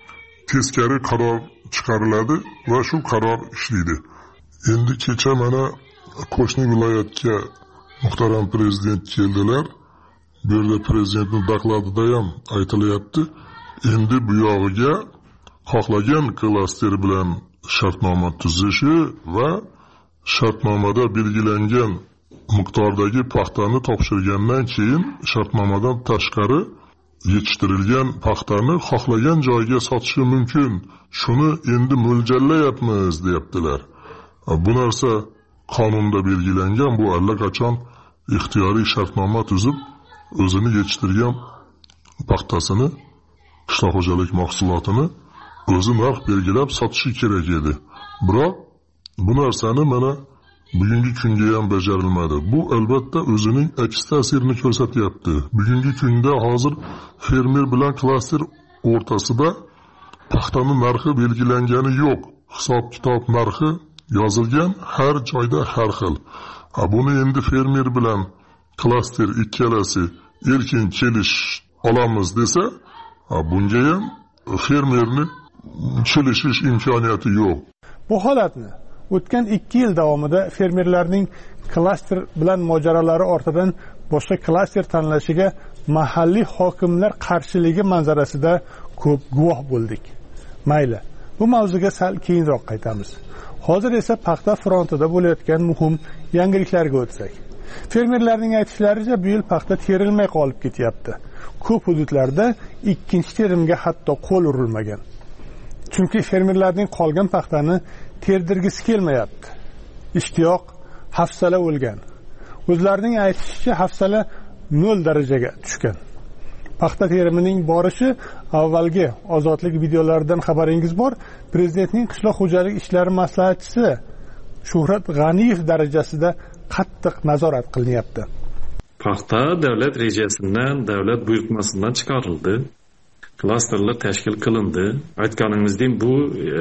teskari qaror chiqariladi va shu qaror ishlaydi. Endi kecha mana qo'shni viloyatga muhtaram prezident keldilar. Bu yerda prezidentning dokladida ham aytilyapti. Endi bu yog'iga xohlagan klaster bilan shartnoma tuzishi va shartnomada belgilangan miqdordagi paxtani topshirgandan keyin shartnomadan tashqari yetishtirilgan paxtani xohlagan joyga sotishi mumkin. Shuni endi mo'ljallayapmiz deyaptilar. Bu narsa qonunda belgilangan, bu allaqachon ixtiyoriy shartnoma tuzib o'zini yetishtirgan paxtasini, qishloq xo'jalik mahsulotini o'zi narx belgilab sotishi kerak edi. Biroq bu narsani mana bugungi kunga ham bajarilmadi. Bu albatta o'zining aks ta'sirini ko'rsatyapti. Bugungi kunda hozir fermer bilan klaster o'rtasida paxtani narxi belgilangani yo'q. Hisob-kitob narxi yozilgan, har joyda har xil. Buni endi fermer bilan klaster ikkalasi erkin kelish olamiz desa, bunga ham fermerni kelishish imkoniyati yo'q. Bu holatni o'tgan ikki yil davomida fermerlarning klaster bilan mojarolari ortidan boshqa klaster tanlashiga mahalliy hokimlar qarshiligi manzarasida ko'p guvoh bo'ldik. Mayli, bu mavzuga sal keyinroq qaytamiz. Hozir esa paxta frontida bo'layotgan muhim yangiliklarga o'tsak. Fermerlarning aytishlaricha, bu yil paxta terilmay qolib ketyapti. Ko'p hududlarda ikkinchi terimga hatto qo'l urilmagan. Chunki fermerlarning qolgan paxtani terdirgisi kelmayapti. Ishtiyoq, hafsala o'lgan. O'zlarining aytishicha, hafsala nol darajaga tushgan. Paxta terimining borishi avvalgi ozodlik videolaridan xabaringiz bor. Prezidentning qishloq xo'jalik ishlari maslahatchisi Shuhrat G'aniyev darajasida qattiq nazorat qilinyapti. Paxta davlat rejasidan, davlat buyurtmasidan chiqarildi. Klasterlar tashkil qilindi. Aytganingizdek, bu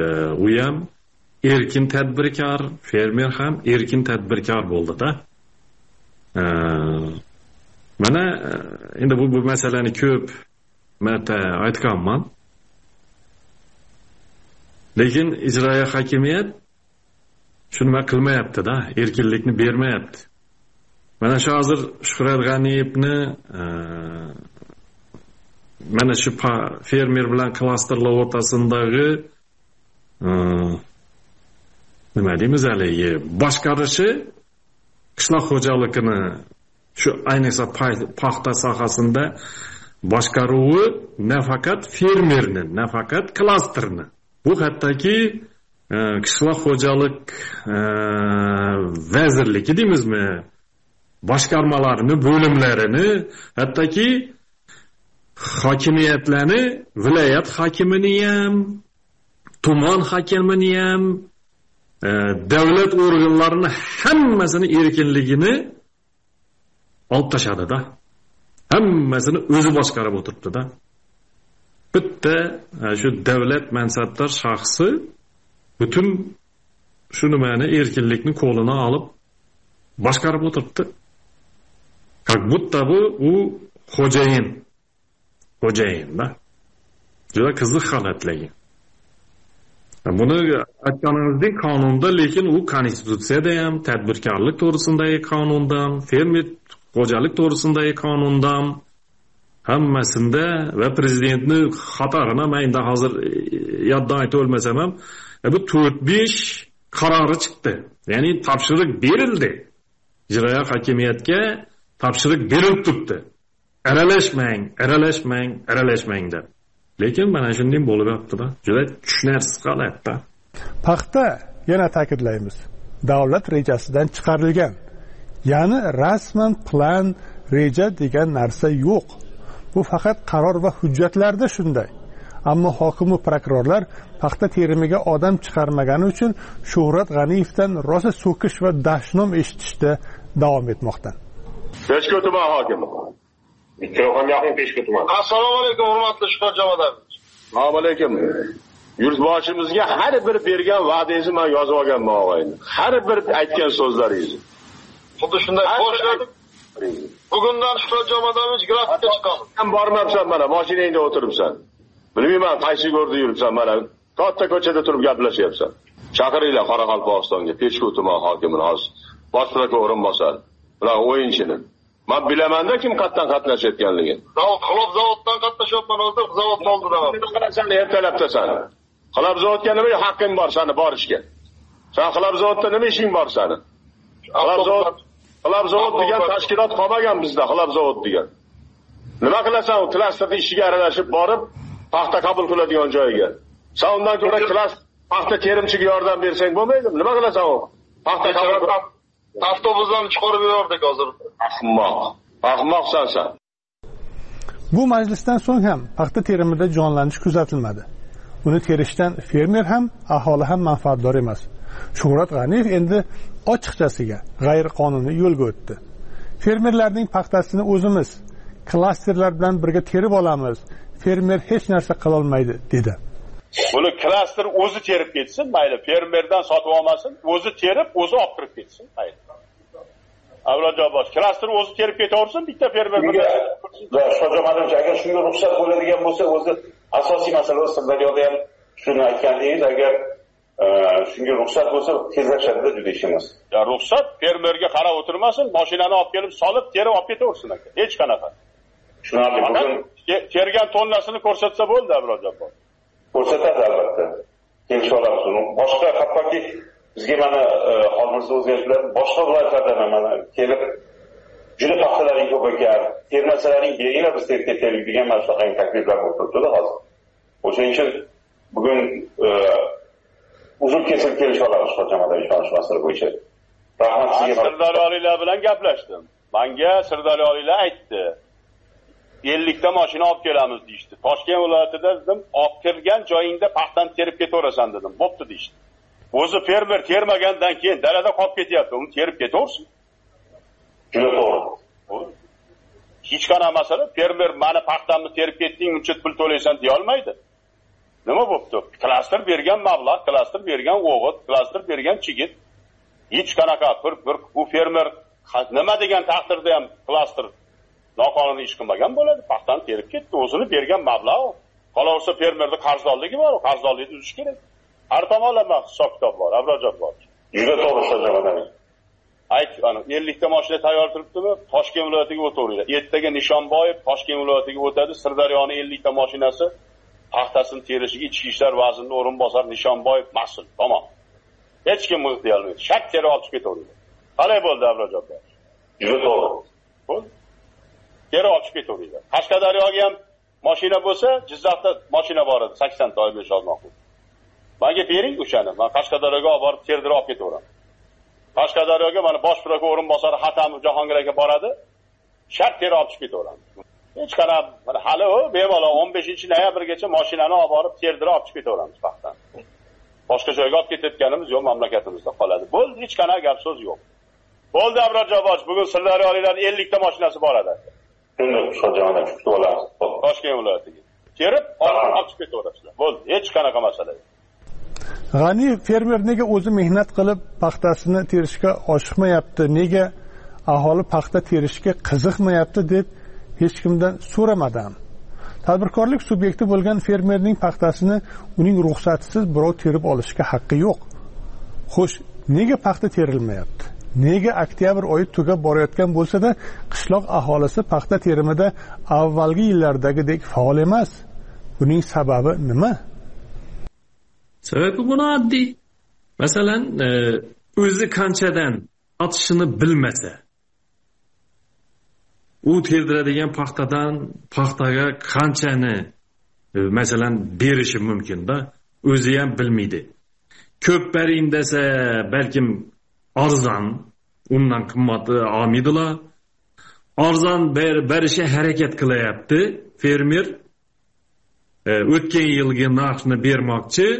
u ham erkin tadbirkor, fermer ham erkin tadbirkor bo'ldi-da. Mana endi bu bu masalani ko'p marta aytganman. Lekin ijroiya hokimiyat shuni qilmayapti-da, erkinlikni bermayapti. Mana shu hozir Shuhrat G'aniyevni mana shu fermer bilan klasterlar o'rtasidagi nima deymiz haligi boshqarishi qishloq xo'jaligini shu ayniqsa paxta sohasida boshqaruvi nafaqat fermerni, nafaqat klasterni. Bu hattoki qishloq xo'jalik vazirligi deymizmi, boshqarmalarini, bo'limlarini, hattoki hokimiyatlarni, viloyat hokimini ham, tuman hokimini ham, davlat organlarini hammasini erkinligini olib tashladi-da. Hammasini o'zi boshqarib o'tiribdi-da. Bitta shu davlat mansabdor shaxsi butun shu nimani erkinlikni qo'lina olib boshqarib o'tiribdi. Как будто bu u xo'jayin. Xo'jayin-da. Juda qiziq holatlarga. Buni aytganingizdek qonunda, lekin u konstitutsiyada ham, tadbirkorlik to'g'risindagi qonundan, fermer xo'jalik to'g'risindagi qonundan hammasida va prezidentni xatorini men endi hozir yoddan aytib o'lmasam ham, bu to'rt besh qarori chiqdi. Ya'ni topshiriq berildi. ijroiya hokimiyatga topshiriq berilib turibdi. Aralashmang, aralashmang, aralashmang deb. Lekin mana shunday bo'lib yotdi-da. Juda tushunarsiz holatda. Paxta, yana ta'kidlaymiz, davlat rejasidan chiqarilgan. Ya'ni rasman plan, reja degan narsa yo'q. Bu faqat qaror va hujjatlarda shunday. Ammo hokim va prokurorlar paxta terimiga odam chiqarmagani uchun Shuhrat G'aniyevdan rosa so'kish va dashnom eshitishda davom etmoqda. Peshku tuman hokimi. Mikrofon yoqing Peshku tuman. Assalomu alaykum hurmatli Shuhrat Javodatovich. Assalomu alaykum. Yurtboshimizga har bir bergan va'dangizni men yozib olganman og'ayni. Har bir aytgan so'zlaringizni. Xuddi shunday boshladim. Bugundan Shuhrat Javodatovich grafikka chiqamiz. Sen bormabsan mana, mashinangda o'tiribsan. Bilmayman, qaysi yo'lda yuribsan mana. Katta ko'chada turib gaplashyapsan. Chaqiringlar Qoraqalpog'istonga, Peshku tuman hokimini hozir. Bosh prokuror o'rinbosari. Bular o'yinchini. Men bilamanda kim qatdan qatnashayotganligini. Zavod, Xalob zavoddan qatnashyapman hozir, zavod oldidan. Sen ertalabdasan. Xalob zavodga nima haqqing bor seni borishga? Sen Xalob zavodda nima ishing bor seni? Xalob zavod, Xalob zavod degan tashkilot qolmagan bizda, Xalob zavod degan. Nima qilasan, klasterda ishiga aralashib borib, paxta qabul qiladigan joyiga. Sen undan ko'ra klass paxta terimchiga yordam bersang bo'lmaydimi? Nima qilasan u? Paxta qabul avtobuslarni chiqarib yubordik hozir. Ahmoq. Ahmoqsan sen. Bu majlisdan so'ng ham paxta terimida jonlanish kuzatilmadi. Uni terishdan fermer ham, aholi ham manfaatdor emas. Shuhrat G'aniyev endi ochiqchasiga g'ayriqonuniy yo'lga o'tdi. Fermerlarning paxtasini o'zimiz klasterlar bilan birga terib olamiz. Fermer hech narsa qila olmaydi dedi. Buni klaster o'zi terib ketsin, mayli fermerdan sotib olmasin, o'zi terib, o'zi olib kirib ketsin, mayli. Avvalroq klaster o'zi terib ketaversin, bitta fermer bilan. Sho'jamadovich, agar shunga ruxsat bo'ladigan bo'lsa, o'zi asosiy masala Sirdaryoda ham shuni aytgandingiz, agar shunga ruxsat bo'lsa, tezlashadi juda ishimiz. Ya ruxsat fermerga qarab o'tirmasin, mashinani olib kelib solib, terib olib ketaversin aka. Hech qanaqa. Tushunarli. Bugun tergan tonnasini ko'rsatsa bo'ldi, Avvalroq. Ko'rsatadi albatta. Kelishib olamiz uni. Boshqa hattoki bizga mana holimizda o'zgarishlar boshqa viloyatlardan mana kelib juda paxtalaring ko'p ekan, termasalaring beringlar biz terib ketaylik degan mana shunday takliflar bo'lib turibdi hozir. O'shaning uchun bugun uzun kesilib kelishib olamiz Xo'jamadagi ishonish masala bo'yicha. Rahmat sizga. Sirdaryoliklar bilan gaplashdim. Menga Sirdaryoliklar aytdi. ellikta mashina olib kelamiz deydi. Toshkent viloyatida dedim, olib kirgan joyingda paxtani terib ketaverasan dedim. Bo'pti deydi. O'zi fermer termagandan keyin dalada qolib ketyapti, uni terib ketaversin. Juda to'g'ri. Hech qanaqa masala fermer meni paxtamni terib ketding, uncha pul to'laysan deya olmaydi. Nima bo'pti? Klaster bergan mablag', klaster bergan o'g'it, klaster bergan chigit. Hech qanaqa bir bir u fermer nima degan taqdirda ham klaster noqonuniy ish qilmagan bo'ladi, paxtani terib ketdi, o'zini bergan mablag'. Qolaversa fermerning qarzdorligi bor, qarzdorlikni uzish kerak. Har tomonlama hisob kitob bor, abrojat bor. Juda to'g'ri so'zlamadingiz. Ayt, ana ellikta mashina tayyor turibdimi? Toshkent viloyatiga o'taveringlar. Ertaga Nishonboyev Toshkent viloyatiga o'tadi. Sirdaryoning ellikta mashinasi paxtasini terishiga ichki ishlar vazirining o'rinbosari Nishonboyev mas'ul. Tamom. Hech kim o'tay olmaydi. Shart terib olib ketaveringlar. Qalay bo'ldi abrojat? Juda to'g'ri. Bo'ldi. Geri olib ketaveringlar. Qashqadaryoga ham mashina bo'lsa, Jizzaxda mashina bor edi, sakson ta oylik olmoqchi. Menga bering o'shani. Men Qashqadaryoga olib borib terdirib olib ketaveraman. Qashqadaryoga mana bosh prokuror o'rinbosari Hatamov Jahongir aka boradi. Shart terib olib ketaveramiz. Hech qanaqa mana hali u bemalol o'n beshinchi noyabrgacha mashinani olib borib terdirib olib ketaveramiz paxtani. Boshqa joyga olib ketayotganimiz yo'q, mamlakatimizda qoladi. Bo'ldi, hech qanaqa gap so'z yo'q. Bo'ldi Abrojavoch, bugun Sirdaryoliklarning ellikta mashinasi boradi. Shunda Sho'jamada kutib olamiz. Toshkent viloyatiga. Terib olib ketaverasizlar. Bo'ldi, hech qanaqa masala yo'q. G'ani fermer nega o'zi mehnat qilib paxtasini terishga oshiqmayapti, nega aholi paxta terishga qiziqmayapti deb hech kimdan so'ramadim. Tadbirkorlik subyekti bo'lgan fermerning paxtasini uning ruxsatisiz birov terib olishga haqqi yo'q. Xo'sh, nega paxta terilmayapti? Nega oktyabr oyi tugab borayotgan bo'lsa-da, qishloq aholisi paxta terimida avvalgi yillardagidek faol emas? Buning sababi nima? Sababi buni oddiy. Masalan, o'zi qanchadan sotishini bilmasa, u terdiradigan paxtadan paxtaga qanchani e, masalan berishi mumkin-da, o'zi ham bilmaydi. Ko'p bering desa, balkim arzon, undan qimmatli olmaydilar. Arzon berishga harakat qilyapti fermer. E, o'tgan yilgi narxni bermoqchi,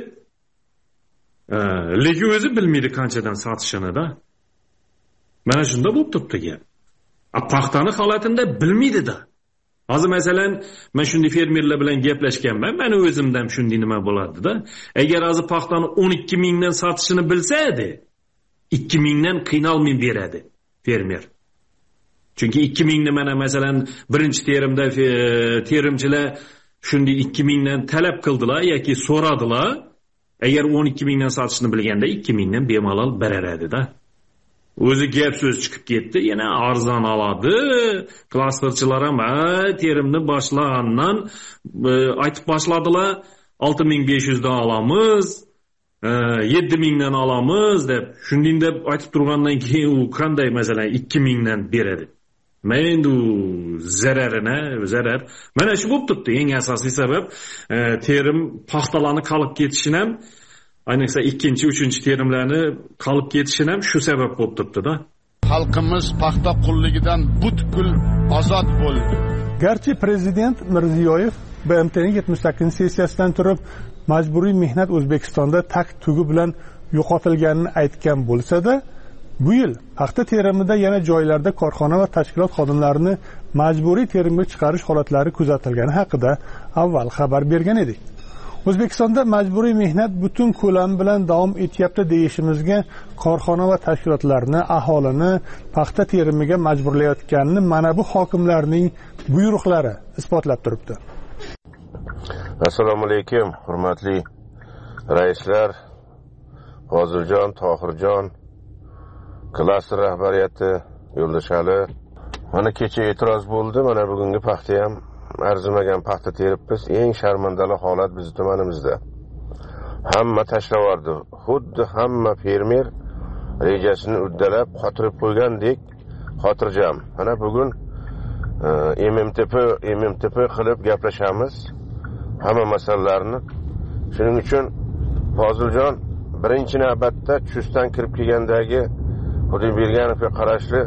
e, lekin o'zi bilmaydi qanchadan sotishini-da. Mana shunda bo'lib turibdi gap. Paxtani holatida bilmaydi-da. Hozir masalan, men shunday fermerlar bilan gaplashganman. Meni o'zimdan shunday nima bo'ladi-da. Agar hozir paxtani o'n ikki mingdan sotishini bilsa edi, ikki mingdan qiynalmay beradi fermer. Chunki ikki mingni mana masalan birinchi terimda terimchilar shunday ikki mingdan talab qildilar yoki so'radilar. Agar o'n ikki mingdan sotishni bilganda ikki mingdan bemalol berar edi-da. O'zi gap so'z chiqib ketdi, yana arzon oladi. Klasterchilar ham terimni boshlagandan e, aytib boshladilar, olti ming besh yuz dan olamiz, e, yetti ming dan olamiz deb. Shunday deb aytib turgandan keyin u qanday masalan ikki ming dan beradi. Men u zararina, zarar. Mana shu bo'lib turibdi. Eng asosiy sabab e, terim paxtalarni qolib ketishini ham, ayniqsa ikkinchi, uchinchi terimlarni qolib ketishini ham shu sabab bo'lib turibdi-da. Xalqimiz paxta qulligidan butkul ozod bo'ldi. Garchi prezident Mirziyoyev B M T'ning yetmish sakkizinchi sessiyasidan turib majburiy mehnat O'zbekistonda tak tugi bilan yo'qotilganini aytgan bo'lsa-da, bu yil paxta terimida yana joylarda korxona va tashkilot xodimlarini majburiy terimga chiqarish holatlari kuzatilgani haqida avval xabar bergan edik. O'zbekistonda majburiy mehnat butun ko'lam bilan davom etyapti deyishimizga korxona va tashkilotlarni, aholini paxta terimiga majburlayotganini mana bu hokimlarning buyruqlari isbotlab turibdi. Assalomu alaykum, hurmatli raislar, Hozirjon, Tohirjon, klaster rahbariyati, Yo'ldashali. Mana kecha e'tiroz bo'ldi, mana bugungi paxta ham arzimagan paxta teribmiz. Eng sharmandali holat bizning tumanimizda. Hamma tashlavardi. Xuddi hamma fermer rejasini uddalab qotirib qo'ygandek xotirjam. Mana bugun M M T P M M T P qilib gaplashamiz hamma masalalarni. Shuning uchun Foziljon birinchi navbatda Chustdan kirib kelgandagi Xudoyberganovga qarashli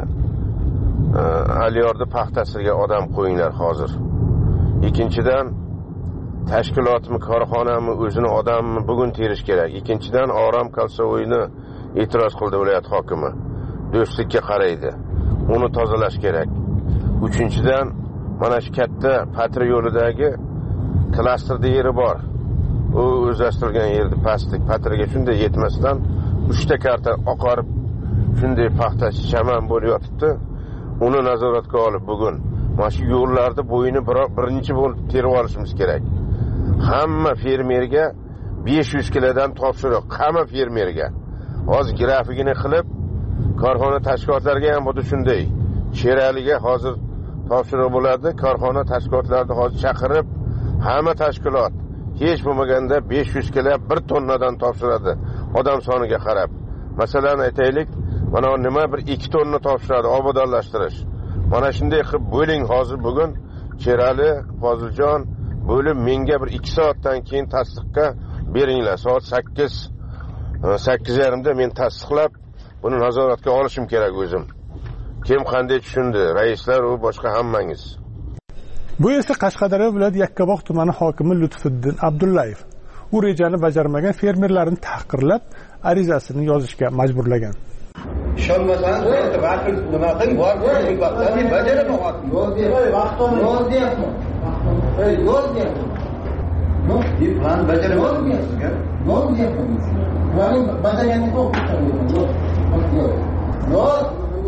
Aliyorda paxtasiga odam qo'yinglar hozir. Ikkinchidan tashkilotmi, korxonami, o'zini odammi bugun terish kerak. Ikkinchidan Orom Kalsovoyni e'tiroz qildi viloyat hokimi. Do'stlikka qaraydi. Uni tozalash kerak. Uchinchidan mana shu katta Patri yo'lidagi klasterda yeri bor. U o'zlashtirilgan yerda pastlik Patriga shunday yetmasdan uchta karta oqarib shunday paxta chaman bo'lib yotibdi. Uni nazoratga olib bugun mana shu yo'llarni bo'yini birinchi bo'lib terib olishimiz kerak. Hamma fermerga besh yuz kilodan topshiriq, hamma fermerga. Hozir grafikini qilib korxona tashkilotlariga ham xuddi shunday. Cheraliga hozir topshiriq bo'ladi. Korxona tashkilotlarini hozir chaqirib, hamma tashkilot hech bo'lmaganda besh yuz kilo bir tonnadan topshiradi odam soniga qarab. Masalan aytaylik, mana nima bir ikki tonna topshiradi obodonlashtirish. Mana shunday qilib bo'ling hozir bugun Cherali, Foziljon bo'lib menga bir ikki soatdan keyin tasdiqqa beringlar. Soat sakkiz sakkiz yarim da men tasdiqlab buni nazoratga olishim kerak o'zim. Kim qanday tushundi? Raislar va boshqa hammangiz. Bu esa Qashqadaryo viloyati Yakkabog' tumani hokimi Lutfiddin Abdullayev. U rejani bajarmagan fermerlarni tahqirlab, arizasini yozishga majburlagan. Ishonmasangiz, vaqt nima qiling, bor bir vaqtda bajaramayapman. Yo'l deyapman. Yo'l deyapman. Ey, yo'l deyapman. Yo'q, deb plan bajaramayapman. Yo'l deyapman. Plan bajarganni to'xtatmayman. Yo'q. Yo'q. Yo'q.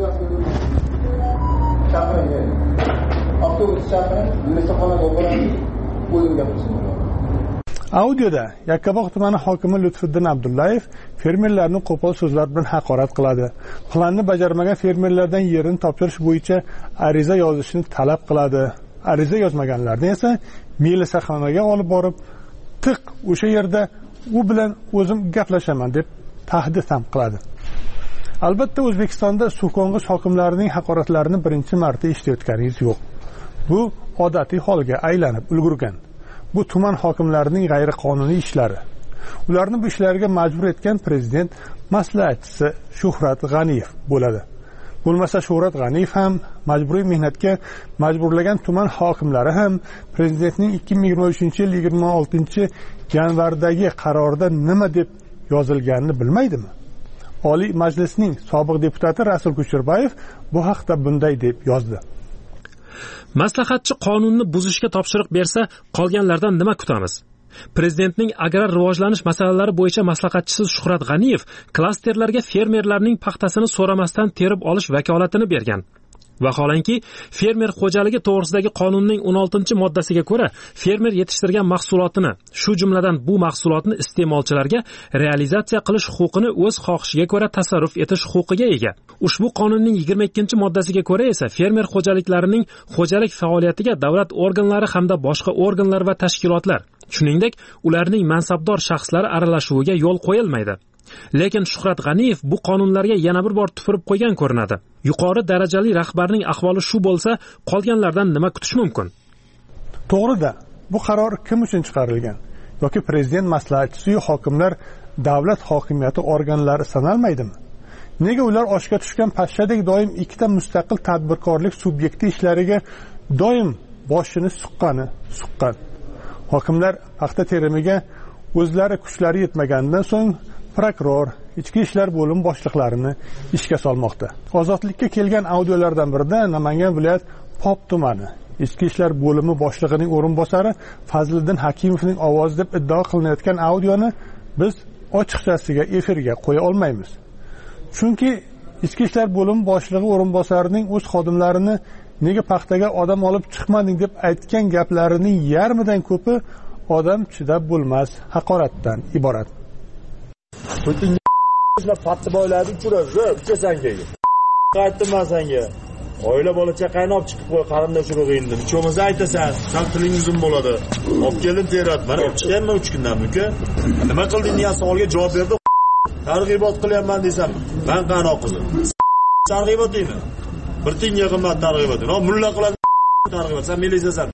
Chaqiring. Avtobus chaqiring, mehmonxonaga boramiz. O'yin gapirsin. Audioda Yakkabog' tumani hokimi Lutfiddin Abdullayev fermerlarni qo'pol so'zlar bilan haqorat qiladi. Planni bajarmagan fermerlardan yerini topshirish bo'yicha ariza yozishni talab qiladi. Ariza yozmaganlarni esa melisaxonaga olib borib, tiq o'sha yerda u bilan o'zim gaplashaman deb tahdid ham qiladi. albatta O'zbekistonda suv-ko'ng'iz hokimlarining haqoratlarini birinchi marta eshitayotganingiz yo'q. Bu odatiy holga aylanib ulgurgan. Bu tuman hokimlarining g'ayriqonuniy ishlari. Ularni bu ishlarga majbur etgan prezident maslahatchisi Shuhrat G'aniyev bo'ladi. Bo'lmasa Shuhrat G'aniyev ham, majburiy mehnatga majburlagan tuman hokimlari ham prezidentning ikki ming yigirma uchinchi yil yigirma oltinchi yanvardagi qarorda nima deb yozilganini bilmaydimi? Oliy Majlisning sobiq deputati Rasul Kusherbayev bu haqda bunday deb yozdi. Maslahatchi qonunni buzishga topshiriq bersa, qolganlardan nima kutamiz? Prezidentning agrar rivojlanish masalalari bo'yicha maslahatchisi Shuhrat G'aniyev klasterlarga fermerlarning paxtasini so'ramasdan terib olish vakolatini bergan. Vaholanki, fermer xo'jaligi to'g'risidagi qonunning o'n oltinchi moddasiga ko'ra, fermer yetishtirgan mahsulotini, shu jumladan bu mahsulotni iste'molchilarga realizatsiya qilish huquqini o'z xohishiga ko'ra tasarruf etish huquqiga ega. Ushbu qonunning yigirma ikkinchi moddasiga ko'ra esa fermer xo'jaliklarining xo'jalik faoliyatiga davlat organlari hamda boshqa organlar va tashkilotlar, shuningdek, ularning mansabdor shaxslari aralashuviga yo'l qo'yilmaydi. Lekin Shuhrat G'aniyev bu qonunlarga yana bir bor tupurib qo'ygan ko'rinadi. Yuqori darajali rahbarning ahvoli shu bo'lsa, qolganlardan nima kutish mumkin? To'g'ri-da, bu qaror kim uchun chiqarilgan? Yoki prezident maslahatchisi yoki hokimlar davlat hokimiyati organlari sanalmaydimi? Nega ular oshga tushgan pashshadek doim ikkita mustaqil tadbirkorlik subyekti ishlariga doim boshini suqqani, suqqan? Hokimlar paxta terimiga o'zlari kuchlari yetmaganidan so'ng prokuror, ichki ishlar bo'lim boshliqlarini ishga solmoqda. Ozodlikka kelgan audiolardan birida Namangan viloyat Pop tumani ichki ishlar bo'limi boshlig'ining o'rinbosari Fazliddin Hakimovning ovozi deb iddao qilinayotgan audioni biz ochiqchasiga efirga qo'ya olmaymiz. Chunki ichki ishlar bo'limi boshlig'i o'rinbosarining o'z xodimlarini nega paxtaga odam olib chiqmading deb aytgan gaplarining yarmidan ko'pi odam chidab bo'lmas haqoratdan iborat. Putinga patta boylading turadi, uchasanga. Qaytdim men senga. Oila bola chaqangni olib chiqib qo'y, qarindosh urug'ingni. Bicho'mizni aytasan, sen tiling uzun bo'ladi. Olib kelin terat. Mana olib chiqayman uch kundan uka. Nima qilding degan savolga javob berdi. Targ'ibot qilyapman desam, men qanoq qildim. Targ'ibot deymi? Bir tiyinga qimmat targ'ibot. No, mulla qiladi targ'ibot. Sen militsiyasan.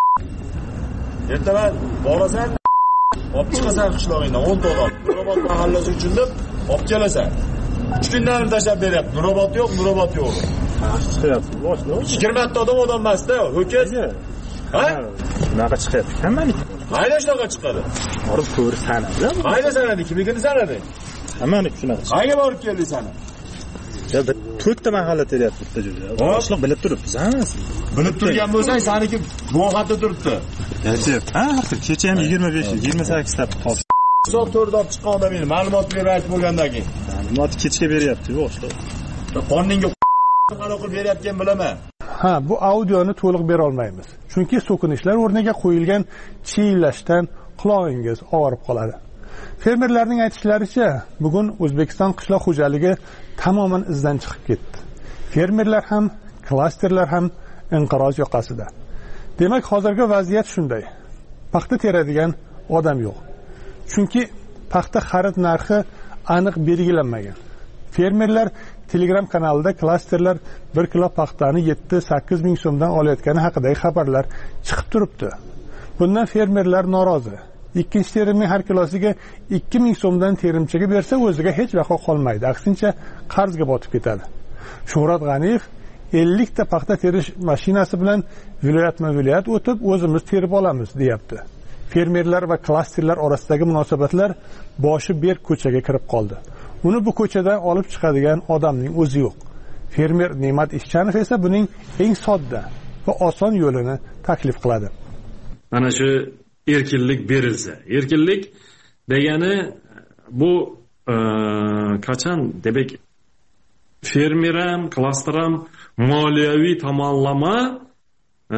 Ertaman borasan, olib chiqasan qishlog'ingdan o'n ta odam. Nurobod mahallasi uchun deb olib kelasan. uch kundan tashlab beryapti. Nurobod yo'q, Nurobod yo'q. Chiqyapti, boshqa. yigirma ta odam odam emasda, ho'kaz. Ha? Shunaqa chiqyapti. Hammaniki. Qayda shunaqa chiqadi? Borib ko'r sanadi. Qayda sanadi? Kimligini sanadi? Hammaniki shunaqa. Qayga borib keldi sana? Ya to'rtta mahalla teryapti bitta joyda. Boshliq bilib turibsiz, ha? Bilib turgan bo'lsang, saniki guvohda turibdi. Ha, kecha ham yigirma besh, yigirma sakkiz ta qoldi. Soat to'rtda olib chiqqan odam meni ma'lumot berayotib bo'lgandan keyin. Ma'lumot kechga beryapti, boshliq. Qonunga qanaqa qilib beryapgan bilaman. Ha, bu audioni to'liq bera olmaymiz. Chunki so'kinishlar o'rniga qo'yilgan chiyillashdan qulog'ingiz og'rib qoladi. Fermerlarning aytishlaricha, bugun O'zbekiston qishloq xo'jaligi tamoman izdan chiqib ketdi. Fermerlar ham, klasterlar ham inqiroz yoqasida. Demak, hozirgi vaziyat shunday. Paxta teradigan odam yo'q. Chunki paxta xarid narxi aniq belgilanmagan. Fermerlar Telegram kanalida klasterlar bir kilo paxtani yetti sakkiz ming so'mdan olayotgani haqidagi xabarlar chiqib turibdi. Bundan fermerlar norozi. Ikkinchi terimning har kilosiga ikki ming so'mdan terimchiga bersa, o'ziga hech vaqo qolmaydi. Aksincha, qarzga botib ketadi. Shuhrat G'aniyev ellik ta paxta terish mashinasi bilan viloyatma-viloyat o'tib, o'zimiz terib olamiz, deyapti. Fermerlar va klasterlar orasidagi munosabatlar boshi ber ko'chaga kirib qoldi. Uni bu ko'chadan olib chiqadigan odamning o'zi yo'q. Fermer Ne'mat Ishchanov esa buning eng sodda va oson yo'lini taklif qiladi. Mana shu erkinlik berilsa, erkinlik degani bu e, qachon demak fermer ham, klaster ham moliyaviy tomonlama e,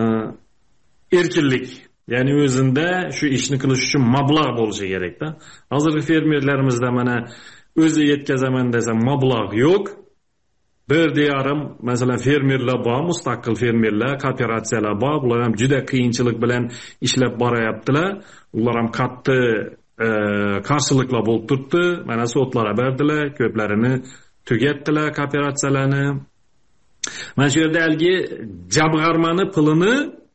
erkinlik, ya'ni o'zinda shu ishni qilish uchun mablag' bo'lishi kerak-da. Hozirgi fermerlarimizda mana o'zi yetkazaman desa mablag' yo'q. Bir diyorim masalan fermerlar bor, mustaqil fermerlar, kooperatsiyalar bor. Ular ham juda qiyinchilik bilan ishlab borayaptilar. Ular ham qattiq e, qarshiliklar bo'lib turibdi. Mana sotlarga berdilar, ko'plarini tugatdilar kooperatsiyalarni. Mana shu yerda haligi jamg'armani pulini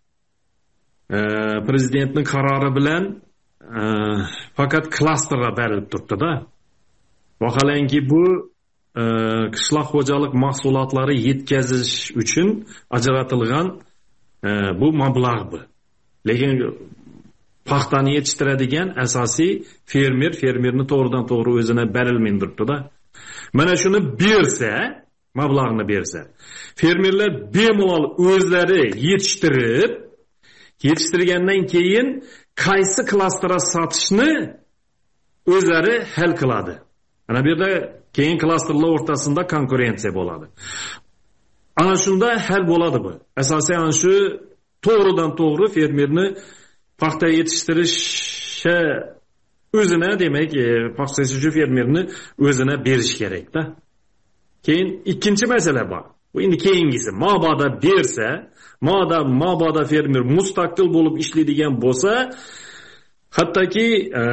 e, prezidentning qarori bilan e, faqat klasterga berilib turibdi-da. Vaholanki bu e, qishloq xo'jalik mahsulotlari yetkazish uchun ajratilgan e, bu mablag' bu. Lekin paxtani yetishtiradigan asosiy fermer, fermerni to'g'ridan to'g'ri o'zine berilmay turibdi-da. Mana shuni bersa, mablag'ni bersa, fermerlar bemalol o'zlari yetishtirib, yetishtirgandan keyin qaysi klasterga sotishni o'zlari hal qiladi. Ana bu yerda keyin klasterlar o'rtasida konkurensiya bo'ladi. Ana shunda hal bo'ladi bu. Asosiy ana shu to'g'ridan to'g'ri fermerni paxta yetishtirishga o'zine demak, paxta yetishtiruvchi fermerni o'zine berish kerak-da. Keyin ikkinchi masala bor. Bu endi keyingisi. Mabodo bersa, moda mabodo fermer mustaqil bo'lib ishlaydigan bo'lsa, hattoki e,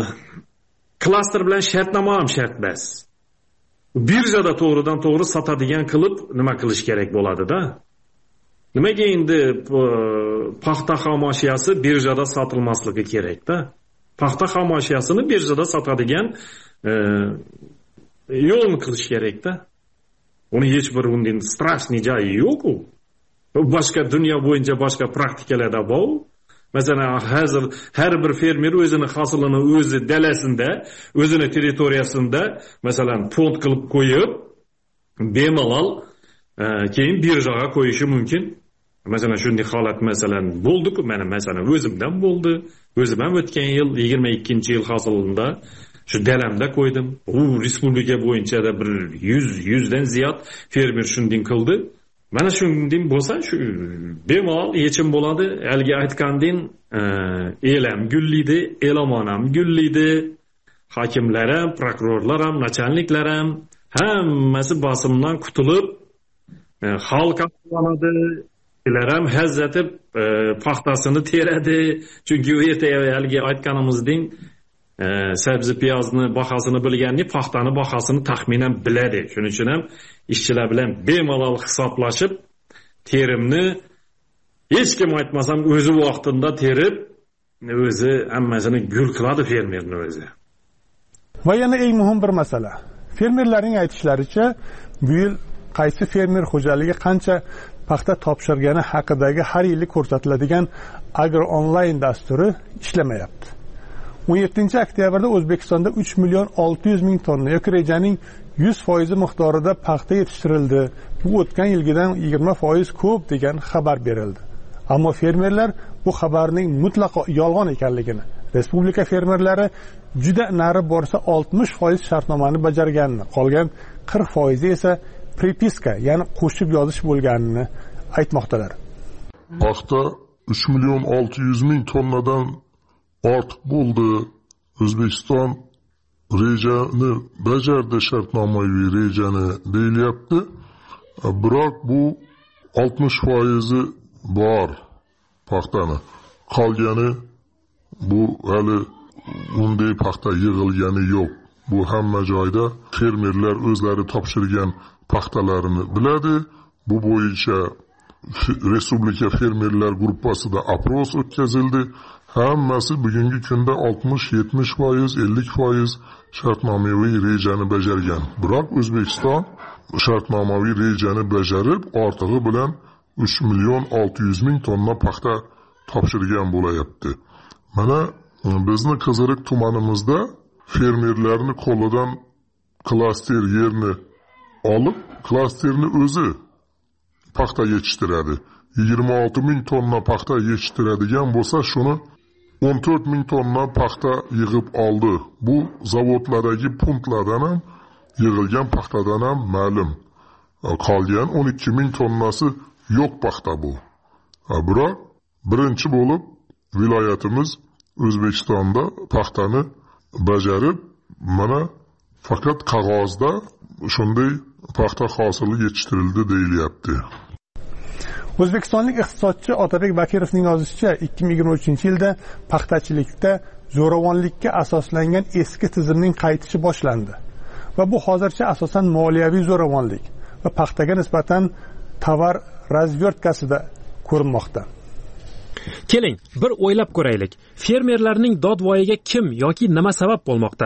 klaster bilan shartnoma ham shart emas. Birjada to'g'ridan to'g'ri sotadigan qilib nima qilish kerak bo'ladi-da. Nimaga endi paxta xomashiyasi birjada sotilmasligi kerak-da? Paxta xomashiyasini birjada sotadigan e, yo'lni qilish kerak-da. Uni hech bir undan strashniy joyi yo'q-ku. Boshqa dunyo bo'yicha boshqa praktikalarda bor. Masalan, hozir har bir fermer o'zini hosilini o'zi dalasida, o'zini territoriyasida, masalan, fond qilib qo'yib, bemalol e, keyin birjaga qo'yishi mumkin. Masalan, shunday holat masalan bo'ldi-ku, mana masalan o'zimdan bo'ldi. O'zim ham o'tgan yil yigirma ikkinchi yil hosilida shu dalamda qo'ydim. U respublika bo'yicha da bir yuz, yuzdan ziyod fermer shunday qildi. Mana shunday bo'lsa, shu bemalol yechim bo'ladi. Haligi aytgandan elam gullaydi, elamon ham gullaydi. Hokimlar ham, prokurorlar ham, nachalniklar ham hammasi bosimdan qutulib, xalq qiladi. Ular ham hazzatib e, paxtasini teradi. Chunki u yerda haligi aytganimizdek, e, sabzi piyozni bahosini bilganni, paxtani bahosini taxminan biladi. Shuning uchun ham ishchilar bilan bemalol hisoblashib, terimni hech kim aytmasam o'zi vaqtida terib, o'zi hammasini gul qiladi fermerni o'zi. Va yana eng muhim bir masala. Fermerlarning aytishlaricha, bu yil qaysi fermer xo'jaligi qancha paxta topshirgani haqidagi har yillik ko'rsatiladigan Agro Online dasturi ishlamayapti. o'n yettinchi oktyabrda O'zbekistonda uch million olti yuz ming tonna yoki rejaning yuz foiz miqdorida paxta yetishtirildi. Bu o'tgan yilgidan yigirma foiz ko'p degan xabar berildi. Ammo fermerlar bu xabarning mutlaqo yolg'on ekanligini, respublika fermerlari juda nari borsa oltmish foiz shartnomani bajarganini, qolgan qirq foiz esa prepiska, ya'ni qo'shib yozish bo'lganini aytmoqdalar. Paxta uch million olti yuz ming tonnadan ortiq bo'ldi. O'zbekiston rejani bajardi, shartnomaviy rejani deyilyapti. Biroq bu oltmish foiz bor paxtani. Qolgani bu hali unday paxta yig'ilgani yo'q. Bu hamma joyda fermerlar o'zlari topshirgan paxtalarini biladi. Bu bo'yicha respublika fermerlar guruhida apros o'tkazildi. Hammasi bugungi kunda oltmish yetmish foiz, ellik foiz shartnomaviy rejani bajargan. Biroq O'zbekiston shartnomaviy rejani bajarib, ortig'i bilan uch million olti yuz ming tonna paxta topshirgan bo'layapti. Mana bizni Qiziriq tumanimizda fermerlarni qo'lidan klaster yerni olib, klasterni o'zi paxta yetishtiradi. yigirma olti ming tonna paxta yetishtiradigan bo'lsa, shuni o'n to'rt ming tonna paxta yig'ib oldi. Bu zavodlardagi punktlardan ham, yig'ilgan paxtadan ham ma'lum. Qolgan o'n ikki ming tonnasi yo'q paxta bu. Biroq birinchi bo'lib viloyatimiz O'zbekistonda paxtani bajarib, mana faqat qog'ozda shunday paxta hosili yetishtirildi deyilyapti. O'zbekistonlik iqtisodchi Otabek Bakirovning yozishicha, ikki ming yigirma uchinchi yilda paxtachilikda zo'ravonlikka asoslangan eski tizimning qaytishi boshlandi. va bu hozircha asosan moliyaviy zo'ravonlik va paxtaga nisbatan tovar razvertkasida ko'rinmoqda. Keling, bir o'ylab ko'raylik. Fermerlarning dodvoyiga kim yoki nima sabab bo'lmoqda?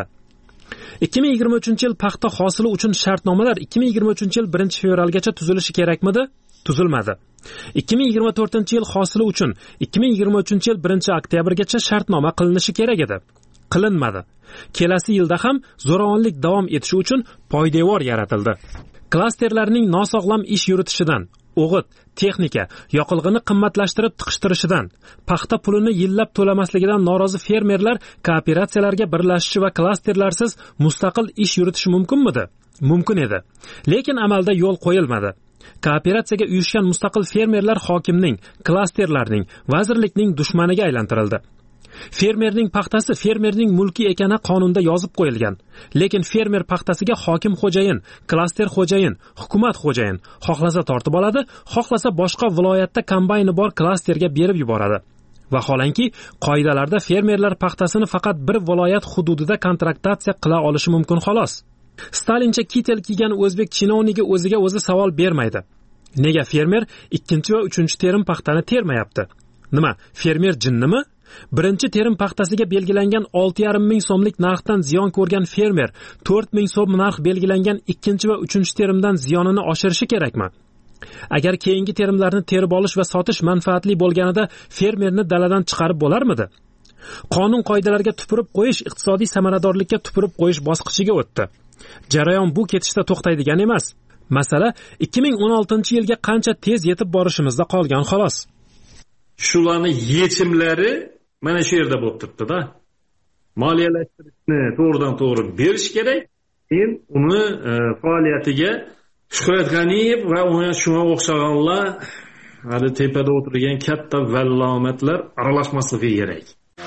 ikki ming yigirma uchinchi yil paxta hosili uchun shartnomalar ikki ming yigirma uchinchi yil birinchi fevralgacha tuzilishi kerakmidi? Tuzilmadi. ikki ming yigirma to'rtinchi yil hosili uchun ikki ming yigirma uchinchi yil birinchi oktyabrgacha shartnoma qilinishi kerak edi. Qilinmadi. Kelasi yilda ham zo'ravonlik davom etishi uchun poydevor yaratildi. Klasterlarning nosog'lom ish yuritishidan, o'g'it, texnika, yoqilg'ini qimmatlashtirib tiqishtirishidan, paxta pulini yillab to'lamasligidan norozi fermerlar kooperatsiyalarga birlashishi va klasterlarsiz mustaqil ish yuritishi mumkinmidi? Mumkin edi. Lekin amalda yo'l qo'yilmadi. Kooperatsiyaga uyushgan mustaqil fermerlar hokimning, klasterlarning, vazirlikning dushmaniga aylantirildi. Fermerning paxtasi fermerning mulki ekani qonunda yozib qo'yilgan. Lekin fermer paxtasiga hokim xo'jayin, klaster xo'jayin, hukumat xo'jayin xohlasa tortib oladi, xohlasa boshqa viloyatda kombayni bor klasterga berib yuboradi. Vaholanki, qoidalarda fermerlar paxtasini faqat bir viloyat hududida kontraktatsiya qila olishi mumkin xolos. Stalincha kitel kiygan o'zbek chinovnigi o'ziga o'zi savol bermaydi. Nega fermer ikkinchi va uchinchi terim paxtani termayapti? Nima, fermer jinnimi? Birinchi terim paxtasiga belgilangan olti yarim ming so'mlik narxdan ziyon ko'rgan fermer to'rt ming so'm narx belgilangan ikkinchi va uchinchi terimdan ziyonini oshirishi kerakmi? Agar keyingi terimlarni terib olish va sotish manfaatli bo'lganida fermerni daladan chiqarib bo'larmidi? Qonun qoidalariga tupurib qo'yish iqtisodiy samaradorlikka tupurib qo'yish bosqichiga o'tdi. Jarayon bu ketishda to'xtaydigan emas. Masala ikki ming o'n oltinchi yilga qancha tez yetib borishimizda qolgan xolos. Shularni yechimlari mana shu yerda bo'lib turibdi-da. Moliyalashtirishni to'g'ridan to'g'ri berish kerak. Keyin uni e, faoliyatiga Shuhrat G'aniyev va unga shunga o'xshaganlar, hali tepada o'tirgan katta vallomatlar aralashmasligi kerak.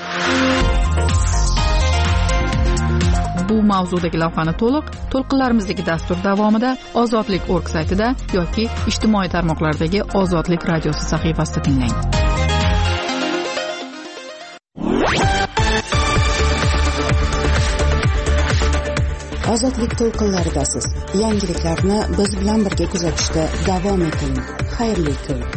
Bu mavzudagi lavhani to'liq to'lqinlarimizdagi dastur davomida Ozodlik nokta org saytida yoki ijtimoiy tarmoqlardagi Ozodlik radiosi sahifasida tinglang. Ozodlik to'lqinlaridasiz. Yangiliklarni biz bilan birga kuzatishda davom eting. Xayrli kun.